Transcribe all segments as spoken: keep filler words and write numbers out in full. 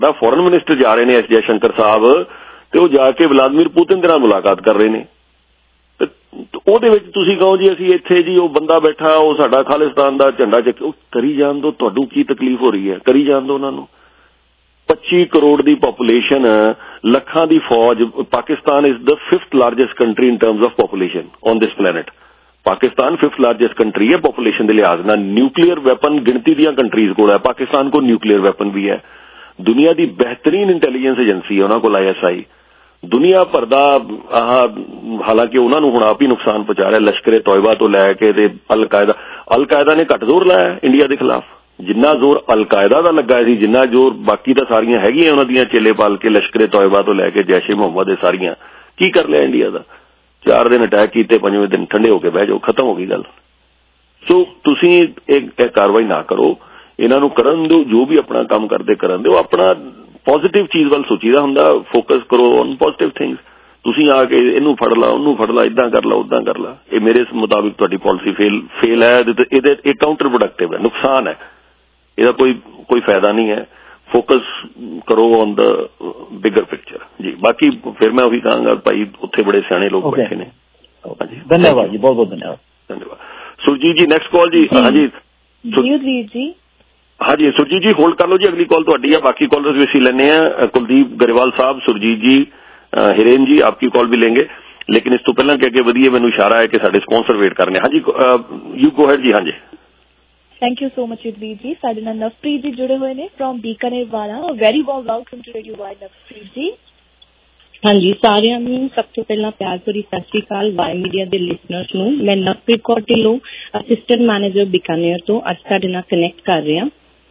ਦਾ foreign minister ਜਾ ਰਹੇ ਨੇ ਐਸ ਜੈਸ਼ੰਕਰ ਸਾਹਿਬ, ਤੇ ਉਹ ਜਾ ਕੇ ਵਲਾਦੀਮੀਰ ਪੁਤਿਨ ਦੇ ਨਾਲ ਮੁਲਾਕਾਤ ਕਰ ਰਹੇ ਨੇ। ਤੇ ਉਹਦੇ ਵਿੱਚ ਤੁਸੀਂ ਕਹੋ ਜੀ ਅਸੀਂ ਇੱਥੇ ਜੀ ਉਹ ਬੰਦਾ ਬੈਠਾ ਉਹ ਸਾਡਾ ਖਾਲਿਸਤਾਨ ਦਾ ਝੰਡਾ ਚੱਕ, ਉਹ ਕਰੀ ਜਾਣ ਦਿਓ, ਤੁਹਾਨੂੰ ਕੀ ਤਕਲੀਫ ਹੋ ਰਹੀ ਹੈ, ਕਰੀ ਜਾਣ ਦਿਓ ਉਹਨਾਂ ਨੂੰ। ਪੱਚੀ ਕਰੋੜ ਦੀ ਪਾਪੂਲੇਸ਼ਨ, ਲੱਖਾਂ ਦੀ ਫੌਜ। Pakistan is the fifth largest country in terms of population on this planet. Pakistan fifth largest country ਹੈ ਪਾਪੂਲੇਸ਼ਨ ਦੇ ਲਿਹਾਜ਼ ਨਾਲ। ਨਿਊਕਲੀਅਰ ਵੈਪਨ ਗਿਣਤੀ ਦੀਆਂ ਕੰਟਰੀਜ਼ ਕੋਲ ਹੈ, ਪਾਕਿਸਤਾਨ ਕੋਲ ਨਿਊਕਲੀਅਰ ਵੈਪਨ ਵੀ ਹੈ। ਦੁਨੀਆ ਦੀ ਬਿਹਤਰੀਨ ਇੰਟੈਲੀਜੈਂਸ ਏਜੰਸੀ ਹੈ ਉਹਨਾਂ ਕੋਲ, ਆਈ ਐਸ ਆਈ। ਦੁਨੀਆ ਭਰ ਦਾ ਆਹ, ਹਾਲਾਂਕਿ ਉਹਨਾਂ ਨੂੰ ਹੁਣ ਆਪ ਹੀ ਨੁਕਸਾਨ ਪਹੁੰਚਾ ਰਿਹਾ, ਲਸ਼ਕਰੇ ਤੋਇਬਾ ਤੋਂ ਲੈ ਕੇ ਤੇ ਅਲਕਾਇਦਾ। ਅਲਕਾਇਦਾ ਨੇ ਘੱਟ ਜ਼ੋਰ ਲਾਇਆ ਇੰਡੀਆ ਦੇ ਖਿਲਾਫ। ਜਿੰਨਾ ਜ਼ੋਰ ਅਲਕਾਇਦਾ ਦਾ ਲੱਗਾ ਸੀ, ਜਿੰਨਾ ਜ਼ੋਰ ਬਾਕੀ ਤਾਂ ਸਾਰੀਆਂ ਹੈਗੀਆਂ ਉਹਨਾਂ ਦੀਆਂ ਚੇਲੇ ਪਾਲ ਕੇ, ਲਸ਼ਕਰੇ ਤੋਇਬਾ ਤੋਂ ਲੈ ਕੇ ਜੈਸ਼ ਏ ਮੁਹੰਮਦ ਦੇ ਸਾਰੀਆਂ, ਕੀ ਕਰ ਲਿਆ ਇੰਡੀਆ ਦਾ? ਚਾਰ ਦਿਨ ਅਟੈਕ ਕੀਤੇ, ਪੰਜਵੇਂ ਦਿਨ ਠੰਡੇ ਹੋ ਕੇ ਬਹਿ ਜਾਓ, ਖਤਮ ਹੋ ਗਈ ਗੱਲ। ਸੋ ਤੁਸੀਂ ਇਹ ਕਾਰਵਾਈ ਨਾ ਕਰੋ, ਇਹਨਾਂ ਨੂੰ ਕਰਨ ਦਿਓ, ਜੋ ਵੀ ਆਪਣਾ ਕੰਮ ਕਰਦੇ ਕਰਨ ਦਿਓ। ਆਪਣਾ ਪੋਜ਼ਿਟਿਵ ਚੀਜ਼ ਵੱਲ ਸੋਚੀਦਾ ਹੁੰਦਾ, ਫੋਕਸ ਕਰੋ ਔਨ ਪੋਜ਼ਿਟਿਵ ਥਿੰਗਸ। ਤੁਸੀਂ ਆ ਕੇ ਇਹਨੂੰ ਫੜ ਲਾ, ਉਹਨੂੰ ਫੜ ਲਾ, ਇੱਦਾਂ ਕਰ ਲਾ, ਉੱਦਾਂ ਕਰ ਲਾ, ਇਹ ਮੇਰੇ ਮੁਤਾਬਿਕ ਤੁਹਾਡੀ ਪਾਲਿਸੀ ਫੇਲ ਫੇਲ ਹੈ। ਇਹਦੇ ਇਹ ਕਾਊਂਟਰ ਪ੍ਰੋਡਕਟਿਵ ਹੈ, ਨੁਕਸਾਨ ਹੈ, ਇਹਦਾ ਕੋਈ ਕੋਈ ਫਾਇਦਾ ਨਹੀਂ ਹੈ। ਫੋਕਸ ਕਰੋ ਔਨ ਦ ਬਿਗਰ ਪਿਕਚਰ ਜੀ। ਬਾਕੀ ਫਿਰ ਮੈਂ ਉਹੀ ਕਹਾਂਗਾ ਭਾਈ, ਉੱਥੇ ਬੜੇ ਸਿਆਣੇ ਲੋਕ ਬੈਠੇ ਨੇ। ਧੰਨਵਾਦ ਜੀ, ਬਹੁਤ ਬਹੁਤ ਧੰਨਵਾਦ। ਧੰਨਵਾਦ ਸੁਰਜੀਤ ਜੀ। ਨੈਕਸਟ ਕਾਲ ਜੀ। ਹਾਂਜੀ ਜੀ, ਹਾਂਜੀ ਸੁਰਜੀਤ ਜੀ, ਹੋਲਡ ਕਰ ਲਓ ਜੀ, ਅਗਲੀ ਕਾਲ ਤੁਹਾਡੀ ਹੈ। ਬਾਕੀ ਕਾਲਰਸ ਵੀ ਅਸੀਂ ਲੈਣੇ ਆ, ਕੁਲਦੀਪ ਗਰੇਵਾਲ ਸਾਹਿਬ, ਸੁਰਜੀਤ ਜੀ, ਹਿਰੇਨ ਜੀ, ਆਪकी ਕਾਲ ਵੀ लेंगे। लेकिन इस तो पहला कि अगे वधिए मैनूं इशारा है कि साडे स्पॉन्सर वेट करने। हाँ जी, यू गो हैड जी। हाँ जी, thank you so much Yudhveer ji. साडे नाल नवप्रीत जी जुड़े हुए ने फ्रॉम बीकानेर वाला। Very warm welcome to radio Y Navpreet ji. हाँ जी, सारिਆਂ ਨੂੰ ਸਭ ਤੋਂ ਪਹਿਲਾਂ ਪਿਆਰ ਭਰੀ ਸਤਿ ਸ਼੍ਰੀ ਅਕਾਲ। ਵਾਈ ਮੀਡੀਆ ਦੇ ਲਿਸਨਰਸ ਨੂੰ ਮੈਂ ਨਵਪ੍ਰੀਤ ਕੌਰ ਢਿੱਲੋਂ, ਅਸਿਸਟੈਂਟ ਮੈਨੇਜਰ ਬੀਕਾਨੇਰ ਤੋਂ ਅੱਜ ਤੁਹਾਡੇ ਨਾਲ ਕਨੈਕਟ ਕਰ ਰਹੀ ਹਾਂ।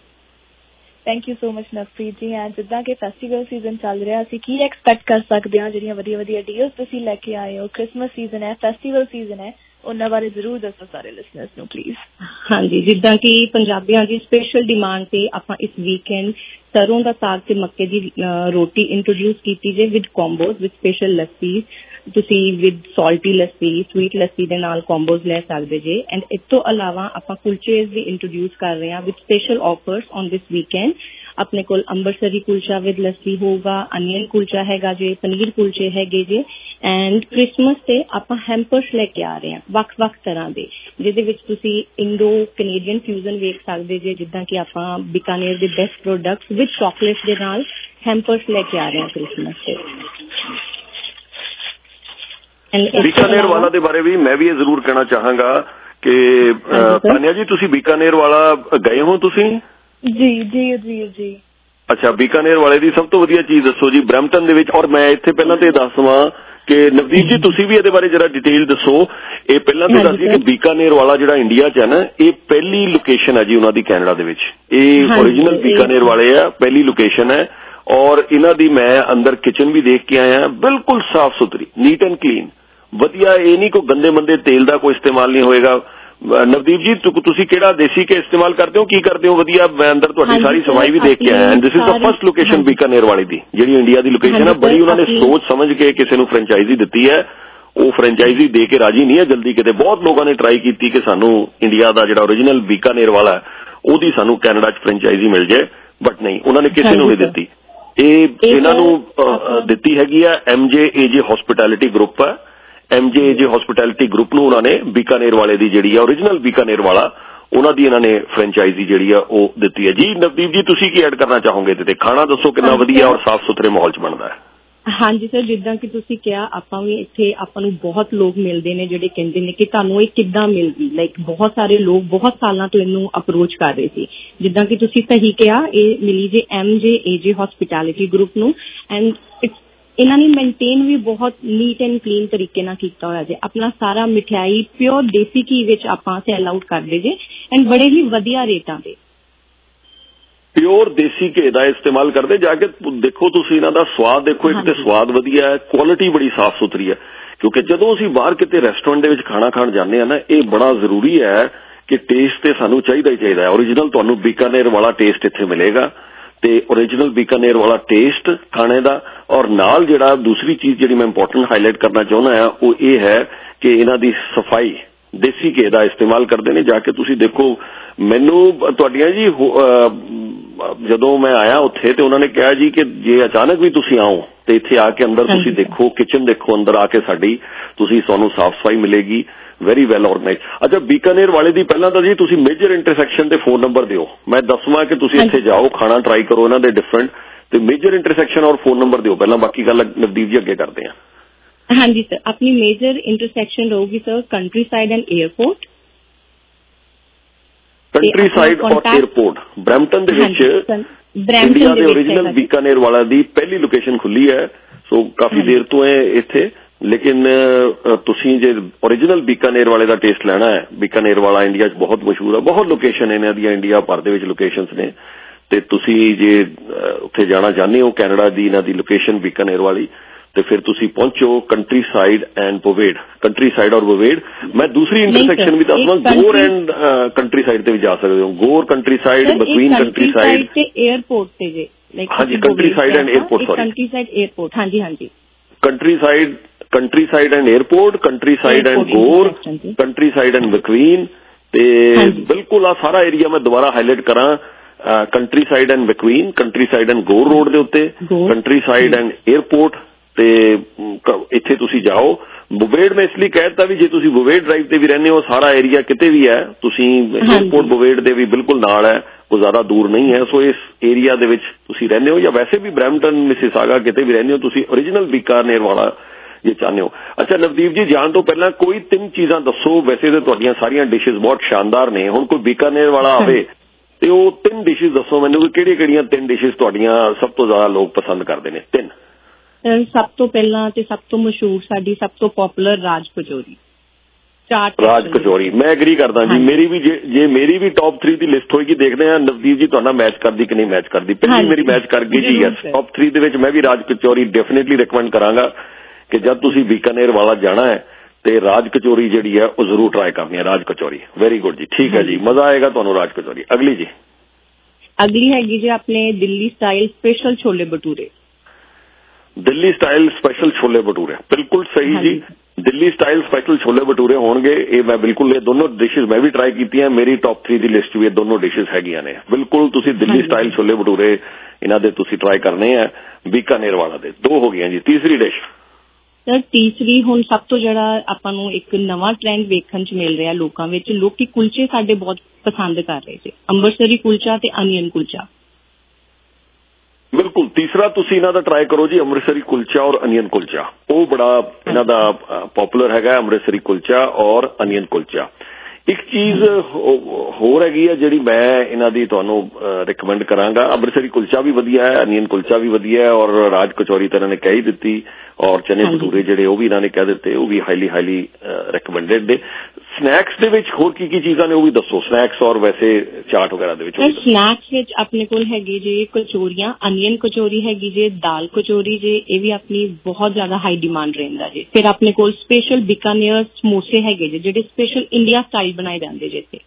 Thank you so much Navpreet ji. And ਜਿੱਦਾਂ ਕਿ ਫੈਸਟੀਵਲ ਸੀਜ਼ਨ ਚੱਲ ਰਿਹਾ, ਅਸੀਂ ਕੀ ਐਕਸਪੈਕਟ ਕਰ ਸਕਦੇ ਹਾਂ? ਜਿਹੜੀਆਂ ਵਧੀਆ ਵਧੀਆ ਡੀਲਸ ਤੁਸੀਂ ਲੈ ਕੇ ਆਏ ਹੋ, ਕ੍ਰਿਸਮਸ ਸੀਜ਼ਨ ਹੈ, ਫੈਸਟੀਵਲ ਸੀਜ਼ਨ ਹੈ, ਉਹਨਾਂ ਬਾਰੇ ਜ਼ਰੂਰ ਦੱਸੋ ਸਾਰੇ ਲਿਸਨਰਸ ਨੂੰ ਪਲੀਜ਼। ਹਾਂਜੀ, ਜਿੱਦਾਂ ਕਿ ਪੰਜਾਬੀਆਂ ਦੀ ਸਪੈਸ਼ਲ ਡਿਮਾਂਡ ਤੇ ਆਪਾਂ ਇਸ ਵੀਕਐਂਡ ਸਰੋਂ ਦਾ ਸਾਗ ਤੇ ਮੱਕੇ ਦੀ ਰੋਟੀ ਇੰਟਰੋਡਿਊਸ ਕੀਤੀ ਜੇ with combos, with special lassi. ਤੁਸੀਂ ਵਿਦ ਸੌਲਟੀ ਲੱਸੀ, ਸਵੀਟ ਲੱਸੀ ਦੇ ਨਾਲ ਕੰਬੋਜ਼ ਲੈ ਸਕਦੇ ਜੇ। ਐਂਡ ਇਸ ਤੋਂ ਇਲਾਵਾ ਆਪਾਂ ਕੁਲਚੇਜ਼ ਵੀ ਇੰਟਰੋਡਿਊਸ ਕਰ ਰਹੇ ਹਾਂ with special offers on this weekend. ਆਪਣੇ ਕੋਲ ਅੰਮ੍ਰਿਤਸਰੀ ਕੁਲਚਾ ਵਿਦ ਲੱਸੀ ਹੋਊਗਾ, ਅਨੀਅਨ ਕੁਲਚਾ ਹੈਗਾ ਜੇ, ਪਨੀਰ ਕੁਲਚੇ ਹੈਗੇ ਜੇ। ਐਂਡ ਕ੍ਰਿਸਮਸ ਤੇ ਆਪਾਂ ਹੈਂਪਰਸ ਲੈ ਕੇ ਆ ਰਹੇ ਹਾਂ ਵੱਖ ਵੱਖ ਤਰ੍ਹਾਂ ਦੇ, ਜਿਹਦੇ ਵਿੱਚ ਤੁਸੀਂ ਇੰਡੋ ਕੈਨੇਡੀਅਨ ਫਿਊਜ਼ਨ ਵੇਖ ਸਕਦੇ ਜੇ। ਜਿੱਦਾਂ ਕਿ ਆਪਾਂ ਬੀਕਾਨੇਰ ਦੇ ਬੈਸਟ ਪ੍ਰੋਡਕਟਸ ਵਿਦ ਚਾਕਲੇਟ ਦੇ ਨਾਲ ਹੈਂਪਰਸ ਲੈ ਕੇ ਆ ਰਹੇ ਹਾਂ ਕ੍ਰਿਸਮਸ ਤੇ। बीकानेर वाला दे बारे भी मैं भी ये जरूर कहना चाहांगा कि तानिया जी, तुसी बीकानेर वाला गए हो? तुसी जी जी जी जी अच्छा, बीकानेर वाले दी सब तो वधिया चीज दसो जी ब्रैम्पटन दे विच। और मैं इत्थे पहलां ते दस दवां कि नवदीप जी तुसी भी इहदे बारे जरा डिटेल दसो। ये पहलां ते दस दी कि बीकानेर वाला जिहड़ा इंडिया च है ना, ये पहली लोकेशन है जी उन्हां दी कैनेडा दे विच। ये ओरिजिनल बीकानेर वाले है, पहली लोकेशन है। और इन्हां दी मैं अंदर किचन भी देख के आया, बिल्कुल साफ सुथरी, नीट एंड क्लीन, ਵਧੀਆ। ਇਹ ਨਹੀਂ ਕੋਈ ਗੰਦੇ ਮੰਦੇ ਤੇਲ ਦਾ ਕੋਈ ਇਸਤੇਮਾਲ ਨਹੀਂ ਹੋਏਗਾ। ਨਵਦੀਪ ਜੀ, ਤੁਸੀਂ ਕਿਹੜਾ ਦੇਸੀ ਕੇ ਇਸਤੇਮਾਲ ਕਰਦੇ ਹੋ, ਕੀ ਕਰਦੇ ਹੋ? ਵਧੀਆ, ਮੈਂ ਅੰਦਰ ਤੁਹਾਡੀ ਸਾਰੀ ਸਫਾਈ ਵੀ ਦੇਖ ਕੇ ਆਇਆ। And this is the first location Bikaner ਵਾਲੀ ਦੀ, ਜਿਹੜੀ ਇੰਡੀਆ ਦੀ ਲੋਕੇਸ਼ਨ ਹੈ। ਬੜੀ ਉਹਨਾਂ ਨੇ ਸੋਚ ਸਮਝ ਕੇ ਕਿਸੇ ਨੂੰ ਫਰੈਂਚਾਈਜ਼ੀ ਦਿੱਤੀ ਹੈ। ਉਹ ਫਰੈਂਚਾਈਜ਼ੀ ਦੇ ਕੇ ਰਾਜੀ ਨਹੀਂ ਹੈ ਜਲਦੀ ਕਿਤੇ। ਬਹੁਤ ਲੋਕਾਂ ਨੇ ਟਰਾਈ ਕੀਤੀ ਕਿ ਸਾਨੂੰ ਇੰਡੀਆ ਦਾ ਜਿਹੜਾ ਓਰੀਜਨਲ ਬੀਕਾਨੇਰ ਵਾਲਾ ਉਹਦੀ ਸਾਨੂੰ ਕੈਨੇਡਾ ਚ ਫਰੈਂਚਾਈਜ਼ੀ ਮਿਲ ਜਾਏ, ਬਟ ਨਹੀਂ, ਉਹਨਾਂ ਨੇ ਕਿਸੇ ਨੂੰ ਨਹੀਂ ਦਿੱਤੀ। ਇਹ ਇਹਨਾਂ ਨੂੰ ਦਿੱਤੀ ਹੈਗੀ ਆ ਐਮ ਜੇ ਏ ਜੇ ਹੌਸਪਿਟੈਲਿਟੀ ਗਰੁੱਪ ਹੈ। ਐਮ ਜੇ ਏ ਜੇ ਹੌਸਪਿਟੈਲਿਟੀ ਗਰੁੱਪ ਨੂੰ ਉਹਨਾਂ ਨੇ ਬੀਕਾਨੇਰ ਵਾਲੇ ਦੀ ਜਿਹੜੀ ਆ ਓਰੀਜਨਲ ਬੀਕਾਨੇਰ ਵਾਲਾ, ਉਹਨਾਂ ਦੀ ਇਹਨਾਂ ਨੇ ਫਰੈਂਚਾਈਜ਼ੀ ਜਿਹੜੀ ਆ ਉਹ ਦਿੱਤੀ ਹੈ ਜੀ। ਨਵਦੀਪ ਜੀ, ਤੁਸੀਂ ਕੀ ਐਡ ਕਰਨਾ ਚਾਹੋਗੇ? ਤੇ ਖਾਣਾ ਦੱਸੋ ਕਿੰਨਾ ਵਧੀਆ ਔਰ ਸਾਫ਼ ਸੁਥਰੇ ਮਾਹੌਲ ਚ ਬਣਦਾ ਹੈ। ਹਾਂਜੀ ਸਰ, ਜਿੱਦਾਂ ਕਿ ਤੁਸੀਂ ਕਿਹਾ, ਆਪਾਂ ਵੀ ਇੱਥੇ ਆਪਾਂ ਨੂੰ ਬਹੁਤ ਲੋਕ ਮਿਲਦੇ ਨੇ ਜਿਹੜੇ ਕਹਿੰਦੇ ਨੇ ਕਿ ਤੁਹਾਨੂੰ ਇਹ ਕਿੱਦਾਂ ਮਿਲ ਗਈ। ਲਾਈਕ ਬਹੁਤ ਸਾਰੇ ਲੋਕ ਬਹੁਤ ਸਾਲਾਂ ਤੋਂ ਇਹਨੂੰ ਅਪਰੋਚ ਕਰ ਰਹੇ ਸੀ। ਜਿੱਦਾਂ ਕਿ ਤੁਸੀਂ ਸਹੀ ਕਿਹਾ, ਇਹ ਮਿਲੀ ਜੇ ਐਮ ਜੇ ਏ ਜੇ ਹੌਸਪਿਟੈਲਿਟੀ ਗਰੁੱਪ ਨੂੰ। ਐਂਡ ਇਹਨਾਂ ਨੇ ਮੇਨਟੇਨ ਵੀ ਬਹੁਤ ਨੀਟ ਐਂਡ ਕਲੀਨ ਤਰੀਕੇ ਨਾਲ ਕੀਤਾ ਹੋਇਆ ਜੇ। ਆਪਣਾ ਸਾਰਾ ਮਿਠਾਈ ਪਿਓਰ ਦੇਸੀ ਘੀ ਵਿੱਚ ਆਪਾਂ ਸੈਲ ਆਊਟ ਕਰਦੇ ਜੇ, ਐਂਡ ਬੜੇ ਹੀ ਵਧੀਆ ਰੇਟਾਂ ਦੇ ਪਿਓਰ ਦੇਸੀ ਘੀ ਦਾ ਇਸਤੇਮਾਲ ਕਰਦੇ। ਜਾ ਕੇ ਦੇਖੋ ਤੁਸੀਂ, ਇਹਨਾਂ ਦਾ ਸਵਾਦ ਦੇਖੋ। ਇੱਕ ਤੇ ਸਵਾਦ ਵਧੀਆ ਹੈ, ਕੁਆਲਿਟੀ ਬੜੀ ਸਾਫ਼ ਸੁਥਰੀ ਹੈ। ਕਿਉਂਕਿ ਜਦੋਂ ਅਸੀਂ ਬਾਹਰ ਕਿਤੇ ਰੈਸਟੋਰੈਂਟ ਦੇ ਵਿੱਚ ਖਾਣਾ ਖਾਣ ਜਾਂਦੇ ਹਾਂ ਨਾ, ਇਹ ਬੜਾ ਜ਼ਰੂਰੀ ਹੈ ਕਿ ਟੇਸਟ ਤੇ ਸਾਨੂੰ ਚਾਹੀਦਾ ਹੀ ਚਾਹੀਦਾ ਹੈ। ਓਰੀਜਨਲ ਤੁਹਾਨੂੰ ਬੀਕਾਨੇਰ ਵਾਲਾ ਟੇਸਟ ਇੱਥੇ ਮਿਲੇਗਾ, ਤੇ ਓਰੀਜਨਲ ਬੀਕਾਨੇਰ ਵਾਲਾ ਟੇਸਟ ਖਾਣੇ ਦਾ। ਔਰ ਨਾਲ ਜਿਹੜਾ ਦੂਸਰੀ ਚੀਜ਼ ਜਿਹੜੀ ਮੈਂ ਇੰਪੋਰਟੈਂਟ ਹਾਈਲਾਈਟ ਕਰਨਾ ਚਾਹੁੰਦਾ ਹਾਂ, ਉਹ ਇਹ ਹੈ ਕਿ ਇਹਨਾਂ ਦੀ ਸਫਾਈ ਦੇਸੀ ਘੀ ਦਾ ਇਸਤੇਮਾਲ ਕਰਦੇ ਨੇ। ਜਾ ਕੇ ਤੁਸੀਂ ਦੇਖੋ। ਮੈਨੂੰ ਤੁਹਾਡੀਆਂ ਜੀ ਜਦੋਂ ਮੈਂ ਆਇਆ ਉੱਥੇ ਤੇ ਉਹਨਾਂ ਨੇ ਕਿਹਾ ਜੀ ਕਿ ਜੇ ਅਚਾਨਕ ਵੀ ਤੁਸੀਂ ਆਓ ਤੇ ਇੱਥੇ ਆ ਕੇ ਅੰਦਰ ਤੁਸੀਂ ਦੇਖੋ, ਕਿਚਨ ਦੇਖੋ, ਅੰਦਰ ਆ ਕੇ ਸਾਡੀ ਤੁਸੀਂ ਤੁਹਾਨੂੰ ਸਾਫ਼ ਸਫਾਈ ਮਿਲੇਗੀ, ਵੈਰੀ ਵੈਲ ਆਰਗੇਨਾਈਜ਼। ਅੱਛਾ, ਬੀਕਾਨੇਰ ਵਾਲੇ ਦੀ ਪਹਿਲਾਂ ਤਾਂ ਜੀ ਤੁਸੀਂ ਮੇਜਰ ਇੰਟਰਸੈਕਸ਼ਨ ਤੇ ਫੋਨ ਨੰਬਰ ਦਿਓ। ਮੈਂ ਦੱਸਵਾਂ ਕਿ ਤੁਸੀਂ ਇੱਥੇ ਜਾਓ, ਖਾਣਾ ਟਰਾਈ ਕਰੋ ਇਹਨਾਂ ਦੇ ਡਿਫਰੈਂਟ, ਤੇ ਮੇਜਰ ਇੰਟਰਸੈਕਸ਼ਨ ਔਰ ਫੋਨ ਨੰਬਰ ਦਿਓ ਪਹਿਲਾਂ, ਬਾਕੀ ਗੱਲ ਨਵਦੀਪ ਜੀ ਅੱਗੇ ਕਰਦੇ ਆ। ਹਾਂਜੀ ਸਰ, ਆਪਣੀ ਮੇਜਰ ਇੰਟਰਸੈਕਸ਼ਨ ਰਹੂਗੀ sir countryside and airport. Countryside ਔਰ 에ਅਰਪੋਰਟ ਬਰੈਂਪਟਨ ਦੇ ਵਿੱਚ ਇੰਡੀਆ ਦੇ ਓਰੀਜਨਲ ਬੀਕਾਨੇਰ ਵਾਲਾ ਦੀ ਪਹਿਲੀ ਲੋਕੇਸ਼ਨ ਖੁੱਲੀ ਹੈ। ਸੋ ਕਾਫੀ ਦੇਰ ਤੋਂ ਹੈ ਇੱਥੇ, ਲੇਕਿਨ ਤੁਸੀਂ ਜੇ ਓਰੀਜਨਲ ਬੀਕਾਨੇਰ ਵਾਲੇ ਦਾ ਟੇਸਟ ਲੈਣਾ ਹੈ, ਬੀਕਾਨੇਰ ਵਾਲਾ ਇੰਡੀਆ 'ਚ ਬਹੁਤ ਮਸ਼ਹੂਰ ਹੈ, ਬਹੁਤ ਲੋਕੇਸ਼ਨ ਇਹਨਾਂ ਦੀਆਂ ਇੰਡੀਆ ਭਰ ਦੇ ਵਿੱਚ ਲੋਕੇਸ਼ਨਸ ਨੇ। ਤੇ ਤੁਸੀਂ ਜੇ ਉੱਥੇ ਜਾਣਾ ਚਾਹੁੰਦੇ ਹੋ ਕੈਨੇਡਾ ਦੀ ਇਹਨਾਂ ਦੀ ਲੋਕੇਸ਼ਨ ਬੀਕਾਨੇਰ ਵਾਲੀ, ਤੇ ਫਿਰ ਤੁਸੀਂ ਪਹੁੰਚੋ countryside and Bovaird, countryside ਔਰ ਬੋਵੇਡ। ਮੈਂ ਦੂਸਰੀ ਇੰਟਰਸੈਕਸ਼ਨ ਵੀ ਦੱਸਵਾਂ, ਗੋਰ ਐਂਡ ਕੰਟਰੀ ਸਾਈਡ ਤੇ ਵੀ ਜਾ ਸਕਦੇ ਹੋ, Gore countryside, between countryside ਤੇ 에ਅਰਪੋਰਟ ਤੇ ਜੇ ਹਾਂਜੀ countryside and airport, sorry countryside airport, ਹਾਂਜੀ ਹਾਂਜੀ countryside, countryside and airport, countryside and Gore, countryside and ਬਕਵੀਨ, ਤੇ ਬਿਲਕੁਲ ਆ ਸਾਰਾ ਏਰੀਆ ਮੈਂ ਦੁਬਾਰਾ ਹਾਈਲਾਈਟ ਕਰਾਂ, ਕੰਟਰੀ ਸਾਈਡ ਐਂਡ ਬਕਵੀਨ, countryside and Gore road ਦੇ ਉੱਤੇ, ਕੰਟਰੀ ਸਾਈਡ ਐਂਡ 에ਅਰਪੋਰਟ, ਤੇ ਇੱਥੇ ਤੁਸੀਂ ਜਾਓ। ਬੋਵੇਡ ਮੈਂ ਇਸ ਲਈ ਕਹਿ ਦਿੱਤਾ ਵੀ ਜੇ ਤੁਸੀਂ ਬੋਵੇਡ ਡਰਾਈਵ ਤੇ ਵੀ ਰਹਿੰਦੇ ਹੋ, ਸਾਰਾ ਏਰੀਆ ਕਿਤੇ ਵੀ ਹੈ, ਤੁਸੀਂ 에ਅਰਪੋਰਟ ਬੋਵੇਡ ਦੇ ਵੀ ਬਿਲਕੁਲ ਨਾਲ ਹੈ, ਕੋਈ ਜ਼ਿਆਦਾ ਦੂਰ ਨਹੀਂ ਹੈ। ਸੋ ਇਸ ਏਰੀਆ ਦੇ ਵਿੱਚ ਤੁਸੀਂ ਰਹਿੰਦੇ ਹੋ, ਜਾਂ ਵੈਸੇ ਵੀ ਬਰੈਂਪਟਨ, ਮਿਸਿਸਾਗਾ ਕਿਤੇ ਵੀ ਰਹਿੰਦੇ ਹੋ, ਤੁਸੀਂ ਓਰੀਜਨਲ ਬੀਕਾਨੇਰ ਵਾਲਾ ਜੇ ਚਾਹੁੰਦੇ ਹੋ। ਅੱਛਾ ਨਵਦੀਪ ਜੀ, ਜਾਣ ਤੋਂ ਪਹਿਲਾਂ ਕੋਈ ਤਿੰਨ ਚੀਜ਼ਾਂ ਦੱਸੋ। ਵੈਸੇ ਤਾਂ ਤੁਹਾਡੀਆਂ ਸਾਰੀਆਂ ਡਿਸ਼ਿਜ਼ ਬਹੁਤ ਸ਼ਾਨਦਾਰ ਨੇ, ਹੁਣ ਕੋਈ ਬੀਕਾਨੇਰ ਵਾਲਾ ਆਵੇ ਤੇ ਉਹ ਤਿੰਨ ਡਿਸ਼ਿਜ਼ ਦੱਸੋ ਮੈਨੂੰ, ਕਿਹੜੀਆਂ ਕਿਹੜੀਆਂ ਤਿੰਨ ਡਿਸ਼ਿਜ਼ ਤੁਹਾਡੀਆਂ ਸਭ ਤੋਂ ਜ਼ਿਆਦਾ ਲੋਕ ਪਸੰਦ ਕਰਦੇ ਨੇ? ਤਿੰਨ। ਸਭ ਤੋਂ ਪਹਿਲਾਂ ਤੇ ਸਭ ਤੋਂ ਮਸ਼ਹੂਰ ਸਾਡੀ ਸਭ ਤੋਂ ਪਪੂਲਰ ਰਾਜ ਕਚੋਰੀ, ਚਾਟ ਰਾਜ ਕਚੋਰੀ। ਮੈਂ ਐਗਰੀ ਕਰਦਾ ਜੀ, ਮੇਰੀ ਵੀ ਜੇ ਜੇ ਮੇਰੀ ਵੀ ਟੌਪ ਥ੍ਰੀ ਦੀ ਲਿਸਟ ਹੋਏਗੀ, ਦੇਖਦੇ ਹਾਂ ਨਵਦੀਪ ਜੀ ਤੁਹਾਡਾ ਮੈਚ ਕਰਦੀ ਕਿ ਨਹੀਂ ਮੈਚ ਕਰਦੀ। ਪਹਿਲੀ ਮੇਰੀ ਮੈਚ ਕਰ ਗਈ ਜੀ, ਯੈਸ ਟੌਪ ਥ੍ਰੀ ਦੇ ਵਿੱਚ ਮੈਂ ਵੀ ਰਾਜ ਕਚੋਰੀ ਡੈਫੀਨੇਟਲੀ ਰਿਕਮੈਂਡ ਕਰਾਂਗਾ ਕਿ ਜਦ ਤੁਸੀਂ ਬੀਕਾਨੇਰ ਵਾਲਾ ਜਾਣਾ ਹੈ ਤੇ ਰਾਜ ਕਚੋਰੀ ਜਿਹੜੀ ਹੈ ਉਹ ਜ਼ਰੂਰ ਟਰਾਈ ਕਰਨੀ ਹੈ, ਰਾਜ ਕਚੋਰੀ। ਵੈਰੀ ਗੁੱਡ ਜੀ, ਠੀਕ ਹੈ ਜੀ, ਮਜ਼ਾ ਆਏਗਾ ਤੁਹਾਨੂੰ ਰਾਜ ਕਚੋਰੀ। ਅਗਲੀ ਜੀ? ਅਗਲੀ ਹੈਗੀ ਜੀ ਆਪਣੇ Delhi style special chole bhature. Delhi style special chole bhature, ਬਿਲਕੁਲ ਸਹੀ ਜੀ। ਦਿੱਲੀ ਸਟਾਈਲ ਸਪੈਸ਼ਲ ਛੋਲੇ ਭਟੂਰੇ ਹੋਣਗੇ, ਇਹ ਮੈਂ ਬਿਲਕੁਲ, ਇਹ ਦੋਨੋਂ ਡਿਸ਼ਿਜ਼ ਮੈਂ ਵੀ ਟਰਾਈ ਕੀਤੀਆਂ, ਮੇਰੀ ਟੌਪ ਥ੍ਰੀ ਦੀ ਲਿਸਟ ਵੀ ਇਹ ਦੋਨੋਂ ਡਿਸ਼ਿਜ਼ ਹੈਗੀਆਂ ਨੇ। ਬਿਲਕੁਲ ਤੁਸੀਂ ਦਿੱਲੀ ਸਟਾਈਲ ਛੋਲੇ ਭਟੂਰੇ ਇਹਨਾਂ ਦੇ ਤੁਸੀਂ ਟਰਾਈ ਕਰਨੇ ਆ, ਬੀਕਾਨੇਰ ਵਾਲਾ ਦੇ। ਦੋ ਹੋ ਗਈਆਂ ਜੀ, ਤੀਸਰੀ ਡਿਸ਼? ਸਰ ਤੀਸਰੀ ਹੁਣ ਸਭ ਤੋਂ ਜਿਹੜਾ ਆਪਾਂ ਨੂੰ ਇੱਕ ਨਵਾਂ ਟ੍ਰੈਂਡ ਵੇਖਣ ਚ ਮਿਲ ਰਿਹਾ ਲੋਕਾਂ ਵਿੱਚ, ਲੋਕੀ ਕੁਲਚੇ ਸਾਡੇ ਬਹੁਤ ਪਸੰਦ ਕਰ ਰਹੇ ਸੀ, ਅੰਮ੍ਰਿਤਸਰੀ ਕੁਲਚਾ ਤੇ ਅਨੀਅਨ ਕੁਲਚਾ। ਬਿਲਕੁਲ, ਤੀਸਰਾ ਤੁਸੀਂ ਇਹਨਾਂ ਦਾ ਟਰਾਈ ਕਰੋ ਜੀ, ਅੰਮ੍ਰਿਤਸਰੀ ਕੁਲਚਾ ਔਰ ਅਨੀਅਨ ਕੁਲਚਾ। ਉਹ ਬੜਾ ਇਹਨਾਂ ਦਾ ਪਪੂਲਰ ਹੈਗਾ, ਅੰਮ੍ਰਿਤਸਰੀ ਕੁਲਚਾ ਔਰ ਅਨੀਅਨ ਕੁਲਚਾ। ਇੱਕ ਚੀਜ਼ ਹੋਰ ਹੈਗੀ ਆ ਜਿਹੜੀ ਮੈਂ ਇਹਨਾਂ ਦੀ ਤੁਹਾਨੂੰ ਰਿਕਮੈਂਡ ਕਰਾਂਗਾ, ਅੰਮ੍ਰਿਤਸਰੀ ਕੁਲਚਾ ਵੀ ਵਧੀਆ ਹੈ, ਅਨੀਅਨ ਕੁਲਚਾ ਵੀ ਵਧੀਆ ਹੈ, ਔਰ ਰਾਜ ਕਚੌਰੀ ਤਾਂ ਇਹਨਾਂ ਨੇ ਕਹਿ ਹੀ ਦਿੱਤੀ, ਔਰ ਚਨੇ ਭਟੂਰੇ ਜਿਹੜੇ ਉਹ ਵੀ ਇਹਨਾਂ ਨੇ ਕਹਿ ਦਿੱਤੇ, ਉਹ ਵੀ ਹਾਈਲੀ ਹਾਈਲੀ ਰਿਕਮੈਂਡਡ ਨੇ। ਸਨੈਕਸ ਦੇ ਵਿੱਚ ਹੋਰ ਕੀ ਕੀ ਚੀਜ਼ਾਂ ਨੇ ਉਹ ਵੀ ਦੱਸੋ, ਸਨੈਕਸ ਔਰ ਵੈਸੇ ਚਾਟ ਵਗੈਰਾ ਦੇ ਵਿੱਚ? ਸਨੈਕਸ ਵਿੱਚ ਆਪਣੇ ਕੋਲ ਹੈਗੇ ਜੇ ਕਚੋਰੀਆਂ, ਅਨੀਅਨ ਕਚੋਰੀ ਹੈਗੀ ਜੇ, ਦਾਲ ਕਚੋਰੀ ਜੇ, ਇਹ ਵੀ ਆਪਣੀ ਬਹੁਤ ਜ਼ਿਆਦਾ ਹਾਈ ਡਿਮਾਂਡ ਰਹਿੰਦਾ ਜੇ। ਫਿਰ ਆਪਣੇ ਕੋਲ ਸਪੈਸ਼ਲ ਬੀਕਾਨੇਰ ਸਮੋਸੇ ਹੈਗੇ ਜੇ, ਜਿਹੜੇ ਸਪੈਸ਼ਲ ਇੰਡੀਆ ਸਟਾਈਲ ਬਣਾਏ ਜਾਂਦੇ ਜੇ ਇੱਥੇ।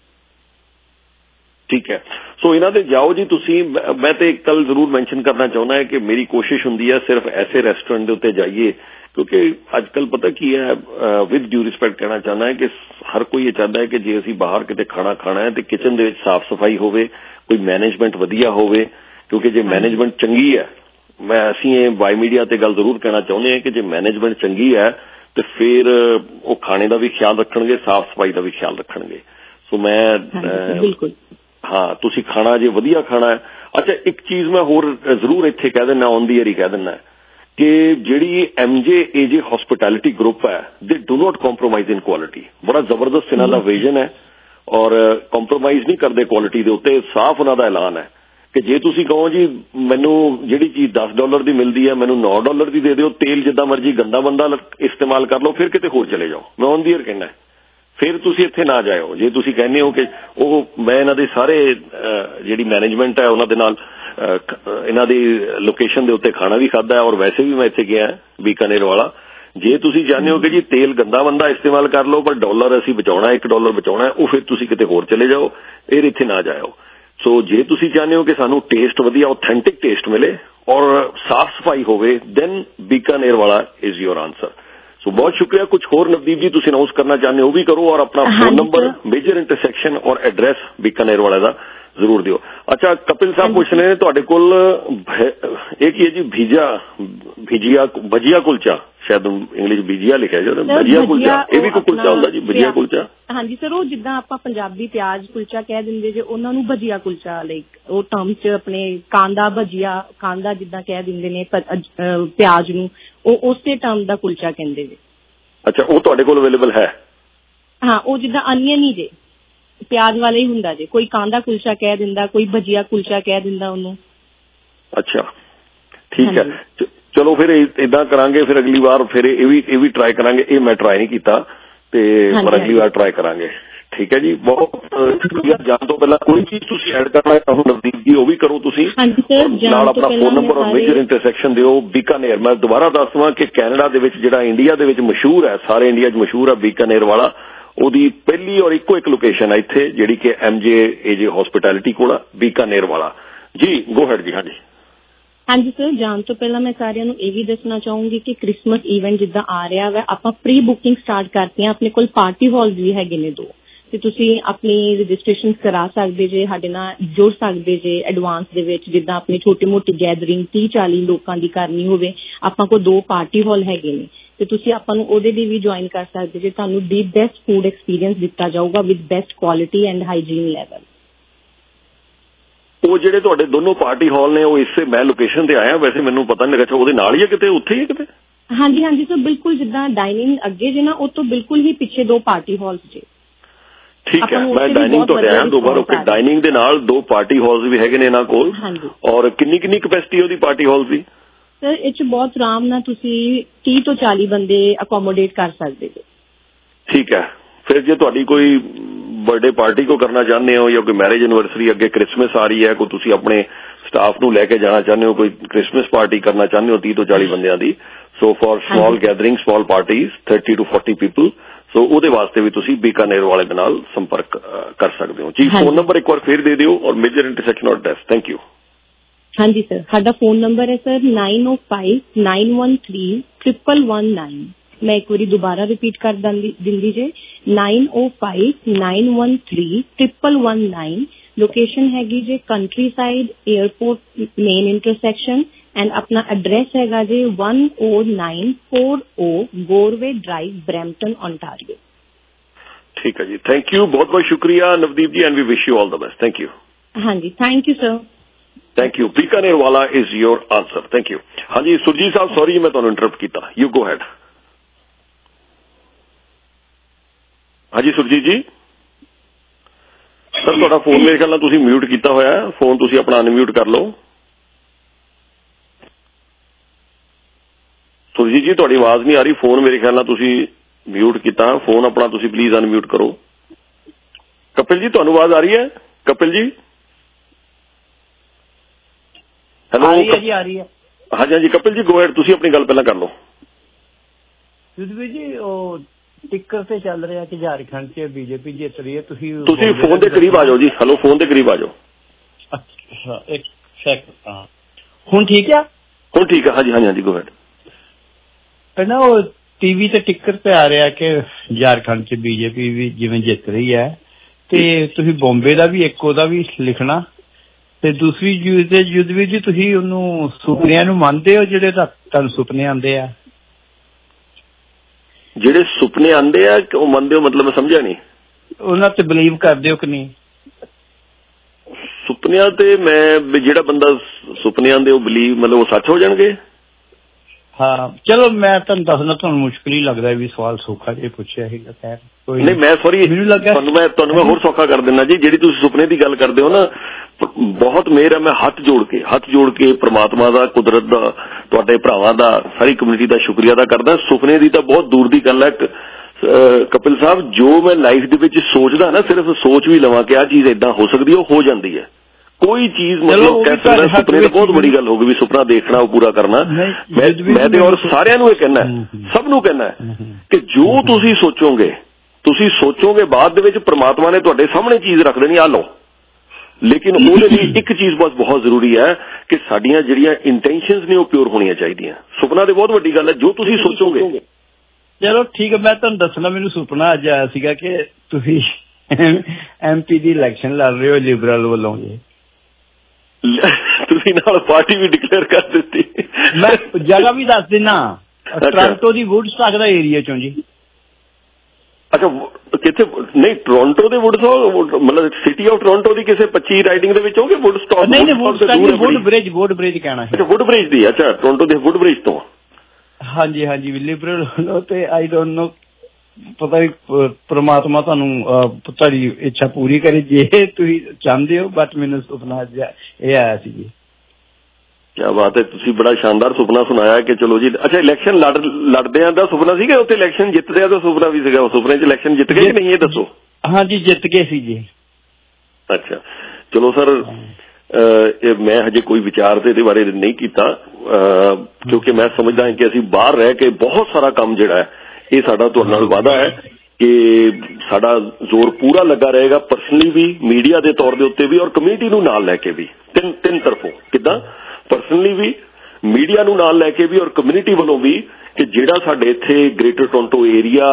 ਠੀਕ ਹੈ, ਸੋ ਇਹਨਾਂ ਦੇ ਜਾਓ ਜੀ ਤੁਸੀਂ। ਮੈਂ ਤੇ ਇੱਕ ਗੱਲ ਜ਼ਰੂਰ ਮੈਂਸ਼ਨ ਕਰਨਾ ਚਾਹੁੰਦਾ ਹੈ ਕਿ ਮੇਰੀ ਕੋਸ਼ਿਸ਼ ਹੁੰਦੀ ਹੈ ਸਿਰਫ ਐਸੇ ਰੈਸਟੋਰੈਂਟ ਦੇ ਉੱਤੇ ਜਾਈਏ, ਕਿਉਂਕਿ ਅੱਜ ਕੱਲ੍ਹ ਪਤਾ ਕੀ ਹੈ, ਵਿਦ ਡਿਊ ਰਿਸਪੈਕਟ ਕਹਿਣਾ ਚਾਹੁੰਦਾ ਹੈ ਕਿ ਹਰ ਕੋਈ ਇਹ ਚਾਹੁੰਦਾ ਹੈ ਕਿ ਜੇ ਅਸੀਂ ਬਾਹਰ ਕਿਤੇ ਖਾਣਾ ਖਾਣਾ ਹੈ ਤੇ ਕਿਚਨ ਦੇ ਵਿੱਚ ਸਾਫ਼ ਸਫਾਈ ਹੋਵੇ, ਕੋਈ ਮੈਨੇਜਮੈਂਟ ਵਧੀਆ ਹੋਵੇ, ਕਿਉਂਕਿ ਜੇ ਮੈਨੇਜਮੈਂਟ ਚੰਗੀ ਹੈ, ਮੈਂ ਅਸੀਂ ਇਹ ਬਾਈ ਮੀਡੀਆ ਤੇ ਗੱਲ ਜ਼ਰੂਰ ਕਹਿਣਾ ਚਾਹੁੰਦੇ ਹਾਂ ਕਿ ਜੇ ਮੈਨੇਜਮੈਂਟ ਚੰਗੀ ਹੈ ਤੇ ਫਿਰ ਉਹ ਖਾਣੇ ਦਾ ਵੀ ਖਿਆਲ ਰੱਖਣਗੇ, ਸਾਫ਼ ਸਫਾਈ ਦਾ ਵੀ ਖਿਆਲ ਰੱਖਣਗੇ। ਸੋ ਮੈਂ ਬਿਲਕੁਲ ਹਾਂ, ਤੁਸੀਂ ਖਾਣਾ ਜੇ ਵਧੀਆ ਖਾਣਾ ਹੈ। ਅੱਛਾ, ਇੱਕ ਚੀਜ਼ ਮੈਂ ਹੋਰ ਜ਼ਰੂਰ ਇੱਥੇ ਕਹਿ ਦਿੰਦਾ, ਔਨ ਦੀ ਏਅਰ ਹੀ ਕਹਿ ਦਿੰਦਾ ਕਿ ਜਿਹੜੀ ਐਮਜੇ ਏਜੇ ਹਸਪਿਟੈਲਿਟੀ ਗਰੁੱਪ ਹੈ, they do not compromise in quality. ਬੜਾ ਜ਼ਬਰਦਸਤ ਇਹਨਾਂ ਦਾ ਵਿਜ਼ਨ ਹੈ ਔਰ ਕੰਪਰੋਮਾਈਜ਼ ਨਹੀਂ ਕਰਦੇ ਕੁਆਲਿਟੀ ਦੇ ਉੱਤੇ। ਸਾਫ਼ ਉਹਨਾਂ ਦਾ ਐਲਾਨ ਹੈ ਕਿ ਜੇ ਤੁਸੀਂ ਕਹੋ ਜੀ ਮੈਨੂੰ ਜਿਹੜੀ ਚੀਜ਼ ਦਸ ਡਾਲਰ ਦੀ ਮਿਲਦੀ ਹੈ ਮੈਨੂੰ ਨੌ ਡਾਲਰ ਦੀ ਦੇ ਦਿਓ, ਤੇਲ ਜਿੱਦਾਂ ਮਰਜ਼ੀ ਗੰਦਾ ਬੰਦਾ ਇਸਤੇਮਾਲ ਕਰ ਲਓ, ਫਿਰ ਕਿਤੇ ਹੋਰ ਚਲੇ ਜਾਓ। ਮੈਂ ਔਨ ਦੀ ਏਅਰ ਕਹਿਣਾ, ਫਿਰ ਤੁਸੀਂ ਇੱਥੇ ਨਾ ਜਾਇਓ। ਜੇ ਤੁਸੀਂ ਕਹਿੰਦੇ ਹੋ ਕਿ ਉਹ ਮੈਂ ਇਹਨਾਂ ਦੇ ਸਾਰੇ ਜਿਹੜੀ ਮੈਨੇਜਮੈਂਟ ਹੈ ਉਹਨਾਂ ਦੇ ਨਾਲ ਇਹਨਾਂ ਦੀ ਲੋਕੇਸ਼ਨ ਦੇ ਉੱਤੇ ਖਾਣਾ ਵੀ ਖਾਧਾ ਔਰ ਵੈਸੇ ਵੀ ਮੈਂ ਇੱਥੇ ਗਿਆ ਬੀਕਾਨੇਰ ਵਾਲਾ। ਜੇ ਤੁਸੀਂ ਚਾਹੁੰਦੇ ਹੋ ਕਿ ਜੀ ਤੇਲ ਗੰਦਾ ਬੰਦਾ ਇਸਤੇਮਾਲ ਕਰ ਲਓ ਪਰ ਡਾਲਰ ਅਸੀਂ ਬਚਾਉਣਾ, ਇੱਕ ਡਾਲਰ ਬਚਾਉਣਾ, ਉਹ ਫਿਰ ਤੁਸੀਂ ਕਿਤੇ ਹੋਰ ਚਲੇ ਜਾਓ, ਇਹ ਇੱਥੇ ਨਾ ਜਾਇਓ। ਸੋ ਜੇ ਤੁਸੀਂ ਚਾਹੁੰਦੇ ਹੋ ਕਿ ਸਾਨੂੰ ਟੇਸਟ ਵਧੀਆ ਆਥੈਂਟਿਕ ਟੇਸਟ ਮਿਲੇ ਔਰ ਸਾਫ਼ ਸਫਾਈ ਹੋਵੇ, ਦੈਨ ਬੀਕਾਨੇਰ ਵਾਲਾ ਇਜ਼ ਯੋਰ ਆਂਸਰ। ਸੋ ਬਹੁਤ ਸ਼ੁਕਰੀਆ। ਕੁਝ ਹੋਰ ਨਵਦੀਪ ਜੀ ਤੁਸੀਂ ਅਨਾਉਂਸ ਕਰਨਾ ਚਾਹੁੰਦੇ ਹੋ ਉਹ ਵੀ ਕਰੋ, ਔਰ ਆਪਣਾ ਫੋਨ ਨੰਬਰ, ਮੇਜਰ ਇੰਟਰਸੈਕਸ਼ਨ ਔਰ ਐਡਰੈਸ ਬੀਕਾਨੇਰ ਵਾਲੇ ਦਾ ਜ਼ਰੂਰ ਦਿਓ। ਅੱਛਾ ਕਪਿਲ ਸਾਹਿਬ ਪੁੱਛ ਰਹੇ ਨੇ ਤੁਹਾਡੇ ਕੋਲ ਇਹ ਕੀ ਹੈ ਜੀ ਭੀਜਾ ਭੀਜੀਆ ਭਜੀਆ ਕੁਲਚਾ, ਸ਼ਾਇਦ ਇੰਗਲਿਸ਼ ਭੀਜੀਆ ਲਿਖਿਆ ਜਾਂਦਾ, ਭਜੀਆ ਕੁਲਚਾ, ਇਹ ਵੀ ਕੋਈ ਕੁਲਚਾ ਹੁੰਦਾ ਜੀ ਭਜੀਆ ਕੁਲਚਾ? ਹਾਂਜੀ ਸਰ, ਉਹ ਜਿੱਦਾਂ ਆਪਾਂ ਪੰਜਾਬੀ ਪਿਆਜ਼ ਕੁਲਚਾ ਕਹਿ ਦਿੰਦੇ ਜੇ, ਉਹਨਾਂ ਨੂੰ ਭਜੀਆ ਕੁਲਚਾ ਲਾਈਕ ਉਹ ਟਰਮ ਚ ਆਪਣੇ ਕਾਂਦਾ ਭਜੀਆ, ਕਾਂਦਾ ਜਿੱਦਾਂ ਕਹਿ ਦਿੰਦੇ ਨੇ ਪਿਆਜ਼ ਨੂੰ, ਉਹ ਉਸੇ ਟਰਮ ਦਾ ਕੁਲਚਾ ਕਹਿੰਦੇ ਜੇ। ਅੱਛਾ, ਉਹ ਤੁਹਾਡੇ ਕੋਲ ਅਵੇਲੇਬਲ ਹੈ? ਹਾਂ, ਉਹ ਜਿੱਦਾਂ ਅਨੀਅਨ ਹੀ ਜੇ, ਪਿਆਜ਼ ਵਾਲਾ ਹੀ ਹੁੰਦਾ ਜੇ, ਕੋਈ ਕਾਂਦਾ ਕੁਲਚਾ ਕਹਿ ਦਿੰਦਾ, ਕੋਈ ਭਜੀਆ ਕੁਲਚਾ ਕਹਿ ਦਿੰਦਾ ਉਹਨੂੰ। ਅੱਛਾ ਠੀਕ ਹੈ, ਚਲੋ ਫਿਰ ਇਦਾਂ ਕਰਾਂਗੇ, ਫਿਰ ਅਗਲੀ ਵਾਰ ਫਿਰ ਇਹ ਵੀ ਇਹ ਵੀ ਟਰਾਈ ਕਰਾਂਗੇ। ਇਹ ਮੈਂ ਟਰਾਈ ਨਹੀਂ ਕੀਤਾ ਤੇ ਪਰ ਅਗਲੀ ਵਾਰ ਟਰਾਈ ਕਰਾਂਗੇ। ਠੀਕ ਹੈ ਜੀ, ਬਹੁਤ ਸ਼ੁਕਰੀਆ। ਜਾਣ ਤੋਂ ਪਹਿਲਾਂ ਕੋਈ ਚੀਜ਼ ਤੁਸੀਂ ਐਡ ਕਰਨਾ ਚਾਹੋ ਨਵਦੀਪ ਜੀ, ਉਹ ਵੀ ਕਰੋ ਤੁਸੀਂ, ਨਾਲ ਆਪਣਾ ਫੋਨ ਨੰਬਰ ਔਰ ਮੇਜਰ ਇੰਟਰਸੈਕਸ਼ਨ ਦਿਓ। ਬੀਕਾਨੇਰ, ਮੈਂ ਦੁਬਾਰਾ ਦੱਸ ਦਵਾਂ ਕਿ ਕੈਨੇਡਾ ਦੇ ਵਿੱਚ ਜਿਹੜਾ ਇੰਡੀਆ ਦੇ ਵਿੱਚ ਮਸ਼ਹੂਰ ਹੈ, ਸਾਰੇ ਇੰਡੀਆ 'ਚ ਮਸ਼ਹੂਰ ਹੈ ਬੀਕਾਨੇਰ ਵਾਲਾ, ਉਹਦੀ ਪਹਿਲੀ ਔਰ ਇੱਕੋ ਇੱਕ ਲੋਕੇਸ਼ਨ ਹੈ ਇੱਥੇ, ਜਿਹੜੀ ਕਿ ਐਮ ਜੇ ਏ ਜੇ ਹਸਪੀਟੈਲਿਟੀ ਕੋਲ ਆ, ਬੀਕਾਨੇਰ ਵਾਲਾ ਜੀ। ਗੋ ਹੈਡ ਜੀ। ਹਾਂਜੀ ਹਾਂਜੀ ਸਰ, ਜਾਣ ਤੋਂ ਪਹਿਲਾਂ ਮੈਂ ਸਾਰਿਆਂ ਨੂੰ ਇਹ ਵੀ ਦੱਸਣਾ ਚਾਹੂੰਗੀ ਕਿ ਕ੍ਰਿਸਮਸ ਈਵੈਂਟ ਜਿੱਦਾਂ ਆ ਰਿਹਾ ਵਾ, ਆਪਾਂ ਪ੍ਰੀ ਬੁਕਿੰਗ ਸਟਾਰਟ ਕਰਤੀ ਆ। ਆਪਣੇ ਕੋਲ ਪਾਰਟੀ ਹਾਲ ਵੀ ਹੈਗੇ ਨੇ ਦੋ, ਤੇ ਤੁਸੀਂ ਆਪਣੀ ਰਜਿਸਟ੍ਰੇਸ਼ਨ ਕਰਾ ਸਕਦੇ ਜੇ, ਸਾਡੇ ਨਾਲ ਜੁੜ ਸਕਦੇ ਜੇ ਐਡਵਾਂਸ ਦੇ ਵਿੱਚ। ਜਿੱਦਾਂ ਆਪਣੀ ਛੋਟੀ ਮੋਟੀ ਗੈਦਰਿੰਗ ਤੀਹ ਚਾਲੀ ਲੋਕਾਂ ਦੀ ਕਰਨੀ ਹੋਵੇ, ਆਪਾਂ ਕੋਲ ਦੋ ਪਾਰਟੀ ਹਾਲ ਹੈਗੇ ਨੇ, ਤੇ ਤੁਸੀਂ ਆਪਾਂ ਨੂੰ ਉਹਦੇ ਲਈ ਵੀ ਜੁਆਇਨ ਕਰ ਸਕਦੇ ਜੇ। ਤੁਹਾਨੂੰ ਦੀ ਬੈਸਟ ਫੂਡ ਐਕਸਪੀਰੀਅੰਸ ਦਿੱਤਾ ਜਾਊਗਾ with best quality and hygiene level. ਉਹ ਜਿਹੜੇ ਤੁਹਾਡੇ ਦੋਨੋਂ ਪਾਰਟੀ ਹਾਲ ਨੇ, ਉਹ ਇਸੇ ਮੈਂ ਲੋਕੇਸ਼ਨ ਤੇ ਆਇਆ, ਵੈਸੇ ਮੈਨੂੰ ਪਤਾ ਨਹੀਂ ਲੱਗਾ ਉਹਦੇ ਨਾਲ ਹੀ ਹੈ ਕਿਤੇ, ਉੱਥੇ ਹੀ ਹੈ ਕਿਤੇ? ਹਾਂਜੀ ਹਾਂਜੀ ਸਰ, ਬਿਲਕੁਲ ਜਿੱਦਾਂ ਡਾਈਨਿੰਗ ਅੱਗੇ ਜੇ ਨਾ, ਉਹ ਤੋਂ ਬਿਲਕੁਲ ਹੀ ਪਿੱਛੇ ਦੋ ਪਾਰਟੀ ਹਾਲਸ ਜੇ। ਠੀਕ ਹੈ, ਮੈਂ ਡਾਈਨਿੰਗ ਤੋਂ ਆਇਆ ਦੋ ਵਾਰ। ਓਕੇ, ਡਾਈਨਿੰਗ ਦੇ ਨਾਲ ਦੋ ਪਾਰਟੀ ਹਾਲਸ ਵੀ ਹੈਗੇ ਨੇ ਇਹਨਾਂ ਕੋਲ। ਔਰ ਕਿੰਨੀ ਕਿੰਨੀ ਕਪੈਸਿਟੀ ਉਹਦੀ ਪਾਰਟੀ ਹਾਲ ਦੀ? ਸਰ ਇਹ 'ਚ ਬਹੁਤ ਆਰਾਮ ਨਾਲ ਤੁਸੀਂ ਤੀਹ ਤੋਂ ਚਾਲੀ ਬੰਦੇ ਅਕੋਮੋਡੇਟ ਕਰ ਸਕਦੇ ਜੇ। ਠੀਕ ਹੈ, ਫਿਰ ਜੇ ਤੁਹਾਡੀ ਕੋਈ ਬਰਥਡੇ ਪਾਰਟੀ ਕੋ ਕਰਨਾ ਚਾਹੁੰਦੇ ਹੋ, ਜਾਂ ਕੋਈ ਮੈਰਿਜ ਐਨਵਰਸਰੀ, ਅੱਗੇ ਕ੍ਰਿਸਮਸ ਆ ਰਹੀ ਹੈ, ਕੋਈ ਤੁਸੀਂ ਆਪਣੇ ਸਟਾਫ ਨੂੰ ਲੈ ਕੇ ਜਾਣਾ ਚਾਹੁੰਦੇ ਹੋ, ਕੋਈ ਕ੍ਰਿਸਮਸ ਪਾਰਟੀ ਕਰਨਾ ਚਾਹੁੰਦੇ ਹੋ ਤੀਹ ਤੋਂ ਚਾਲੀ ਬੰਦਿਆਂ ਦੀ, so for small gathering, small parties thirty to forty people, so ਉਹਦੇ ਵਾਸਤੇ ਵੀ ਤੁਸੀਂ ਬੀਕਾਨੇਰ ਵਾਲੇ ਦੇ ਨਾਲ ਸੰਪਰਕ ਕਰ ਸਕਦੇ ਹੋ ਜੀ। ਫੋਨ ਨੰਬਰ ਇੱਕ ਵਾਰ ਫਿਰ ਦੇ ਦਿਓ ਔਰ major intersection address. Thank you. ਹਾਂਜੀ ਸਰ, ਸਾਡਾ ਫੋਨ ਨੰਬਰ ਹੈ sir nine oh five nine one three triple one nine. ਮੈਂ ਇੱਕ ਵਾਰੀ ਦੁਬਾਰਾ ਰਿਪੀਟ ਕਰ ਦਿੰਦੀ ਜੇ, nine oh five nine one three triple one nine. Location ਹੈਗੀ ਜੇ country side, airport main intersection, and ਆਪਣਾ ਐਡਰੈਸ ਹੈਗਾ ਜੇ one oh nine four oh Gorway drive, Brampton, Ontario. ਠੀਕ ਹੈ ਜੀ, ਥੈਂਕ ਯੂ, ਬਹੁਤ ਬਹੁਤ ਸ਼ੁਕਰੀਆ Navdeep ji, and we wish you all the best. Thank you. ਹਾਂਜੀ, thank you sir. Thank you. Bikaner ਵਾਲਾ is your answer. Thank you. ਹਾਂਜੀ ਸੁਰਜੀਤ ਸਾਹਿਬ, ਸੌਰੀ ਮੈਂ ਤੁਹਾਨੂੰ ਇੰਟਰਰਪਟ ਕੀਤਾ, ਯੂ ਗੋ ਹੈਡ। ਹਾਂਜੀ ਸੁਰਜੀਤ ਜੀ, ਸਰ ਤੁਹਾਡਾ ਫੋਨ ਮੇਰੇ ਖਿਆਲ ਨਾਲ ਤੁਸੀਂ ਮਿਊਟ ਕੀਤਾ ਹੋਇਆ, ਫੋਨ ਤੁਸੀਂ ਆਪਣਾ ਅਨਮਿਊਟ ਕਰ ਲਓ। ਸੁਰਜੀਤ ਜੀ ਤੁਹਾਡੀ ਆਵਾਜ਼ ਨਹੀਂ ਆ ਰਹੀ, ਫੋਨ ਮੇਰੇ ਖਿਆਲ ਨਾਲ ਤੁਸੀਂ ਮਿਊਟ ਕੀਤਾ, ਫੋਨ ਆਪਣਾ ਤੁਸੀਂ ਪਲੀਜ਼ ਅਨਮਿਊਟ ਕਰੋ। ਕਪਿਲ ਜੀ ਤੁਹਾਨੂੰ ਆਵਾਜ਼ ਆ ਰਹੀ ਹੈ? ਕਪਿਲ ਜੀ ਹੈਲੋ। ਆ ਰਹੀ ਹੈ ਜੀ, ਆ ਰਹੀ ਹੈ। ਹਾਂਜੀ ਹਾਂਜੀ ਕਪਿਲ ਜੀ, ਗੋ ਹੈਡ, ਤੁਸੀਂ ਆਪਣੀ ਗੱਲ ਪਹਿਲਾਂ ਕਰ ਲਓ। ਯੁਧਵੀਰ ਜੀ, ਉਹ ਟਿੱਕਰ ਤੇ ਚੱਲ ਰਿਹਾ ਕਿ ਝਾਰਖੰਡ 'ਚ ਬੀਜੇਪੀ ਜਿੱਤ ਰਹੀ ਹੈ, ਤੁਸੀਂ ਤੁਸੀਂ ਫੋਨ ਦੇ ਕਰੀਬ ਆ ਜਾਓ ਜੀ। ਹੈਲੋ, ਫੋਨ ਦੇ ਕਰੀਬ ਆ ਜਾਓ। ਅੱਛਾ ਇੱਕ ਸੈਕਿੰਡ, ਹਾਂ ਹੁਣ ਠੀਕ ਆ? ਹੁਣ ਠੀਕ ਹੈ, ਹਾਂਜੀ ਹਾਂਜੀ ਹਾਂਜੀ ਗੋ ਹੈਡ। ਪਹਿਲਾਂ ਉਹ ਟੀਵੀ ਤੇ ਟਿੱਕਰ ਤੇ ਆ ਰਿਹਾ ਕਿ ਝਾਰਖੰਡ 'ਚ ਬੀਜੇਪੀ ਵੀ ਜਿਵੇਂ ਜਿੱਤ ਰਹੀ ਹੈ, ਤੇ ਤੁਸੀਂ ਬੰਬੇ ਦਾ ਵੀ ਇੱਕ ਉਹਦਾ ਵੀ ਲਿਖਣਾ, ਤੇ ਦੂਸਰੀ ਯੁਧਵੀਰ ਜੀ ਤੁਸੀਂ ਉਹਨੂੰ ਸੁਪਨਿਆਂ ਨੂੰ ਮੰਨਦੇ ਹੋ, ਜਿਹੜੇ ਤੁਹਾਨੂੰ ਸੁਪਨੇ ਆਉਂਦੇ ਆ? ਜਿਹੜੇ ਸੁਪਨੇ ਆਉਂਦੇ ਆ ਉਹ ਮੰਨਦੇ ਹੋ, ਮਤਲਬ ਮੈਂ ਸਮਝਿਆ ਨਹੀਂ। ਉਹਨਾਂ ਤੇ ਬਿਲੀਵ ਕਰਦੇ ਹੋ ਕਿ ਨਹੀਂ? ਸੁਪਨਿਆਂ ਤੇ ਮੈਂ ਜਿਹੜਾ ਬੰਦਾ ਸੁਪਨੇ ਆਉਂਦੇ ਉਹ ਬਿਲੀਵ, ਮਤਲਬ ਉਹ ਸੱਚ ਹੋ ਜਾਣਗੇ? ਹਾਂ ਚਲੋ ਮੈਂ ਤੁਹਾਨੂੰ ਦੱਸਣਾ, ਤੁਹਾਨੂੰ ਮੁਸ਼ਕਿਲ ਹੀ ਲੱਗਦਾ ਵੀ ਸਵਾਲ ਸੌਖਾ ਜੇ ਪੁੱਛਿਆ ਸੀਗਾ। ਖੈਰ ਕੋਈ ਨਹੀਂ, ਮੈਂ ਸੌਰੀ ਤੁਹਾਨੂੰ ਮੈਂ ਤੁਹਾਨੂੰ ਮੈਂ ਹੋਰ ਸੌਖਾ ਕਰ ਦਿੰਦਾ ਜੀ। ਜਿਹੜੀ ਤੁਸੀਂ ਸੁਪਨੇ ਦੀ ਗੱਲ ਕਰਦੇ ਹੋ ਨਾ, ਬਹੁਤ ਮਿਹਰ ਹੈ, ਮੈਂ ਹੱਥ ਜੋੜ ਕੇ ਹੱਥ ਜੋੜ ਕੇ ਪ੍ਰਮਾਤਮਾ ਦਾ, ਕੁਦਰਤ ਦਾ, ਤੁਹਾਡੇ ਭਰਾਵਾਂ ਦਾ, ਸਾਰੀ ਕਮਿਊਨਿਟੀ ਦਾ ਸ਼ੁਕਰੀਆ ਅਦਾ ਕਰਦਾ। ਸੁਪਨੇ ਦੀ ਤਾਂ ਬਹੁਤ ਦੂਰ ਦੀ ਗੱਲ ਹੈ ਕਪਿਲ ਸਾਹਿਬ। ਜੋ ਮੈਂ ਲਾਈਫ ਦੇ ਵਿੱਚ ਸੋਚਦਾ ਨਾ, ਸਿਰਫ ਸੋਚ ਵੀ ਲਵਾਂ ਕਿ ਆਹ ਚੀਜ਼ ਏਦਾਂ ਹੋ ਸਕਦੀ, ਉਹ ਹੋ ਜਾਂਦੀ ਹੈ। ਕੋਈ ਚੀਜ਼ ਮਤਲਬ ਕਹਿ ਸਕਦਾ ਸੁਪਨੇ ਤਾਂ ਬਹੁਤ ਬੜੀ ਗੱਲ ਹੋ ਗਈ ਵੀ ਸੁਪਨਾ ਦੇਖਣਾ, ਉਹ ਪੂਰਾ ਕਰਨਾ। ਮੈਂ ਤੇ ਔਰ ਸਾਰਿਆਂ ਨੂੰ ਇਹ ਕਹਿਣਾ, ਸਭ ਨੂੰ ਕਹਿਣਾ ਕਿ ਜੋ ਤੁਸੀਂ ਸੋਚੋਗੇ, ਤੁਸੀਂ ਸੋਚੋਗੇ ਬਾਅਦ ਦੇ ਵਿੱਚ ਪ੍ਰਮਾਤਮਾ ਨੇ ਤੁਹਾਡੇ ਸਾਹਮਣੇ ਚੀਜ਼ ਰੱਖ ਦੇਣੀ, ਆ ਲਓ। ਲੇਕਿਨ ਉਹਦੇ ਲਈ ਇੱਕ ਚੀਜ਼ ਬਸ ਬਹੁਤ ਜ਼ਰੂਰੀ ਹੈ ਕਿ ਸਾਡੀਆਂ ਜਿਹੜੀਆਂ ਇੰਟੈਂਸ਼ਨਸ ਨੇ ਉਹ ਪਿਓਰ ਹੋਣੀਆਂ ਚਾਹੀਦੀਆਂ। ਸੁਪਨਾ ਤੇ ਬਹੁਤ ਵੱਡੀ ਗੱਲ ਹੈ, ਜੋ ਤੁਸੀਂ ਸੋਚੋਗੇ। ਚਲੋ ਠੀਕ ਹੈ, ਮੈਂ ਤੁਹਾਨੂੰ ਦੱਸਣਾ, ਮੈਨੂੰ ਸੁਪਨਾ ਅੱਜ ਆਇਆ ਸੀਗਾ ਕਿ ਤੁਸੀਂ ਐਮ ਪੀ ਦੀ ਇਲੈਕਸ਼ਨ ਲੜ ਰਹੇ ਹੋ ਲਿਬਰਲ ਵੱਲੋਂ ਜੀ। ਤੁਸੀਂ ਨਾਲ ਪਾਰਟੀ ਵੀ ਡਿਕਲੇਅਰ ਕਰ ਦਿੱਤੀ। ਮੈਂ ਜਗ੍ਹਾ ਵੀ ਦੱਸ ਦਿੰਦਾ, ਟੋਰਾਂਟੋ ਦੀ ਵੁੱਡਸਟਾਕ ਦਾ ਏਰੀਆ ਚੋਂ ਜੀ। ਅੱਛਾ, ਕਿੱਥੇ? ਨਹੀਂ, ਟੋਰਾਂਟੋ ਦੇ ਵੁੱਡਸਟਾਕ ਮਤਲਬ ਸਿਟੀ ਆਫ ਟੋਰਾਂਟੋ ਦੀ ਕਿਸੇ ਪੱਚੀ ਰਾਈਡਿੰਗ ਦੇ ਵਿੱਚ ਹੋਗੇ ਵੁੱਡਸਟਾਕ? ਨਹੀਂ ਨਹੀਂ, ਵੁੱਡ ਬ੍ਰਿਜ, ਵੁੱਡ ਬ੍ਰਿਜ ਕਹਿਣਾ। ਅੱਛਾ, ਵੁੱਡ ਬ੍ਰਿਜ ਦੀ। ਅੱਛਾ, ਟੋਰਾਂਟੋ ਦੇ ਵੁੱਡ ਬ੍ਰਿਜ ਤੋਂ। ਹਾਂਜੀ ਹਾਂਜੀ, ਲਿਬਰਲ ਤੇ ਆਈ ਡੋਂਟ ਨੋ, ਪਤਾ ਨਹੀਂ ਪ੍ਰਮਾਤਮਾ ਤੁਹਾਨੂੰ ਤੁਹਾਡੀ ਇੱਛਾ ਪੂਰੀ ਕਰੇ ਜੇ ਤੁਸੀਂ ਚਾਹੁੰਦੇ ਹੋ, ਬਟ ਮੈਨੂੰ ਸੁਪਨਾ ਇਹ ਆਇਆ ਸੀ ਜੀ। ਕਿਆ ਬਾਤ ਹੈ, ਤੁਸੀਂ ਬੜਾ ਸ਼ਾਨਦਾਰ ਸੁਪਨਾ ਸੁਣਾਇਆ ਕਿ ਚਲੋ ਜੀ। ਅੱਛਾ, ਇਲੈਕਸ਼ਨ ਲੜ ਲੜਦਿਆਂ ਦਾ ਸੁਪਨਾ ਸੀਗਾ ਉੱਥੇ, ਇਲੈਕਸ਼ਨ ਜਿੱਤਦਿਆਂ ਦਾ ਸੁਪਨਾ ਵੀ ਸੀਗਾ? ਸੁਪਨੇ ਚ ਇਲੈਕਸ਼ਨ ਜਿੱਤ ਗਏ ਕਿ ਨਹੀਂ, ਇਹ ਦੱਸੋ। ਹਾਂਜੀ, ਜਿੱਤ ਗਏ ਸੀ ਜੀ। ਅੱਛਾ, ਚਲੋ ਸਰ, ਮੈਂ ਹਜੇ ਕੋਈ ਵਿਚਾਰ ਤੇ ਇਹਦੇ ਬਾਰੇ ਨਹੀਂ ਕੀਤਾ ਕਿਉਂਕਿ ਮੈਂ ਸਮਝਦਾ ਹਾਂ ਕਿ ਅਸੀਂ ਬਾਹਰ ਰਹਿ ਕੇ ਬਹੁਤ ਸਾਰਾ ਕੰਮ ਜਿਹੜਾ ਹੈ ਇਹ ਸਾਡਾ ਤੁਹਾਡੇ ਨਾਲ ਵਾਅਦਾ ਹੈ ਕਿ ਸਾਡਾ ਜ਼ੋਰ ਪੂਰਾ ਲੱਗਾ ਰਹੇਗਾ, ਪਰਸਨਲੀ ਵੀ, ਮੀਡੀਆ ਦੇ ਤੌਰ ਦੇ ਉੱਤੇ ਵੀ, ਔਰ ਕਮਿਊਨਿਟੀ ਨੂੰ ਨਾਲ ਲੈ ਕੇ ਵੀ। ਤਿੰਨ ਤਿੰਨ ਤਰਫੋਂ ਕਿੱਦਾਂ? ਪਰਸਨਲੀ ਵੀ, ਮੀਡੀਆ ਨੂੰ ਨਾਲ ਲੈ ਕੇ ਵੀ, ਔਰ ਕਮਿਊਨਿਟੀ ਵੱਲੋਂ ਵੀ, ਕਿ ਜਿਹੜਾ ਸਾਡੇ ਇੱਥੇ ਗ੍ਰੇਟਰ ਟੋਰਾਂਟੋ ਏਰੀਆ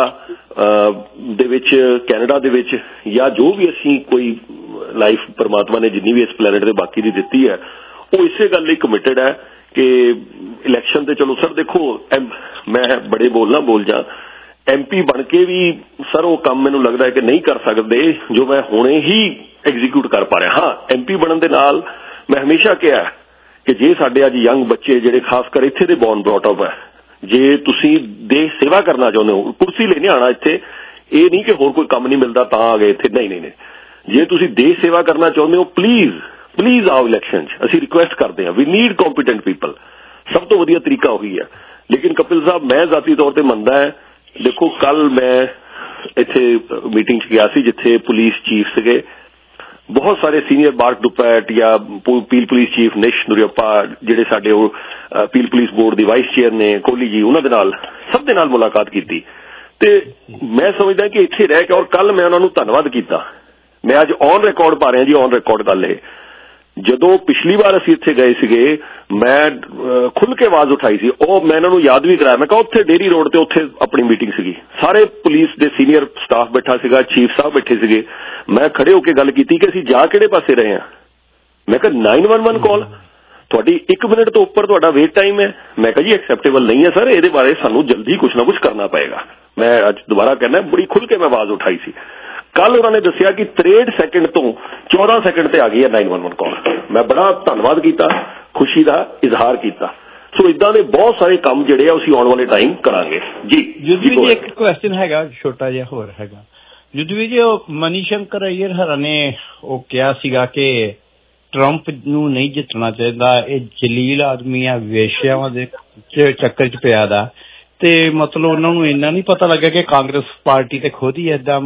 ਦੇ ਵਿੱਚ, ਕੈਨੇਡਾ ਦੇ ਵਿੱਚ, ਜਾਂ ਜੋ ਵੀ ਅਸੀਂ ਕੋਈ ਲਾਈਫ ਪਰਮਾਤਮਾ ਨੇ ਜਿੰਨੀ ਵੀ ਇਸ ਪਲੈਨਟ ਦੇ ਬਾਕੀ ਦੀ ਦਿੱਤੀ ਹੈ, ਉਹ ਇਸੇ ਗੱਲ ਲਈ ਕਮਿਟਡ ਹੈ ਕਿ ਇਲੈਕਸ਼ਨ ਤੇ ਚਲੋ ਸਰ ਦੇਖੋ, ਮੈਂ ਬੜੇ ਬੋਲ ਨਾ ਬੋਲ ਜਾ, ਐਮ ਪੀ ਬਣ ਕੇ ਵੀ ਸਰ ਉਹ ਕੰਮ ਮੈਨੂੰ ਲੱਗਦਾ ਹੈ ਕਿ ਨਹੀਂ ਕਰ ਸਕਦੇ ਜੋ ਮੈਂ ਹੁਣੇ ਹੀ ਐਗਜ਼ੀਕਿਊਟ ਕਰ ਪਾ ਰਿਹਾ। ਹਾਂ, ਐਮ ਪੀ ਬਣਨ ਦੇ ਨਾਲ ਮੈਂ ਹਮੇਸ਼ਾ ਕਿਹਾ ਕਿ ਜੇ ਸਾਡੇ ਅੱਜ ਯੰਗ ਬੱਚੇ ਜਿਹੜੇ ਖਾਸ ਕਰ ਇੱਥੇ ਦੇ ਬੌਰਨ ਬ੍ਰੌਟ ਅਪ ਹੈ, ਜੇ ਤੁਸੀਂ ਦੇਸ਼ ਸੇਵਾ ਕਰਨਾ ਚਾਹੁੰਦੇ ਹੋ, ਕੁਰਸੀ ਲੈਣੇ ਆਉਣਾ ਇੱਥੇ, ਇਹ ਨਹੀਂ ਕਿ ਹੋਰ ਕੋਈ ਕੰਮ ਨਹੀਂ ਮਿਲਦਾ ਤਾਂ ਆ ਗਏ ਇੱਥੇ, ਨਹੀਂ ਨਹੀਂ ਨਹੀਂ, ਜੇ ਤੁਸੀਂ ਦੇਸ਼ ਸੇਵਾ ਕਰਨਾ ਚਾਹੁੰਦੇ ਹੋ, ਪਲੀਜ਼ ਪਲੀਜ਼ ਆਓ ਇਲੈਕਸ਼ਨ 'ਚ, ਅਸੀਂ ਰਿਕੁਐਸਟ ਕਰਦੇ ਹਾਂ। We need competent people. ਸਭ ਤੋਂ ਵਧੀਆ ਤਰੀਕਾ ਉਹੀ ਹੈ। ਲੇਕਿਨ ਕਪਿਲ ਸਾਹਿਬ, ਮੈਂ ਜ਼ਾਤੀ ਤੌਰ ਤੇ ਮੰਨਦਾ ਹੈ, ਦੇਖੋ ਕੱਲ ਮੈਂ ਇੱਥੇ ਮੀਟਿੰਗ 'ਚ ਗਿਆ ਸੀ ਜਿੱਥੇ ਪੁਲਿਸ ਚੀਫ ਸੀਗੇ, ਬਹੁਤ ਸਾਰੇ ਸੀਨੀਅਰ ਬਾਰਕ ਡੁਪੈਟ ਜਾਂ Peel police chief Nishan Duraiappah, ਜਿਹੜੇ ਸਾਡੇ ਉਹ ਪੀਲ ਪੁਲਿਸ ਬੋਰਡ ਦੀ ਵਾਈਸ ਚੇਅਰ ਨੇ, ਕੋਹਲੀ ਜੀ, ਉਹਨਾਂ ਦੇ ਨਾਲ ਸਭ ਦੇ ਨਾਲ ਮੁਲਾਕਾਤ ਕੀਤੀ ਤੇ ਮੈਂ ਸਮਝਦਾ ਕਿ ਇੱਥੇ ਰਹਿ ਕੇ, ਔਰ ਕੱਲ ਮੈਂ ਉਹਨਾਂ ਨੂੰ ਧੰਨਵਾਦ ਕੀਤਾ। ਮੈਂ ਅੱਜ ਔਨ ਰਿਕਾਰਡ ਪਾ ਰਿਹਾ ਜੀ, ਔਨ ਰਿਕਾਰਡ ਗੱਲ ਇਹ, ਜਦੋਂ ਪਿਛਲੀ ਵਾਰ ਅਸੀਂ ਇੱਥੇ ਗਏ ਸੀਗੇ ਮੈਂ ਖੁੱਲ੍ਹ ਕੇ ਆਵਾਜ਼ ਉਠਾਈ ਸੀ, ਉਹ ਮੈਂ ਇਹਨਾਂ ਨੂੰ ਯਾਦ ਵੀ ਕਰਾਇਆ। ਮੈਂ ਕਿਹਾ ਉੱਥੇ ਡੇਰੀ ਰੋਡ ਤੇ ਉੱਥੇ ਆਪਣੀ ਮੀਟਿੰਗ ਸੀਗੀ, ਸਾਰੇ ਪੁਲਿਸ ਦੇ ਸੀਨੀਅਰ ਸਟਾਫ ਬੈਠਾ ਸੀਗਾ, ਚੀਫ ਸਾਹਿਬ ਬੈਠੇ ਸੀਗੇ, ਮੈਂ ਖੜੇ ਹੋ ਕੇ ਗੱਲ ਕੀਤੀ ਕਿ ਅਸੀਂ ਜਾ ਕਿਹੜੇ ਪਾਸੇ ਰਹੇ ਹਾਂ। ਮੈਂ ਕਿਹਾ ਨਾਈਨ ਵਨ ਵਨ ਕਾਲ, ਤੁਹਾਡੀ ਇੱਕ ਮਿੰਟ ਤੋਂ ਉੱਪਰ ਤੁਹਾਡਾ ਵੇਟ ਟਾਈਮ ਹੈ। ਮੈਂ ਕਿਹਾ ਜੀ ਐਕਸੈਪਟੇਬਲ ਨਹੀਂ ਹੈ ਸਰ, ਇਹਦੇ ਬਾਰੇ ਸਾਨੂੰ ਜਲਦੀ ਕੁਛ ਨਾ ਕੁਛ ਕਰਨਾ ਪਏਗਾ। ਮੈਂ ਅੱਜ ਦੁਬਾਰਾ ਕਹਿਣਾ, ਬੜੀ ਖੁੱਲ੍ਹ ਕੇ ਮੈਂ ਆਵਾਜ਼ ਉਠਾਈ ਸੀ। ਕੱਲ ਉਹਨਾਂ ਨੇ ਦੱਸਿਆ ਕਿ ਤਰੇਹਠ ਸੈਕਿੰਡ ਤੋਂ ਚੌਦਾਂ ਸੈਕਿੰਡ ਤੇ ਆ ਗਈ ਹੈ ਨਾਈਨ ਵਨ ਵਨ ਕਾਲ। ਮੈਂ ਬੜਾ ਧੰਨਵਾਦ ਕੀਤਾ, ਖੁਸ਼ੀ ਦਾ ਇਜ਼ਹਾਰ ਕੀਤਾ। ਸੋ ਇਦਾਂ ਦੇ ਬਹੁਤ ਸਾਰੇ ਕੰਮ ਜਿਹੜੇ ਆ ਅਸੀਂ ਆਉਣ ਵਾਲੇ ਟਾਈਮ ਕਰਾਂਗੇ ਜੀ। ਜੀ ਇੱਕ ਕੁਐਸਚਨ ਹੈਗਾ ਛੋਟਾ ਜਿਹਾ ਹੋਰ ਹੈਗਾ ਜੁਦਵੀ ਜੀ, ਉਹ ਮਨੀਸ਼ੰਕਰ ਅਈਅਰ ਹਰਾਂ ਨੇ ਉਹ ਕਿਹਾ ਸੀਗਾ ਕਿ ਟਰੰਪ ਨੂੰ ਨਹੀਂ ਜਿੱਤਣਾ ਚਾਹੀਦਾ, ਇਹ ਜਲੀਲ ਆਦਮੀ ਆ, ਵੇਸ਼ਿਆਵਾਂ ਦੇ ਚੱਕਰ ਚ ਪਿਆ ਦਾ, ਤੇ ਮਤਲਬ ਉਹਨਾਂ ਨੂੰ ਇੰਨਾ ਨਹੀਂ ਪਤਾ ਲੱਗਿਆ ਕਿ ਕਾਂਗਰਸ ਪਾਰਟੀ ਤੇ ਖੁਦ ਹੀ ਏਦਾਂ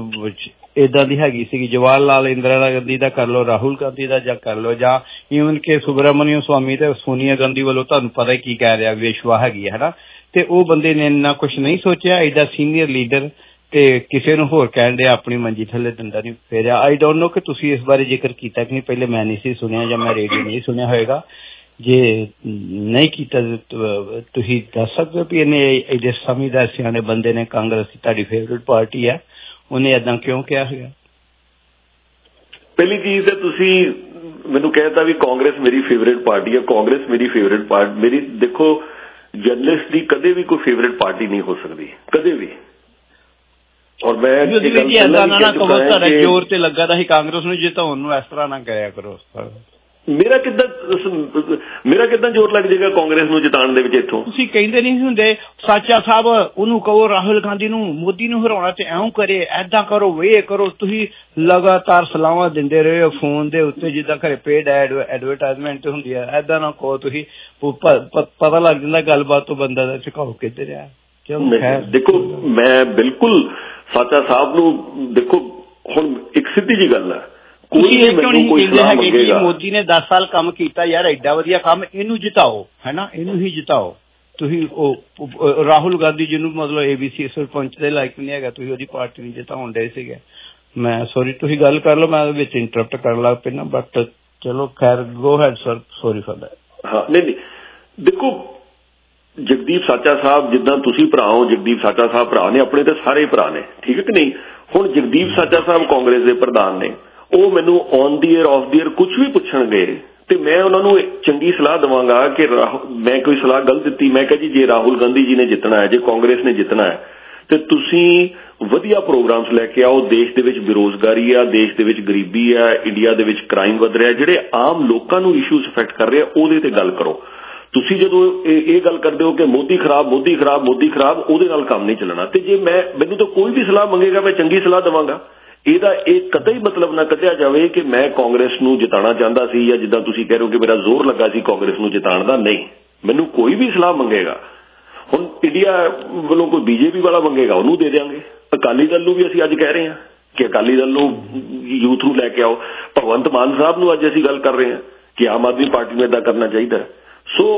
ਏਦਾਂ ਦੀ ਹੈਗੀ ਸੀਗੀ। ਜਵਾਹਰ ਲਾਲ ਇੰਦਰਾ ਗਾਂਧੀ ਦਾ ਕਰ ਲਓ, ਰਾਹੁਲ ਗਾਂਧੀ ਦਾ ਜਾਂ ਕਰ ਲਓ, ਜਾਂ ਈਵਨ ਕਿ ਸੁਬਰਾਮਨੀਅਮ ਸਵਾਮੀ ਤੇ ਸੋਨੀਆ ਗਾਂਧੀ ਵੱਲੋਂ ਤੁਹਾਨੂੰ ਪਤਾ ਕੀ ਕਹਿ ਰਿਹਾ, ਵੇਸ਼ਵਾ ਹੈਗੀ ਹੈ ਨਾ, ਤੇ ਉਹ ਬੰਦੇ ਨੇ ਇੰਨਾ ਕੁਛ ਨਹੀਂ ਸੋਚਿਆ। ਏਡਾ ਸੀਨੀਅਰ ਲੀਡਰ ਤੇ ਕਿਸੇ ਨੂੰ ਹੋਰ ਕਹਿਣ ਡਿਆ ਆਪਣੀ ਮੰਜੀ ਥੱਲੇ ਡੰਡਾ ਨਹੀਂ ਫੇਰਿਆ। ਆਈ ਡੋਂਟ ਨੋ ਕਿ ਤੁਸੀਂ ਇਸ ਬਾਰੇ ਜ਼ਿਕਰ ਕੀਤਾ ਕਿ ਨਹੀਂ, ਪਹਿਲੇ ਮੈਂ ਨਹੀਂ ਸੀ ਸੁਣਿਆ ਜਾਂ ਮੈਂ ਰੇਡੀਓ ਨਹੀਂ ਸੁਣਿਆ ਹੋਏਗਾ। ਜੇ ਨਹੀਂ ਕੀਤਾ ਤੁਸੀਂ ਦੱਸ ਸਕਦੇ ਹੋ ਵੀ ਇਹਨੇ ਇਹਦੇ ਸਮਝਦਾਰ ਸਿਆਣੇ ਬੰਦੇ ਨੇ, ਕਾਂਗਰਸ ਤੁਹਾਡੀ ਫੇਵਰੇਟ ਪਾਰਟੀ ਹੈ, ਉਹਨੇ ਏਦਾਂ ਕਿਉਂ ਕਿਹਾ ਹੈਗਾ? ਪਹਿਲੀ ਚੀਜ਼ ਤੇ ਤੁਸੀਂ ਮੈਨੂੰ ਕਹਿਤਾ ਵੀ ਕਾਂਗਰਸ ਮੇਰੀ ਫੇਵਰੇਟ ਪਾਰਟੀ ਹੈ। ਕਾਂਗਰਸ ਮੇਰੀ ਫੇਵਰੇਟ ਪਾਰਟੀ ਮੇਰੀ, ਦੇਖੋ ਜਰਨਲਿਸਟ ਦੀ ਕਦੇ ਵੀ ਕੋਈ ਫੇਵਰੇਟ ਪਾਰਟੀ ਨਹੀਂ ਹੋ ਸਕਦੀ, ਕਦੇ ਵੀ। ਔਰ ਮੈਂ ਜ਼ੋਰ ਤੇ ਲੱਗਾ ਤਾਂ ਸੀ ਕਾਂਗਰਸ ਨੂੰ ਜਿਤਾਉਣ ਨੂੰ, ਇਸ ਤਰ੍ਹਾਂ ਨਾ ਕਰਿਆ ਕਰੋ। ਮੇਰਾ ਕਿੱਦਾਂ ਮੇਰਾ ਕਿੱਦਾਂ ਜ਼ੋਰ ਲੱਗ ਜਾਏਗਾ ਕਾਂਗਰਸ ਨੂੰ ਜਿਤਾਉਣ ਦੇ ਵਿੱਚ? ਇੱਥੋਂ ਤੁਸੀਂ ਕਹਿੰਦੇ ਨਹੀਂ ਹੁੰਦੇ ਸਾਚਾ ਸਾਹਿਬ ਉਹਨੂੰ ਕਹੋ ਰਾਹੁਲ ਗਾਂਧੀ ਨੂੰ ਮੋਦੀ ਨੂੰ ਹਰਾਉਣਾ ਤੇ ਐਂ ਕਰੇ, ਏਦਾਂ ਕਰੋ, ਇਹ ਕਰੋ। ਤੁਸੀਂ ਲਗਾਤਾਰ ਸਲਾਹਾਂ ਦਿੰਦੇ ਰਹੇ ਹੋ ਫੋਨ ਦੇ ਉੱਤੇ, ਜਿੱਦਾਂ ਘਰੇ ਪੇਡ ਐਡਵਰਟਾਈਜ਼ਮੈਂਟ ਹੁੰਦੀ ਹੈ, ਏਦਾਂ ਨਾ ਕਹੋ। ਤੁਸੀਂ ਪਤਾ ਲੱਗ ਜਾਂਦਾ ਗੱਲਬਾਤ ਤੋਂ ਬੰਦਾ ਦਾ ਝੁਕਾਓ ਕਿੱਧਰ ਆ। ਦੇਖੋ ਮੈਂ ਬਿਲਕੁਲ ਸਾਚਾ ਸਾਹਿਬ ਨੂੰ, ਦੇਖੋ ਹੁਣ ਇੱਕ ਸਿੱਧੀ ਜੀ ਗੱਲ ਹੈ, ਤੁਸੀਂ ਇਹ ਕਿਉਂ ਨਹੀਂ ਕਹਿੰਦੇ ਹੈਗੇ ਕਿ ਮੋਦੀ ਨੇ ਦਸ ਸਾਲ ਕੰਮ ਕੀਤਾ ਯਾਰ, ਐਡਾ ਵਧੀਆ ਕੰਮ, ਇਹਨੂੰ ਜਿਤਾਓ, ਹੈ ਨਾ, ਇਹਨੂੰ ਹੀ ਜਿਤਾਓ। ਤੁਸੀਂ ਉਹ ਰਾਹੁਲ ਗਾਂਧੀ ਜਿਹਨੂੰ ਮਤਲਬ ਏਬੀਸੀ ਸਰਪੰਚ ਦੇ ਲਾਇਕ ਨਹੀਂ ਹੈਗਾ, ਤੁਸੀਂ ਉਹਦੀ ਪਾਰਟੀ ਨਹੀਂ ਜਿਤਾਉਣ ਡੇ ਸੀਗੇ। ਮੈਂ ਸੋਰੀ, ਤੁਸੀਂ ਗੱਲ ਕਰ ਲਓ, ਮੈਂ ਉਹਦੇ ਵਿੱਚ ਇੰਟਰਪਟ ਕਰਨ ਲੱਗ ਪੈਣਾ, ਬਟ ਚਲੋ ਖੈਰ, go ahead sir, sorry for that. ਹਾਂ ਨਹੀਂ ਨਹੀਂ, ਦੇਖੋ ਜਗਦੀਪ ਸਾਚਾ ਸਾਹਿਬ ਜਿੱਦਾਂ ਤੁਸੀਂ ਭਰਾ ਹੋ, ਜਗਦੀਪ ਸਾਚਾ ਸਾਹਿਬ ਭਰਾ ਨੇ ਆਪਣੇ ਤੇ ਸਾਰੇ ਭਰਾ ਨੇ, ਠੀਕ ਹੈ ਕਿ ਨਹੀਂ? ਹੁਣ ਜਗਦੀਪ ਸਾਚਾ ਸਾਹਿਬ ਕਾਂਗਰਸ ਦੇ ਪ੍ਰਧਾਨ ਨੇ, ਉਹ ਮੈਨੂੰ on the air off the air ਕੁਝ ਵੀ ਪੁੱਛਣਗੇ ਤੇ ਮੈਂ ਉਹਨਾਂ ਨੂੰ ਚੰਗੀ ਸਲਾਹ ਦੇਵਾਂਗਾ ਕਿ ਮੈਂ ਕੋਈ ਸਲਾਹ ਗਲਤ ਦਿੱਤੀ, ਮੈਂ ਕਿਹਾ ਜੀ ਜੇ ਰਾਹੁਲ ਗਾਂਧੀ ਜੀ ਨੇ ਜਿੱਤਣਾ ਹੈ, ਜੇ ਕਾਂਗਰਸ ਨੇ ਜਿੱਤਣਾ ਹੈ ਤੇ ਤੁਸੀਂ ਵਧੀਆ ਪ੍ਰੋਗਰਾਮਸ ਲੈ ਕੇ ਆਓ। ਦੇਸ਼ ਦੇ ਵਿੱਚ ਬੇਰੋਜ਼ਗਾਰੀ ਆ, ਦੇਸ਼ ਦੇ ਵਿੱਚ ਗਰੀਬੀ ਆ, ਇੰਡੀਆ ਦੇ ਵਿੱਚ ਕ੍ਰਾਈਮ ਵਧ ਰਿਹਾ, ਜਿਹੜੇ ਆਮ ਲੋਕਾਂ ਨੂੰ ਇਸ਼ੂਜ਼ ਅਫੈਕਟ ਕਰ ਰਹੇ ਆ ਉਹਦੇ ਤੇ ਗੱਲ ਕਰੋ। ਤੁਸੀਂ ਜਦੋਂ ਇਹ ਗੱਲ ਕਰਦੇ ਹੋ ਕਿ ਮੋਦੀ ਖਰਾਬ ਮੋਦੀ ਖਰਾਬ ਮੋਦੀ ਖਰਾਬ, ਉਹਦੇ ਨਾਲ ਕੰਮ ਨਹੀਂ ਚੱਲਣਾ। ਤੇ ਜੇ ਮੈਂ ਮੈਨੂੰ ਤਾਂ ਕੋਈ ਵੀ ਸਲਾਹ ਮੰਗੇਗਾ ਮੈਂ ਚੰਗੀ ਸਲਾਹ ਦੇਵਾਂਗਾ। ਇਹਦਾ ਇਹ ਕਤਈ ਮਤਲਬ ਨਾ ਕੱਢਿਆ ਜਾਵੇ ਕਿ ਮੈਂ ਕਾਂਗਰਸ ਨੂੰ ਜਿਤਾਉਣਾ ਚਾਹੁੰਦਾ ਸੀ ਜਾਂ ਜਿੱਦਾਂ ਤੁਸੀਂ ਕਹਿ ਰਹੇ ਹੋ ਕਿ ਮੇਰਾ ਜ਼ੋਰ ਲੱਗਾ ਸੀ ਕਾਂਗਰਸ ਨੂੰ ਜਿਤਾਉਣ ਦਾ। ਨਹੀਂ, ਮੈਨੂੰ ਕੋਈ ਵੀ ਸਲਾਹ ਮੰਗੇਗਾ, ਹੁਣ ਇੰਡੀਆ ਵੱਲੋਂ ਕੋਈ ਬੀਜੇਪੀ ਵਾਲਾ ਮੰਗੇਗਾ ਉਹਨੂੰ ਦੇ ਦਿਆਂਗੇ। ਅਕਾਲੀ ਦਲ ਨੂੰ ਵੀ ਅਸੀਂ ਅੱਜ ਕਹਿ ਰਹੇ ਹਾਂ ਕਿ ਅਕਾਲੀ ਦਲ ਨੂੰ ਯੂਥ ਨੂੰ ਲੈ ਕੇ ਆਓ। ਭਗਵੰਤ ਮਾਨ ਸਾਹਿਬ ਨੂੰ ਅੱਜ ਅਸੀਂ ਗੱਲ ਕਰ ਰਹੇ ਹਾਂ ਕਿ ਆਮ ਆਦਮੀ ਪਾਰਟੀ ਨੂੰ ਏਦਾਂ ਕਰਨਾ ਚਾਹੀਦਾ। ਸੋ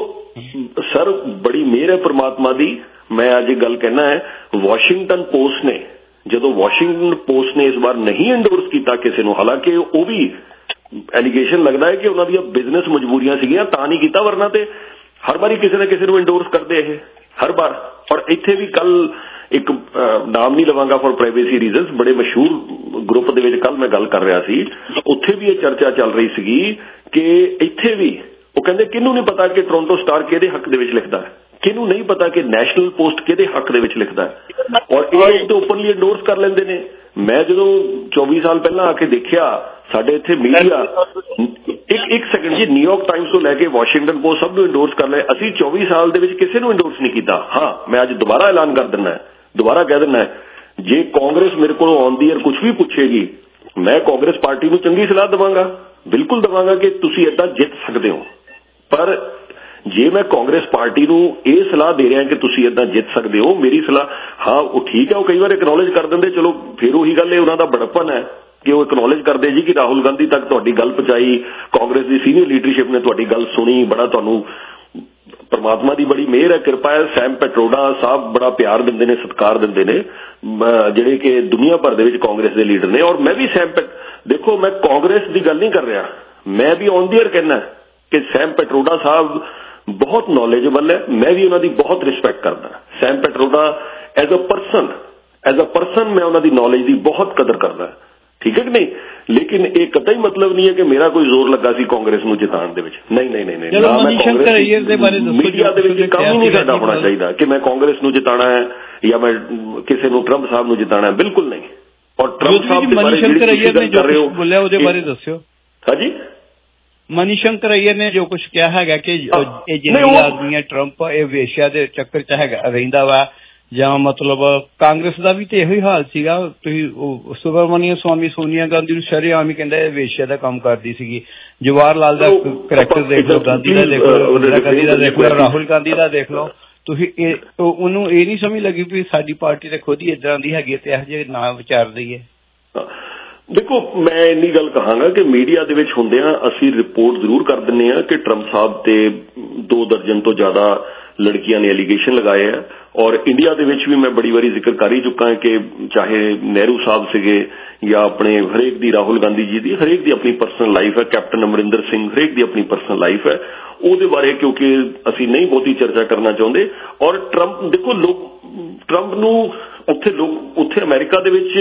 ਸਰ ਬੜੀ ਮਿਹਰ ਹੈ ਪਰਮਾਤਮਾ ਦੀ। ਮੈਂ ਅੱਜ ਗੱਲ ਕਹਿਣਾ ਹੈ, ਵਾਸ਼ਿੰਗਟਨ ਪੋਸਟ ਨੇ, ਜਦੋਂ ਵਾਸ਼ਿੰਗਟਨ ਪੋਸਟ ਨੇ ਇਸ ਵਾਰ ਨਹੀਂ ਐਂਡੋਰਸ ਕੀਤਾ ਕਿਸੇ ਨੂੰ, ਹਾਲਾਂਕਿ ਉਹ ਵੀ ਐਲੀਗੇਸ਼ਨ ਲੱਗਦਾ ਹੈ ਕਿ ਉਹਨਾਂ ਦੀਆਂ ਬਿਜ਼ਨਸ ਮਜਬੂਰੀਆਂ ਸੀਗੀਆਂ ਤਾਂ ਨਹੀਂ ਕੀਤਾ, ਵਰਨਾ ਤੇ ਹਰ ਵਾਰੀ ਕਿਸੇ ਨਾ ਕਿਸੇ ਨੂੰ ਐਂਡੋਰਸ ਕਰਦੇ ਇਹ ਹਰ ਵਾਰ। ਔਰ ਇੱਥੇ ਵੀ ਕੱਲ ਇੱਕ ਨਾਮ ਨਹੀਂ ਲਵਾਂਗਾ ਫॉर ਪ੍ਰਾਈਵੇਸੀ ਰੀਜ਼ਨਸ, ਬੜੇ ਮਸ਼ਹੂਰ ਗਰੁੱਪ ਦੇ ਵਿੱਚ ਕੱਲ ਮੈਂ ਗੱਲ ਕਰ ਰਿਹਾ ਸੀ, ਉੱਥੇ ਵੀ ਇਹ ਚਰਚਾ ਚੱਲ ਰਹੀ ਸੀਗੀ ਕਿ ਇੱਥੇ ਵੀ ਉਹ ਕਹਿੰਦੇ ਕਿਹਨੂੰ ਨਹੀਂ ਪਤਾ ਕਿ ਟੋਰਾਂਟੋ ਸਟਾਰ ਕਿਹਦੇ ਹੱਕ ਦੇ ਵਿੱਚ ਲਿਖਦਾ ਹੈ, ਕਿਹਨੂੰ ਨਹੀਂ ਪਤਾ ਕਿ ਨੈਸ਼ਨਲ ਪੋਸਟ ਕਿਹਦੇ ਹੱਕ ਦੇ ਵਿੱਚ ਲਿਖਦਾ ਹੈ, ਔਰ ਇਹ ਤੇ ਓਪਨਲੀ ਐਂਡੋਰਸ ਕਰ ਲੈਂਦੇ ਨੇ। ਮੈਂ ਜਦੋਂ ਚੌਵੀ ਸਾਲ ਪਹਿਲਾਂ ਆ ਕੇ ਦੇਖਿਆ ਸਾਡੇ ਇੱਥੇ ਮੀਡੀਆ, ਇੱਕ ਇੱਕ ਸੈਕਿੰਡ ਜੀ, ਨਿਊਯਾਰਕ ਟਾਈਮਸ ਤੋਂ ਲੈ ਕੇ ਵਾਸ਼ਿੰਗਟਨ ਪੋਸਟ ਸਭ ਨੂੰ ਐਂਡੋਰਸ ਕਰ ਲਿਆ। ਅਸੀਂ ਚੌਵੀ ਸਾਲ ਦੇ ਵਿੱਚ ਕਿਸੇ ਨੂੰ ਐਂਡੋਰਸ ਨਹੀਂ ਕੀਤਾ। ਹਾਂ, ਮੈਂ ਅੱਜ ਦੁਬਾਰਾ ਐਲਾਨ ਕਰ ਦਿੰਦਾ, ਦੁਬਾਰਾ ਕਹਿ ਦਿੰਦਾ, ਜੇ ਕਾਂਗਰਸ ਮੇਰੇ ਕੋਲੋਂ ਆਉਂਦੀ ਹੈ ਕੁਝ ਵੀ ਪੁੱਛੇਗੀ, ਮੈਂ ਕਾਂਗਰਸ ਪਾਰਟੀ ਨੂੰ ਚੰਗੀ ਸਲਾਹ ਦੇਵਾਂਗਾ, ਬਿਲਕੁਲ ਦੇਵਾਂਗਾ ਕਿ ਤੁਸੀਂ ਏਦਾਂ ਜਿੱਤ ਸਕਦੇ ਹੋ। ਪਰ ਜੇ ਮੈਂ ਕਾਂਗਰਸ ਪਾਰਟੀ ਨੂੰ ਇਹ ਸਲਾਹ ਦੇ ਰਿਹਾ ਕਿ ਤੁਸੀਂ ਏਦਾਂ ਜਿੱਤ ਸਕਦੇ ਹੋ, ਮੇਰੀ ਸਲਾਹ ਹਾਂ ਉਹ ਠੀਕ ਹੈ, ਉਹ ਕਈ ਵਾਰ ਐਕਨੋਲੇਜ ਕਰ ਦਿੰਦੇ, ਚਲੋ ਫਿਰ ਉਹੀ ਗੱਲ ਹੈ, ਉਹਨਾਂ ਦਾ ਬੜਪਨ ਹੈ ਕਿ ਉਹ ਐਕਨੋਲੇਜ ਕਰਦੇ ਜੀ ਕਿ ਰਾਹੁਲ ਗਾਂਧੀ ਤੱਕ ਤੁਹਾਡੀ ਗੱਲ ਪਹੁੰਚਾਈ, ਕਾਂਗਰਸ ਦੀ ਸੀਨੀਅਰ ਲੀਡਰਸ਼ਿਪ ਨੇ ਤੁਹਾਡੀ ਗੱਲ ਸੁਣੀ, ਬੜਾ ਤੁਹਾਨੂੰ ਪਰਮਾਤਮਾ ਦੀ ਬੜੀ ਮਿਹਰ ਹੈ, ਕਿਰਪਾ ਹੈ। ਸੈਮ ਪੈਟਰੋਡਾ ਸਾਹਿਬ ਬੜਾ ਪਿਆਰ ਦਿੰਦੇ ਨੇ, ਸਤਿਕਾਰ ਦਿੰਦੇ ਨੇ, ਜਿਹੜੇ ਕਿ ਦੁਨੀਆ ਭਰ ਦੇ ਵਿੱਚ ਕਾਂਗਰਸ ਦੇ ਲੀਡਰ ਨੇ। ਔਰ ਮੈਂ ਵੀ ਸੈਮ ਦੇਖੋ, ਮੈਂ ਕਾਂਗਰਸ ਦੀ ਗੱਲ ਨਹੀਂ ਕਰ ਰਿਹਾ, ਮੈਂ ਵੀ ਔਨ ਦੀ ਏਅਰ ਕਹਿਣਾ ਕਿ ਸੈਮ ਪੈਟਰੋਡਾ ਸਾਹਿਬ ਬਹੁਤ ਨੌਲੇਜੇਬਲ ਹੈ, ਮੈਂ ਵੀ ਉਹਨਾਂ ਦੀ ਬਹੁਤ ਰਿਸਪੈਕਟ ਕਰਦਾ। Sam Pitroda as a person as a person ਮੈਂ ਉਹਨਾਂ ਦੀ ਨੌਲੇਜ ਦੀ ਬਹੁਤ ਕਦਰ ਕਰਦਾ, ਠੀਕ ਹੈ ਕਿ ਨਹੀਂ। ਲੇਕਿਨ ਇਹ ਕਤਈ ਮਤਲਬ ਨਹੀਂ ਹੈ ਕਿ ਮੇਰਾ ਕੋਈ ਜ਼ੋਰ ਲੱਗਾ ਸੀ ਕਾਂਗਰਸ ਨੂੰ ਜਿਤਾਉਣ ਦੇ ਵਿੱਚ। ਨਹੀਂ ਨਹੀਂ ਨਹੀਂ, ਮੀਡੀਆ ਦੇ ਵਿੱਚ ਕੰਮ ਹੀ ਨਹੀਂ ਸਾਡਾ ਹੋਣਾ ਚਾਹੀਦਾ ਕਿ ਮੈਂ ਕਾਂਗਰਸ ਨੂੰ ਜਿਤਾਣਾ ਹੈ ਜਾਂ ਮੈਂ ਕਿਸੇ ਨੂੰ ਟਰੰਪ ਸਾਹਿਬ ਨੂੰ ਜਿਤਾਣਾ ਹੈ, ਬਿਲਕੁਲ ਨਹੀਂ। ਔਰ ਟਰੰਪ ਸਾਹਿਬ ਦੇ ਬਾਰੇ ਕਰ ਰਹੇ ਹੋ ਬੋਲਿਆ ਉਹਦੇ ਬਾਰੇ ਦੱਸਿਓ। ਹਾਂਜੀ, ਮਨੀਸ਼ੰਕਰ ਅਈਅਰ ਨੇ ਜੋ ਕੁਝ ਕਿਹਾ ਹੈਗਾ ਕਿ ਇਹ ਜਿਹੜੇ ਆਦਮੀ ਹੈ ਟਰੰਪ, ਇਹ ਵੇਸ਼ਿਆ ਦੇ ਚੱਕਰ ਚ ਹੈਗਾ ਰਹਿੰਦਾ ਵਾ, ਜਾਂ ਮਤਲਬ ਕਾਂਗਰਸ ਦਾ ਵੀ ਤੇ ਇਹੋ ਹੀ ਹਾਲ ਸੀਗਾ। ਤੁਸੀਂ ਸੁਬਰਮਨੀਅਮ ਸਵਾਮੀ ਸੋਨੀਆ ਗਾਂਧੀ ਨੂੰ ਸ਼ਰੇਆਮ ਹੀ ਕਹਿੰਦਾ ਇਹ ਵੇਸ਼ਿਆ ਦਾ ਕੰਮ ਕਰਦੀ ਸੀਗੀ। ਜਵਾਹਰ ਲਾਲ ਦਾ ਕਰੈਕਟਰ ਦੇਖ ਲਓ, ਗਾਂਧੀ ਦਾ ਦੇਖ ਲਓ, ਇੰਦਰਾ ਗਾਂਧੀ ਦਾ ਦੇਖ ਲਓ, ਰਾਹੁਲ ਗਾਂਧੀ ਦਾ ਦੇਖ ਲਓ। ਤੁਸੀਂ ਇਹ ਉਹਨੂੰ ਇਹ ਨਹੀਂ ਸਮਝ ਲੱਗੀ ਵੀ ਸਾਡੀ ਪਾਰਟੀ ਤਾਂ ਖੁਦ ਹੀ ਏਦਾਂ ਦੀ ਹੈਗੀ ਤੇ ਇਹੋ ਜਿਹੇ ਨਾ ਵਿਚਾਰਦੀ ਹੈ। ਦੇਖੋ, ਮੈਂ ਇੰਨੀ ਗੱਲ ਕਹਾਂਗਾ ਕਿ ਮੀਡੀਆ ਦੇ ਵਿੱਚ ਹੁੰਦਿਆਂ ਅਸੀਂ ਰਿਪੋਰਟ ਜ਼ਰੂਰ ਕਰ ਦਿੰਦੇ ਹਾਂ ਕਿ ਟਰੰਪ ਸਾਹਿਬ ਤੇ ਦੋ ਦਰਜਨ ਤੋਂ ਜ਼ਿਆਦਾ ਲੜਕੀਆਂ ਨੇ ਐਲੀਗੇਸ਼ਨ ਲਗਾਏ ਆ। ਔਰ ਇੰਡੀਆ ਦੇ ਵਿੱਚ ਵੀ ਮੈਂ ਬੜੀ ਵਾਰੀ ਜ਼ਿਕਰ ਕਰ ਹੀ ਚੁੱਕਾ ਕਿ ਚਾਹੇ ਨਹਿਰੂ ਸਾਹਿਬ ਸੀਗੇ ਜਾਂ ਆਪਣੇ ਹਰੇਕ ਦੀ, ਰਾਹੁਲ ਗਾਂਧੀ ਜੀ ਦੀ, ਹਰੇਕ ਦੀ ਆਪਣੀ ਪਰਸਨਲ ਲਾਈਫ ਹੈ, ਕੈਪਟਨ ਅਮਰਿੰਦਰ ਸਿੰਘ, ਹਰੇਕ ਦੀ ਆਪਣੀ ਪਰਸਨਲ ਲਾਈਫ ਹੈ। ਉਹਦੇ ਬਾਰੇ ਕਿਉਂਕਿ ਅਸੀਂ ਨਹੀਂ ਬਹੁਤੀ ਚਰਚਾ ਕਰਨਾ ਚਾਹੁੰਦੇ। ਔਰ ਟਰੰਪ ਦੇਖੋ, ਲੋਕ ਟਰੰਪ ਨੂੰ ਉੱਥੇ ਲੋਕ ਉੱਥੇ ਅਮਰੀਕਾ ਦੇ ਵਿੱਚ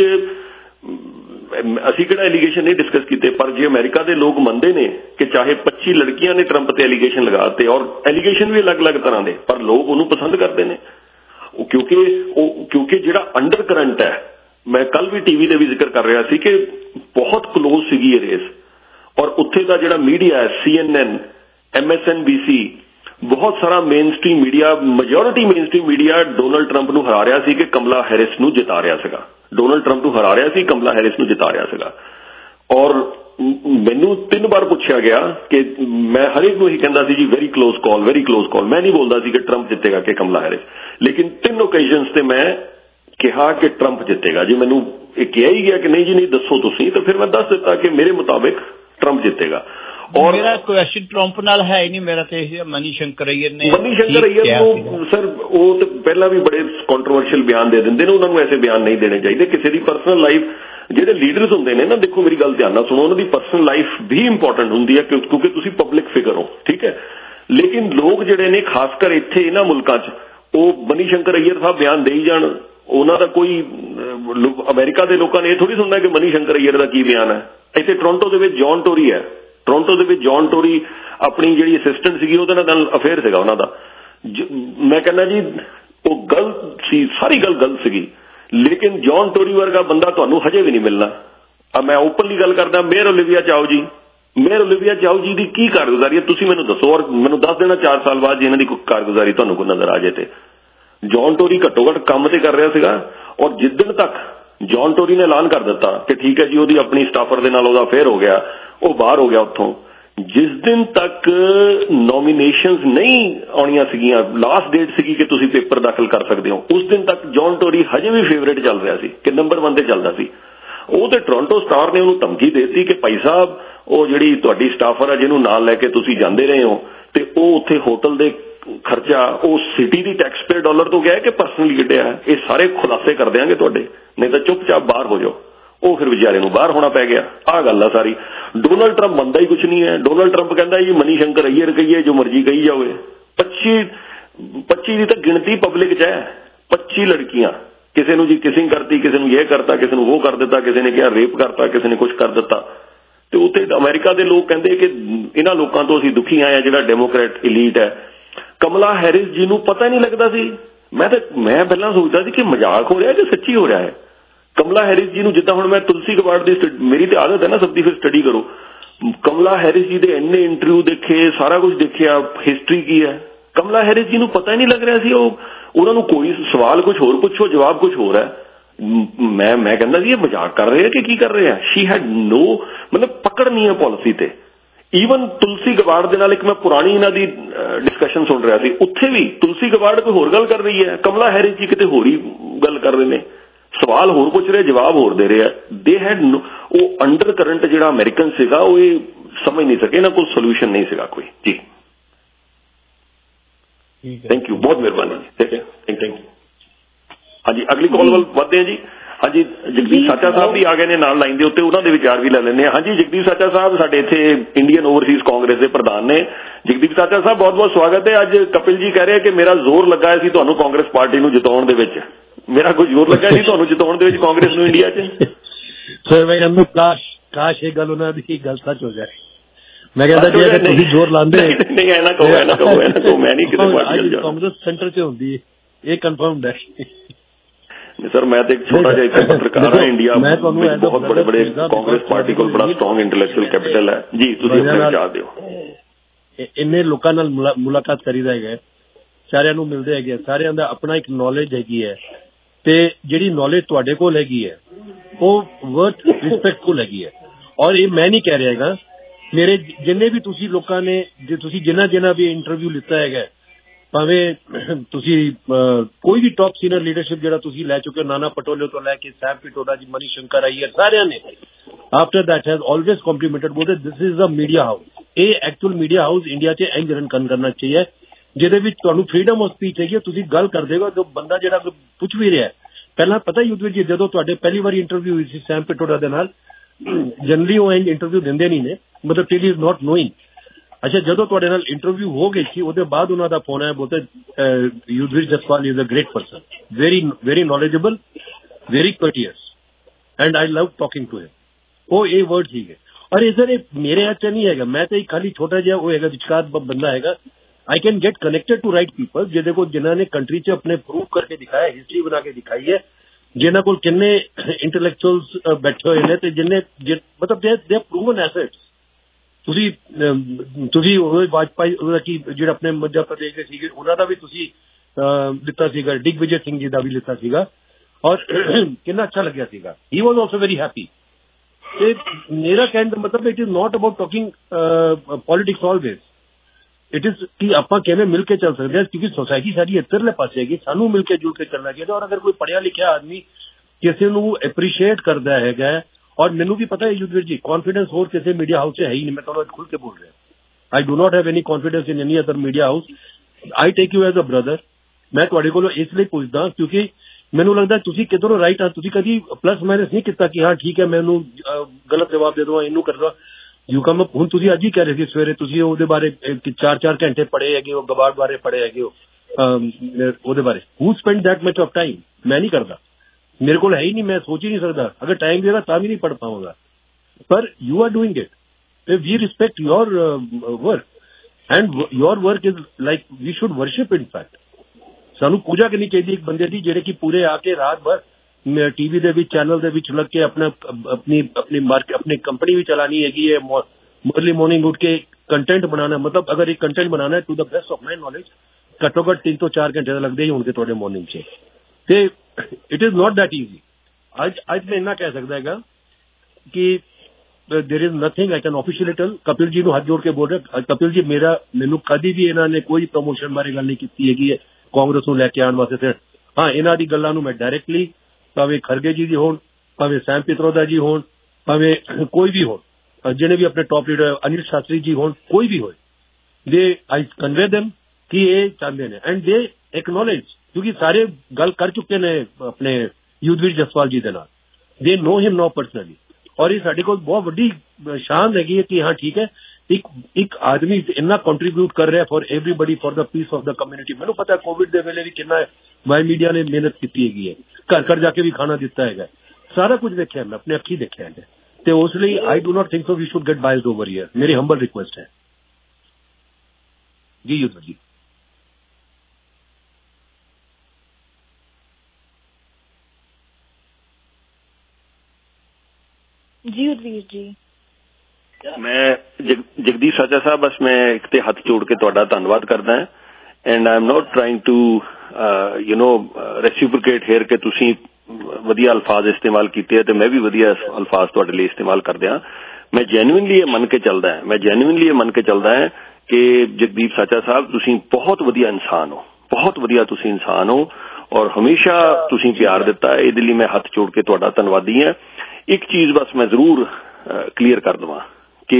ਅਸੀਂ ਕਿਹੜਾ ਐਲੀਗੇਸ਼ਨ ਨਹੀਂ ਡਿਸਕਸ ਕੀਤੇ, ਪਰ ਜੇ ਅਮਰੀਕਾ ਦੇ ਲੋਕ ਮੰਨਦੇ ਨੇ ਕਿ ਚਾਹੇ ਪੱਚੀ ਲੜਕੀਆਂ ਨੇ ਟਰੰਪ ਤੇ ਐਲੀਗੇਸ਼ਨ ਲਗਾਤੇ, ਔਰ ਐਲੀਗੇਸ਼ਨ ਵੀ ਅਲੱਗ-ਅਲੱਗ ਤਰ੍ਹਾਂ ਦੇ, ਪਰ ਲੋਕ ਉਹਨੂੰ ਪਸੰਦ ਕਰਦੇ ਨੇ ਕਿਉਂਕਿ ਉਹ ਕਿਉਂਕਿ ਜਿਹੜਾ ਅੰਡਰ ਕਰੰਟ ਹੈ, ਮੈਂ ਕੱਲ ਵੀ ਟੀਵੀ ਤੇ ਵੀ ਜ਼ਿਕਰ ਕਰ ਰਿਹਾ ਸੀ ਕਿ ਬਹੁਤ ਕਲੋਜ਼ ਸੀਗੀ ਇਹ ਰੇਸ। ਔਰ ਉੱਥੇ ਦਾ ਜਿਹੜਾ ਮੀਡੀਆ ਹੈ, C N N, M S N B C, ਬਹੁਤ ਸਾਰਾ main stream media, majority main stream media Donald Trump ਨੂੰ ਹਰਾ ਰਿਹਾ ਸੀ ਕਿ ਕਮਲਾ ਹੈਰਿਸ ਨੂੰ ਜਿਤਾ ਰਿਹਾ ਸੀਗਾ। ਡੋਨਲਡ ਟਰੰਪ ਨੂੰ ਹਰਾ ਰਿਹਾ ਸੀ, ਕਮਲਾ ਹੈਰਿਸ ਨੂੰ ਜਿਤਾ ਰਿਹਾ ਸੀਗਾ। ਔਰ ਮੈਨੂੰ ਤਿੰਨ ਵਾਰ ਪੁੱਛਿਆ ਗਿਆ ਕਿ ਮੈਂ ਹਰੇਕ ਨੂੰ ਹੀ ਕਹਿੰਦਾ ਸੀ ਜੀ very close call, very close call. ਮੈਂ ਨਹੀਂ ਬੋਲਦਾ ਸੀ ਕਿ ਟਰੰਪ ਜਿੱਤੇਗਾ ਕਿ ਕਮਲਾ ਹੈਰਿਸ, ਲੇਕਿਨ ਤਿੰਨ ਓਕੇਜ਼ਨਸ ਤੇ ਮੈਂ ਕਿਹਾ ਕਿ ਟਰੰਪ ਜਿੱਤੇਗਾ। ਜੇ ਮੈਨੂੰ ਇਹ ਕਿਹਾ ਹੀ ਗਿਆ ਕਿ ਨਹੀਂ ਜੀ ਨਹੀਂ ਦੱਸੋ ਤੁਸੀਂ, ਤਾਂ ਫਿਰ ਮੈਂ ਦੱਸ ਦਿੱਤਾ ਕਿ ਮੇਰੇ ਮੁਤਾਬਿਕ ਟਰੰਪ ਜਿੱਤੇਗਾ। ਔਰ ਮੇਰਾ ਕੁਐਸਚਨ ਟਰੰਪ ਨਾਲ ਹੈ ਹੀ ਨਹੀਂ, ਮੇਰਾ ਤੇ ਮਨੀ ਸ਼ੰਕਰ ਅਈਅਰ ਨੇ ਮਨੀ ਸ਼ੰਕਰ ਅਈਅਰ ਨੂੰ ਸਰ ਉਹ ਤਾਂ ਪਹਿਲਾਂ ਵੀ ਬੜੇ ਕੰਟਰੋਵਰਸ਼ੀਅਲ ਬਿਆਨ ਦੇ ਦਿੰਦੇ ਨੇ, ਉਹਨਾਂ ਨੂੰ ਐਸੇ ਬਿਆਨ ਨਹੀਂ ਦੇਣੇ ਚਾਹੀਦੇ। ਕਿਸੇ ਦੀ ਪਰਸਨਲ ਲਾਈਫ, ਜਿਹੜੇ ਲੀਡਰਸ ਹੁੰਦੇ ਨੇ ਨਾ, ਦੇਖੋ ਮੇਰੀ ਗੱਲ ਧਿਆਨ ਨਾਲ ਸੁਣੋ, ਉਹਨਾਂ ਦੀ ਪਰਸਨਲ ਲਾਈਫ ਵੀ ਇੰਪੋਰਟੈਂਟ ਹੁੰਦੀ ਹੈ ਕਿਉਂਕਿ ਤੁਸੀਂ ਪਬਲਿਕ ਫਿਗਰ ਹੋ, ਠੀਕ ਹੈ। ਲੇਕਿਨ ਲੋਕ ਜਿਹੜੇ ਨੇ ਖਾਸ ਕਰ ਇੱਥੇ ਇਹਨਾਂ ਮੁਲਕਾਂ 'ਚ, ਉਹ ਮਨੀ ਸ਼ੰਕਰ ਅਈਅਰ ਸਾਹਿਬ ਬਿਆਨ ਦੇਈ ਜਾਣ, ਉਹਨਾਂ ਦਾ ਕੋਈ ਅਮਰੀਕਾ ਦੇ ਲੋਕਾਂ ਨੇ ਇਹ ਥੋੜੀ ਸੁਣਨਾ ਕਿ ਮਨੀ ਸ਼ੰਕਰ ਅਈਅਰ ਦਾ ਕੀ ਬਿਆਨ ਹੈ। ਇੱਥੇ ਟੋਰਾਂਟੋ ਦੇ ਵਿੱਚ ਜੌਨ ਟੋਰੀ ਹੈ, ਟੋਰਾਂਟੋ ਦੇ ਵਿੱਚ ਜੌਨ ਟੋਰੀ ਆਪਣੀ ਜਿਹੜੀ ਅਸਿਸਟੈਂਟ ਸੀਗੀ ਉਹਦੇ ਨਾਲ ਅਫੇਅਰ ਸੀਗਾ ਉਹਨਾਂ ਦਾ। ਮੈਂ ਕਹਿੰਦਾ ਜੀ ਉਹ ਗਲਤ ਸੀ, ਸਾਰੀ ਗੱਲ ਗਲਤ ਸੀਗੀ, ਲੇਕਿਨ ਜੌਨ ਟੋਰੀ ਵਰਗਾ ਬੰਦਾ ਤੁਹਾਨੂੰ ਹਜੇ ਵੀ ਨਹੀਂ ਮਿਲਣਾ। ਆ ਮੈਂ ਓਪਨਲੀ ਗੱਲ ਕਰਦਾ, ਮੇਅਰ ਓਲਿਵੀਆ ਚਾਓ ਜੀ, ਮੇਅਰ ਓਲਿਵੀਆ ਚਾਓ ਜੀ ਦੀ ਕੀ ਕਾਰਗੁਜ਼ਾਰੀ ਹੈ ਤੁਸੀਂ ਮੈਨੂੰ ਦੱਸੋ, ਔਰ ਮੈਨੂੰ ਦੱਸ ਦੇਣਾ ਚਾਰ ਸਾਲ ਬਾਅਦ ਜੇ ਇਹਨਾਂ ਦੀ ਕੋਈ ਕਾਰਗੁਜ਼ਾਰੀ ਤੁਹਾਨੂੰ ਕੋਈ ਨਜ਼ਰ ਆ ਜਾਏ। ਤੇ ਜੌਨ ਟੋਰੀ ਘੱਟੋ ਘੱਟ ਕੰਮ ਤੇ ਕਰ ਰਿਹਾ ਸੀਗਾ, ਔਰ ਜਿੱਦਣ ਤੱਕ ਜੌਨ ਟੋਰੀ ਨੇ ਐਲਾਨ ਕਰ ਦਿੱਤਾ ਕਿ ਠੀਕ ਹੈ ਜੀ ਉਹਦੀ ਆਪਣੀ ਸਟਾਫਰ ਦੇ ਨਾਲ ਉਹਦਾ ਅਫੇਅਰ ਹੋ ਗਿਆ, ਉਹ ਬਾਹਰ ਹੋ ਗਿਆ ਉੱਥੋਂ, ਜਿਸ ਦਿਨ ਤੱਕ ਨੋਮੀਨੇਸ਼ਨਸ ਨਹੀਂ ਆਉਣੀਆਂ ਸੀਗੀਆਂ, ਲਾਸਟ ਡੇਟ ਸੀਗੀ ਕਿ ਤੁਸੀਂ ਪੇਪਰ ਦਾਖਲ ਕਰ ਸਕਦੇ ਹੋ, ਉਸ ਦਿਨ ਤੱਕ ਜੌਨ ਟੋਰੀ ਹਜੇ ਵੀ ਫੇਵਰੇਟ ਚੱਲ ਰਿਹਾ ਸੀ ਕਿ ਨੰਬਰ ਵਨ ਤੇ ਚੱਲਦਾ ਸੀ। ਉਹ ਤੇ ਟੋਰਾਂਟੋ ਸਟਾਰ ਨੇ ਉਹਨੂੰ ਧਮਕੀ ਦੇ ਦਿੱਤੀ ਕਿ ਭਾਈ ਸਾਹਿਬ ਉਹ ਜਿਹੜੀ ਤੁਹਾਡੀ ਸਟਾਫਰ ਆ ਜਿਹਨੂੰ ਨਾਲ ਲੈ ਕੇ ਤੁਸੀਂ ਜਾਂਦੇ ਰਹੇ ਹੋ ਤੇ ਉਹ ਉੱਥੇ ਹੋਟਲ ਦੇ ਖਰਚਾ ਉਹ ਸਿਟੀ ਦੀ ਟੈਕਸ ਪੇਅਰ ਡਾਲਰ ਤੋਂ ਗਿਆ ਕਿ ਪਰਸਨਲੀ ਕੱਢਿਆ, ਇਹ ਸਾਰੇ ਖੁਲਾਸੇ ਕਰ ਦਿਆਂਗੇ ਤੁਹਾਡੇ, ਨਹੀਂ ਤਾਂ ਚੁੱਪਚਾਪ ਬਾਹਰ ਹੋ ਜਾਓ। ਉਹ ਫਿਰ ਵਿਚਾਰੇ ਨੂੰ ਬਾਹਰ ਹੋਣਾ ਪੈ ਗਿਆ। ਆਹ ਗੱਲ ਆ ਸਾਰੀ। ਡੋਨਾਲਡ ਟਰੰਪ ਮੰਨਦਾ ਹੀ ਕੁਛ ਨਹੀਂ ਹੈ। ਡੋਨਾਲਡ ਟਰੰਪ ਕਹਿੰਦਾ ਜੀ ਮਨੀ ਸ਼ੰਕਰ ਅਈਅਰ ਕਹੀਏ ਜੋ ਮਰਜ਼ੀ ਕਹੀ ਜਾਵੇ। ਪੱਚੀ ਪੱਚੀ ਦੀ ਤਾਂ ਗਿਣਤੀ ਪਬਲਿਕ 'ਚ ਹੈ, ਪੱਚੀ ਲੜਕੀਆਂ, ਕਿਸੇ ਨੂੰ ਜੀ ਕਿਸਿੰਗ ਕਰਤੀ, ਕਿਸੇ ਨੂੰ ਇਹ ਕਰਤਾ, ਕਿਸੇ ਨੂੰ ਉਹ ਕਰ ਦਿੱਤਾ, ਕਿਸੇ ਨੇ ਕਿਹਾ ਰੇਪ ਕਰਤਾ, ਕਿਸੇ ਨੇ ਕੁਛ ਕਰ ਦਿੱਤਾ। ਤੇ ਉੱਥੇ ਅਮਰੀਕਾ ਦੇ ਲੋਕ ਕਹਿੰਦੇ ਕਿ ਇਹਨਾਂ ਲੋਕਾਂ ਤੋਂ ਅਸੀਂ ਦੁਖੀ ਆਏ ਆ, ਜਿਹੜਾ ਡੈਮੋਕ੍ਰੈਟ ਇਲੀਟ ਹੈ। ਕਮਲਾ ਹੈਰਿਸ ਜੀ ਨੂੰ ਪਤਾ ਨਹੀਂ ਲੱਗਦਾ ਸੀ। ਮੈਂ ਤਾਂ ਮੈਂ ਪਹਿਲਾਂ ਸੋਚਦਾ ਸੀ ਕਿ ਮਜ਼ਾਕ ਹੋ ਰਿਹਾ ਕਿ ਸੱਚੀ ਹੋ ਰਿਹਾ ਹੈ। ਕਮਲਾ ਹੈਰਿਸ ਜੀ ਨੂੰ ਜਿੱਦਾਂ ਹੁਣ ਮੈਂ ਤੁਲਸੀ ਗਬਾਰਡ ਦੀ, ਮੇਰੀ ਤੇ ਆਦਤ ਹੈ ਨਾ ਸਭ ਦੀ, ਫਿਰ ਸਟੱਡੀ ਕਰੋ। ਕਮਲਾ ਹੈਰਿਸ ਜੀ ਦੇ ਇੰਨੇ ਇੰਟਰਵਿਊ ਦੇਖੇ, ਸਾਰਾ ਕੁਝ ਦੇਖਿਆ, ਹਿਸਟਰੀ ਕੀ ਹੈ। ਕਮਲਾ ਹੈਰਿਸ ਜੀ ਨੂੰ ਪਤਾ ਹੀ ਨਹੀਂ ਲੱਗ ਰਿਹਾ ਸੀ। ਉਹ ਉਹਨਾਂ ਨੂੰ ਕੋਈ ਸਵਾਲ ਕੁਝ ਹੋਰ ਪੁੱਛੋ, ਜਵਾਬ ਕੁਝ ਹੋਰ ਹੈ। ਮੈਂ ਮੈਂ ਕਹਿੰਦਾ ਜੀ ਇਹ ਮਜ਼ਾਕ ਕਰ ਰਹੇ ਆ ਕਿ ਕੀ ਕਰ ਰਹੇ ਆ। ਸ਼ੀ ਹੈਡ ਨੋ ਮਤਲਬ ਪਕੜ ਨਹੀਂ ਹੈ ਪਾਲਿਸੀ ਤੇ। ਈਵਨ ਤੁਲਸੀ ਗਬਾਰਡ ਦੇ ਨਾਲ ਇੱਕ ਮੈਂ ਪੁਰਾਣੀ ਇਹਨਾਂ ਦੀ ਡਿਸਕਸ਼ਨ ਸੁਣ ਰਿਹਾ ਸੀ, ਉੱਥੇ ਵੀ ਤੁਲਸੀ ਗਬਾਰਡ ਕੋਈ ਹੋਰ ਗੱਲ ਕਰ ਰਹੀ ਹੈ, ਕਮਲਾ ਹੈਰਿਸ ਜੀ ਕਿਤੇ ਹੋਰ ਹੀ ਗੱਲ ਕਰ ਰਹੇ ਨੇ, ਸਵਾਲ ਹੋਰ ਪੁੱਛ ਰਹੇ, ਜਵਾਬ ਹੋਰ ਦੇ ਰਹੇ ਆ। ਦੇ ਹੈਡ ਉਹ ਅੰਡਰ ਕਰੰਟ ਜਿਹੜਾ ਅਮਰੀਕਨ ਸੀਗਾ ਉਹ ਇਹ ਸਮਝ ਨਹੀਂ ਸਕੇ, ਇਹਨਾਂ ਕੋਲ ਸੋਲੂਸ਼ਨ ਨਹੀਂ ਸੀਗਾ ਕੋਈ। ਜੀ ਥੈਂਕ ਯੂ, ਬਹੁਤ ਮਿਹਰਬਾਨੀ ਜੀ, ਥੈਂਕ ਯੂ। ਹਾਂਜੀ ਅਗਲੀ ਕਾਲ ਵੱਲ ਵੱਧਦੇ ਆ ਜੀ। ਹਾਂਜੀ ਜਗਦੀਪ ਸਾਚਾ ਸਾਹਿਬ ਵੀ ਆ ਗਏ ਨੇ ਨਾਲ ਲਾਈਨ ਦੇ ਉੱਤੇ, ਉਹਨਾਂ ਦੇ ਵਿਚਾਰ ਵੀ ਲੈ ਲੈਂਦੇ ਆ। ਹਾਂਜੀ ਜਗਦੀਪ ਸਾਚਾ ਸਾਹਿਬ ਸਾਡੇ ਇੱਥੇ ਇੰਡੀਅਨ ਓਵਰਸੀਜ਼ ਕਾਂਗਰਸ ਦੇ ਪ੍ਰਧਾਨ ਨੇ। ਜਗਦੀਪ ਸਾਚਾ ਸਾਹਿਬ ਬਹੁਤ ਬਹੁਤ ਸਵਾਗਤ ਹੈ। ਅੱਜ ਕਪਿਲ ਜੀ ਕਹਿ ਰਹੇ ਕਿ ਮੇਰਾ ਜ਼ੋਰ ਲੱਗਾ ਸੀ ਤੁਹਾਨੂੰ ਕਾਂਗਰਸ ਪਾਰਟੀ ਨੂੰ ਜਿਤਾਉਣ ਦੇ ਵਿੱਚ, ਮੇਰਾ ਕੋਈ ਜ਼ੋਰ ਲੱਗਾ ਸੀ ਤੁਹਾਨੂੰ ਜਿਤਾਉਣ ਦੇ ਵਿੱਚ ਕਾਂਗਰਸ ਨੂੰ ਇੰਡੀਆ 'ਚ। ਸਰ ਮੈਂ ਕਹਿੰਦਾ ਕਾਸ਼ ਕਾਸ਼ ਇਹ ਗੱਲ ਉਹਨਾਂ ਦੀ ਗੱਲ ਸੱਚ ਹੋ ਜਾਏ। ਮੈਂ ਕਹਿੰਦਾ ਜੇ ਅਗਰ ਤੁਸੀਂ ਜ਼ੋਰ ਲਾਉਂਦੇ ਨਹੀਂ ਐਨਾ ਕਹੋ ਐਨਾ ਕਹੋ ਐਨਾ ਕਹੋ ਮੈਂ ਨਹੀਂ ਕਿਤੇ ਪਾਰਟੀ ਜਾ ਕਾਂਗਰਸ ਸੈਂਟਰ 'ਚ ਹੁੰਦੀ ਹੈ, ਇਹ ਕਨਫਰਮਡ ਹੈ। ਸਰ ਮੈਂ ਤੇ ਇੱਕ ਛੋਟਾ ਜਿਹਾ ਇੱਥੇ ਪੱਤਰਕਾਰ ਹਾਂ ਇੰਡੀਆ ਵਿੱਚ ਬਹੁਤ ਬੜੇ ਬੜੇ ਕਾਂਗਰਸ ਪਾਰਟੀ ਕੋਲ ਬੜਾ ਸਟਰੋਂਗ ਇੰਟੈਲੈਕਚੁਅਲ ਕੈਪੀਟਲ ਹੈ। ਜੀ ਤੁਸੀਂ ਆਪਣਾ ਚਾਹ ਦਿਓ। ਇੰਨੇ ਲੋਕਾਂ ਨਾਲ ਮੁਲਾਕਾਤ ਕਰੀਦਾ ਹੈਗਾ, ਸਾਰਿਆਂ ਨੂੰ ਮਿਲਦੇ ਹੈਗੇ, ਸਾਰਿਆਂ ਦਾ ਆਪਣਾ ਇੱਕ ਨੌਲੇਜ ਹੈਗੀ ਹੈ ਤੇ ਜਿਹੜੀ ਨੌਲੇਜ ਤੁਹਾਡੇ ਕੋਲ ਹੈਗੀ ਹੈ ਉਹ ਵਰਥ ਰਿਸਪੈਕਟਫੁਲ ਹੈਗੀ ਹੈ। ਔਰ ਇਹ ਮੈਂ ਨਹੀਂ ਕਹਿ ਰਿਹਾ ਹੈਗਾ, ਮੇਰੇ ਜਿੰਨੇ ਵੀ ਤੁਸੀਂ ਲੋਕਾਂ ਨੇ ਜੇ ਤੁਸੀਂ ਜਿੰਨਾ ਜਿੰਨਾ ਵੀ ਇੰਟਰਵਿਊ ਲਿੱਤਾ ਹੈਗਾ, ਭਾਵੇਂ ਤੁਸੀਂ ਕੋਈ ਵੀ ਟੌਪ ਸੀਨੀਅਰ ਲੀਡਰਸ਼ਿਪ ਜਿਹੜਾ ਤੁਸੀਂ ਲੈ ਚੁੱਕੇ ਹੋ, ਨਾਨਾ ਪਟੋਲੇ ਤੋਂ ਲੈ ਕੇ ਸੈਮ ਪਿਟੋਡਾ ਜੀ, ਮਨੀ ਸ਼ੰਕਰ ਅਈਅਰ, ਸਾਰਿਆਂ ਨੇ after that has always complimented ਬੋਲਦੇ this is a media house. ਇਹ ਐਕਚੁਅਲ ਮੀਡੀਆ ਹਾਊਸ ਇੰਡੀਆ 'ਚ ਇੰਜ ਰਨ ਕਰਨਾ ਚਾਹੀਏ ਜਿਹਦੇ ਵਿੱਚ ਤੁਹਾਨੂੰ ਫਰੀडम ਆਫ ਸਪੀਚ ਹੈਗੀ, ਤੁਸੀਂ ਗੱਲ ਕਰਦੇ ਹੋ। ਜੋ ਬੰਦਾ ਜਿਹੜਾ ਪੁੱਛ ਵੀ ਰਿਹਾ, ਪਹਿਲਾਂ ਪਤਾ ਯੁੱਧ ਜੀ ਜਦੋਂ ਤੁਹਾਡੇ ਪਹਿਲੀ ਵਾਰੀ ਇੰਟਰਵਿਊ ਹੋਈ ਸੀ ਸੈਮ ਪਿਟੋਡਾ ਦੇ ਨਾਲ, ਜਨਰਲੀ ਉਹ ਇੰਜ ਇੰਟਰਵਿਊ ਦਿੰਦੇ ਨਹੀਂ ਨੇ, ਮਤਲਬ ਟਿਲ ਇਜ਼ ਨੋਟ ਨੋਇੰਗ। ਅੱਛਾ ਜਦੋਂ ਤੁਹਾਡੇ ਨਾਲ ਇੰਟਰਵਿਊ ਹੋ ਗਈ ਸੀ ਉਹਦੇ ਬਾਅਦ ਉਹਨਾਂ ਦਾ ਫੋਨ ਆਇਆ, ਬੋਲਦੇ Yudhvir Jaswal is a great person, very very knowledgeable, very courteous and I love talking to him. ਉਹ ਇਹ ਵਰਡ ਸੀਗੇ। ਔਰ ਇਹ ਸਰ ਇਹ ਮੇਰੇ ਹੱਥ 'ਚ ਨਹੀਂ ਹੈਗਾ, ਮੈਂ ਤਾਂ ਖਾਲੀ ਛੋਟਾ ਜਿਹਾ ਉਹ ਹੈਗਾ ਵਿਚਕਾਰ ਬੰਦਾ ਹੈਗਾ। I can get connected to right people ਜਿਹਦੇ ਕੋਲ ਜਿਨ੍ਹਾਂ ਨੇ ਕੰਟਰੀ 'ਚ ਆਪਣੇ ਪ੍ਰੂਵ ਕਰਕੇ ਦਿਖਾਇਆ, ਹਿਸਟਰੀ ਬਣਾ ਕੇ ਦਿਖਾਈ ਹੈ, ਜਿਨ੍ਹਾਂ ਕੋਲ ਕਿੰਨੇ ਇੰਟੈਲੈਕਚੁਅਲਸ ਬੈਠੇ ਹੋਏ ਨੇ ਤੇ ਜਿੰਨੇ ਮਤਲਬ ਦੇ ਦੇ ਪ੍ਰੂਵਨ ਐਸੈਟਸ। ਤੁਸੀਂ ਤੁਸੀਂ ਉਹ ਵਾਜਪਾਈ ਉਹਦਾ ਕੀ ਜਿਹੜਾ ਆਪਣੇ ਮੱਧ ਪ੍ਰਦੇਸ਼ ਦੇ ਸੀਗੇ ਉਹਨਾਂ ਦਾ ਵੀ ਤੁਸੀਂ ਲਿੱਤਾ ਸੀਗਾ, ਦਿਗਵਿਜੇ ਸਿੰਘ ਜੀ ਦਾ ਵੀ ਲਿੱਤਾ ਸੀਗਾ ਔਰ ਕਿੰਨਾ ਅੱਛਾ ਲੱਗਿਆ ਸੀਗਾ। He was also very happy. ਤੇ ਮੇਰਾ ਕਹਿਣ ਦਾ ਮਤਲਬ it is not about talking politics always, it is ਕਿ ਆਪਾਂ ਕਿਵੇਂ ਮਿਲ ਕੇ ਚੱਲ ਸਕਦੇ ਹਾਂ, ਕਿਉਂਕਿ ਸੋਸਾਇਟੀ ਸਾਡੀ ਇੱਧਰਲੇ ਪਾਸੇ ਹੈਗੀ, ਸਾਨੂੰ ਮਿਲ ਕੇ ਜੁੜ ਕੇ ਚੱਲਣਾ ਚਾਹੀਦਾ। ਔਰ ਅਗਰ ਕੋਈ ਪੜ੍ਹਿਆ ਲਿਖਿਆ ਆਦਮੀ ਕਿਸੇ ਨੂੰ ਐਪਰੀਸ਼ੀਏਟ ਕਰਦਾ ਹੈਗਾ, ਔਰ ਮੈਨੂੰ ਵੀ ਪਤਾ ਹੈ ਯੁਧਵੀਰ ਜੀ ਕॉन्फिडेंस ਹੋਰ ਕਿਸੇ ਮੀਡੀਆ ਹਾਊਸ 'ਚ ਹੈ ਹੀ ਨਹੀਂ, ਮੈਂ ਤੁਹਾਨੂੰ ਖੁੱਲ ਕੇ ਬੋਲ ਰਿਹਾ। I do not have any confidence in any other media house. I take you as a brother. ਮੈਂ ਤੁਹਾਡੇ ਕੋਲੋਂ ਇਸ ਲਈ ਪੁੱਛਦਾ ਕਿਉਂਕਿ ਮੈਨੂੰ ਲੱਗਦਾ ਤੁਸੀਂ ਕਿੱਧਰੋਂ ਰਾਈਟ ਆ, ਤੁਸੀਂ ਕਦੀ ਪਲੱਸ ਮਾਈਨਸ ਨਹੀਂ ਕੀਤਾ ਕਿ ਹਾਂ ਠੀਕ ਹੈ ਮੈਨੂੰ ਗਲਤ ਜਵਾਬ ਦੇ ਦਵਾਂ, ਇਹਨੂੰ ਕਰ ਦਵਾਂ। ਯੂ ਕਮ ਅਪ, ਹੁਣ ਤੁਸੀਂ ਅੱਜ ਹੀ ਕਹਿ ਰਹੇ ਸੀ ਸਵੇਰੇ ਤੁਸੀਂ ਉਹਦੇ ਬਾਰੇ ਚਾਰ ਚਾਰ ਘੰਟੇ ਪੜ੍ਹੇ ਹੈਗੇ ਹੋ, ਗਬਾੜ ਬਾਰੇ ਪੜ੍ਹੇ ਹੈਗੇ ਹੋ, ਉਹਦੇ ਬਾਰੇ who spend that much of time मैं नहीं करता मेरे को है ही नहीं मैं सोच ही नहीं सकता अगर टाइम देगा तब भी नहीं पढ़ पाऊंगा पर you are doing it we respect your work and your work is like we should worship in fact सानू पूजा करनी चाहिए एक बंदे की जेडे की पूरे आके रात भर टीवी दे विच चैनल दे विच लग के अपना अपनी अपनी मार्केट अपनी कंपनी भी चलानी हैगी है अर्ली मॉर्निंग उठ के कंटेंट बनाना मतलब अगर एक कंटेंट बनाना है to the best of my knowledge घट्टो घट्ट तीन तो चार घंटे लगते ही होंगे थोड़े मॉर्निंग से ते it is not that easy आज आज मैं इन्ना कह सकता है कि there is nothing I can officially tell Kapil ji हाथ जोड़ के बोल रहे कपिल जी मेरा मैनू कभी भी इन्होंने कोई प्रमोशन बारे गल नहीं की हैगी है कांग्रेस नूं लैके आने वास्ते हाँ इन्हां दी गल्लां नूं मैं डायरैक्टली भावें खरगे जी दी होण भावें सैम पित्रोदा जी होण भावें कोई भी होण जिन्हें भी अपने टॉप लीडर अनिल शास्त्री जी होण कोई भी होए दे आई कन्वे देम कि ये चाहते हैं एंड दे एक्नॉलेज क्योंकि सारे गल कर चुके ने अपने युद्धवीर जसवाल जी के नाल they know him know personally और ये साडे कोल बहुत वड्डी शान हैगी है कि हाँ ठीक है एक एक आदमी इन्ना कंट्रीब्यूट कर रहा है for everybody for the peace of the community मैनू पता है कोविड के वेले भी कितना वाई मीडिया ने मेहनत की है घर घर जाके भी खाना दिता है सारा कुछ देखा मैं अपने अखी देखा है तो उसलिए I do not think so we should get biased over here मेरी हम्बल रिक्वेस्ट है जी युद्ध जी जी उदवीर जी मैं जग, जगदीश साचा साहब बस मैं एक ते हथ जोड़ के तुहाडा धन्नवाद करदा है and I am not trying to you know reciprocate here के तुसीं वधिया अल्फाज इस्तेमाल कीते ते मैं भी वधिया अल्फाज तुहाडे लई इस्तेमाल करदा मैं जेन्युइनली ये मन के चलदा है मैं जेन्युइनली ये मन के चलदा है कि जगदीप साचा साहब तुसीं बहुत वधिया इंसान हो बहुत वधिया तुसीं इंसान हो और हमेशा तुसीं प्यार दिता है इहदे लई मैं हथ जोड़ के तुहाडा धन्नवादी हां एक चीज बस मैं जरूर क्लीयर कर दवां कि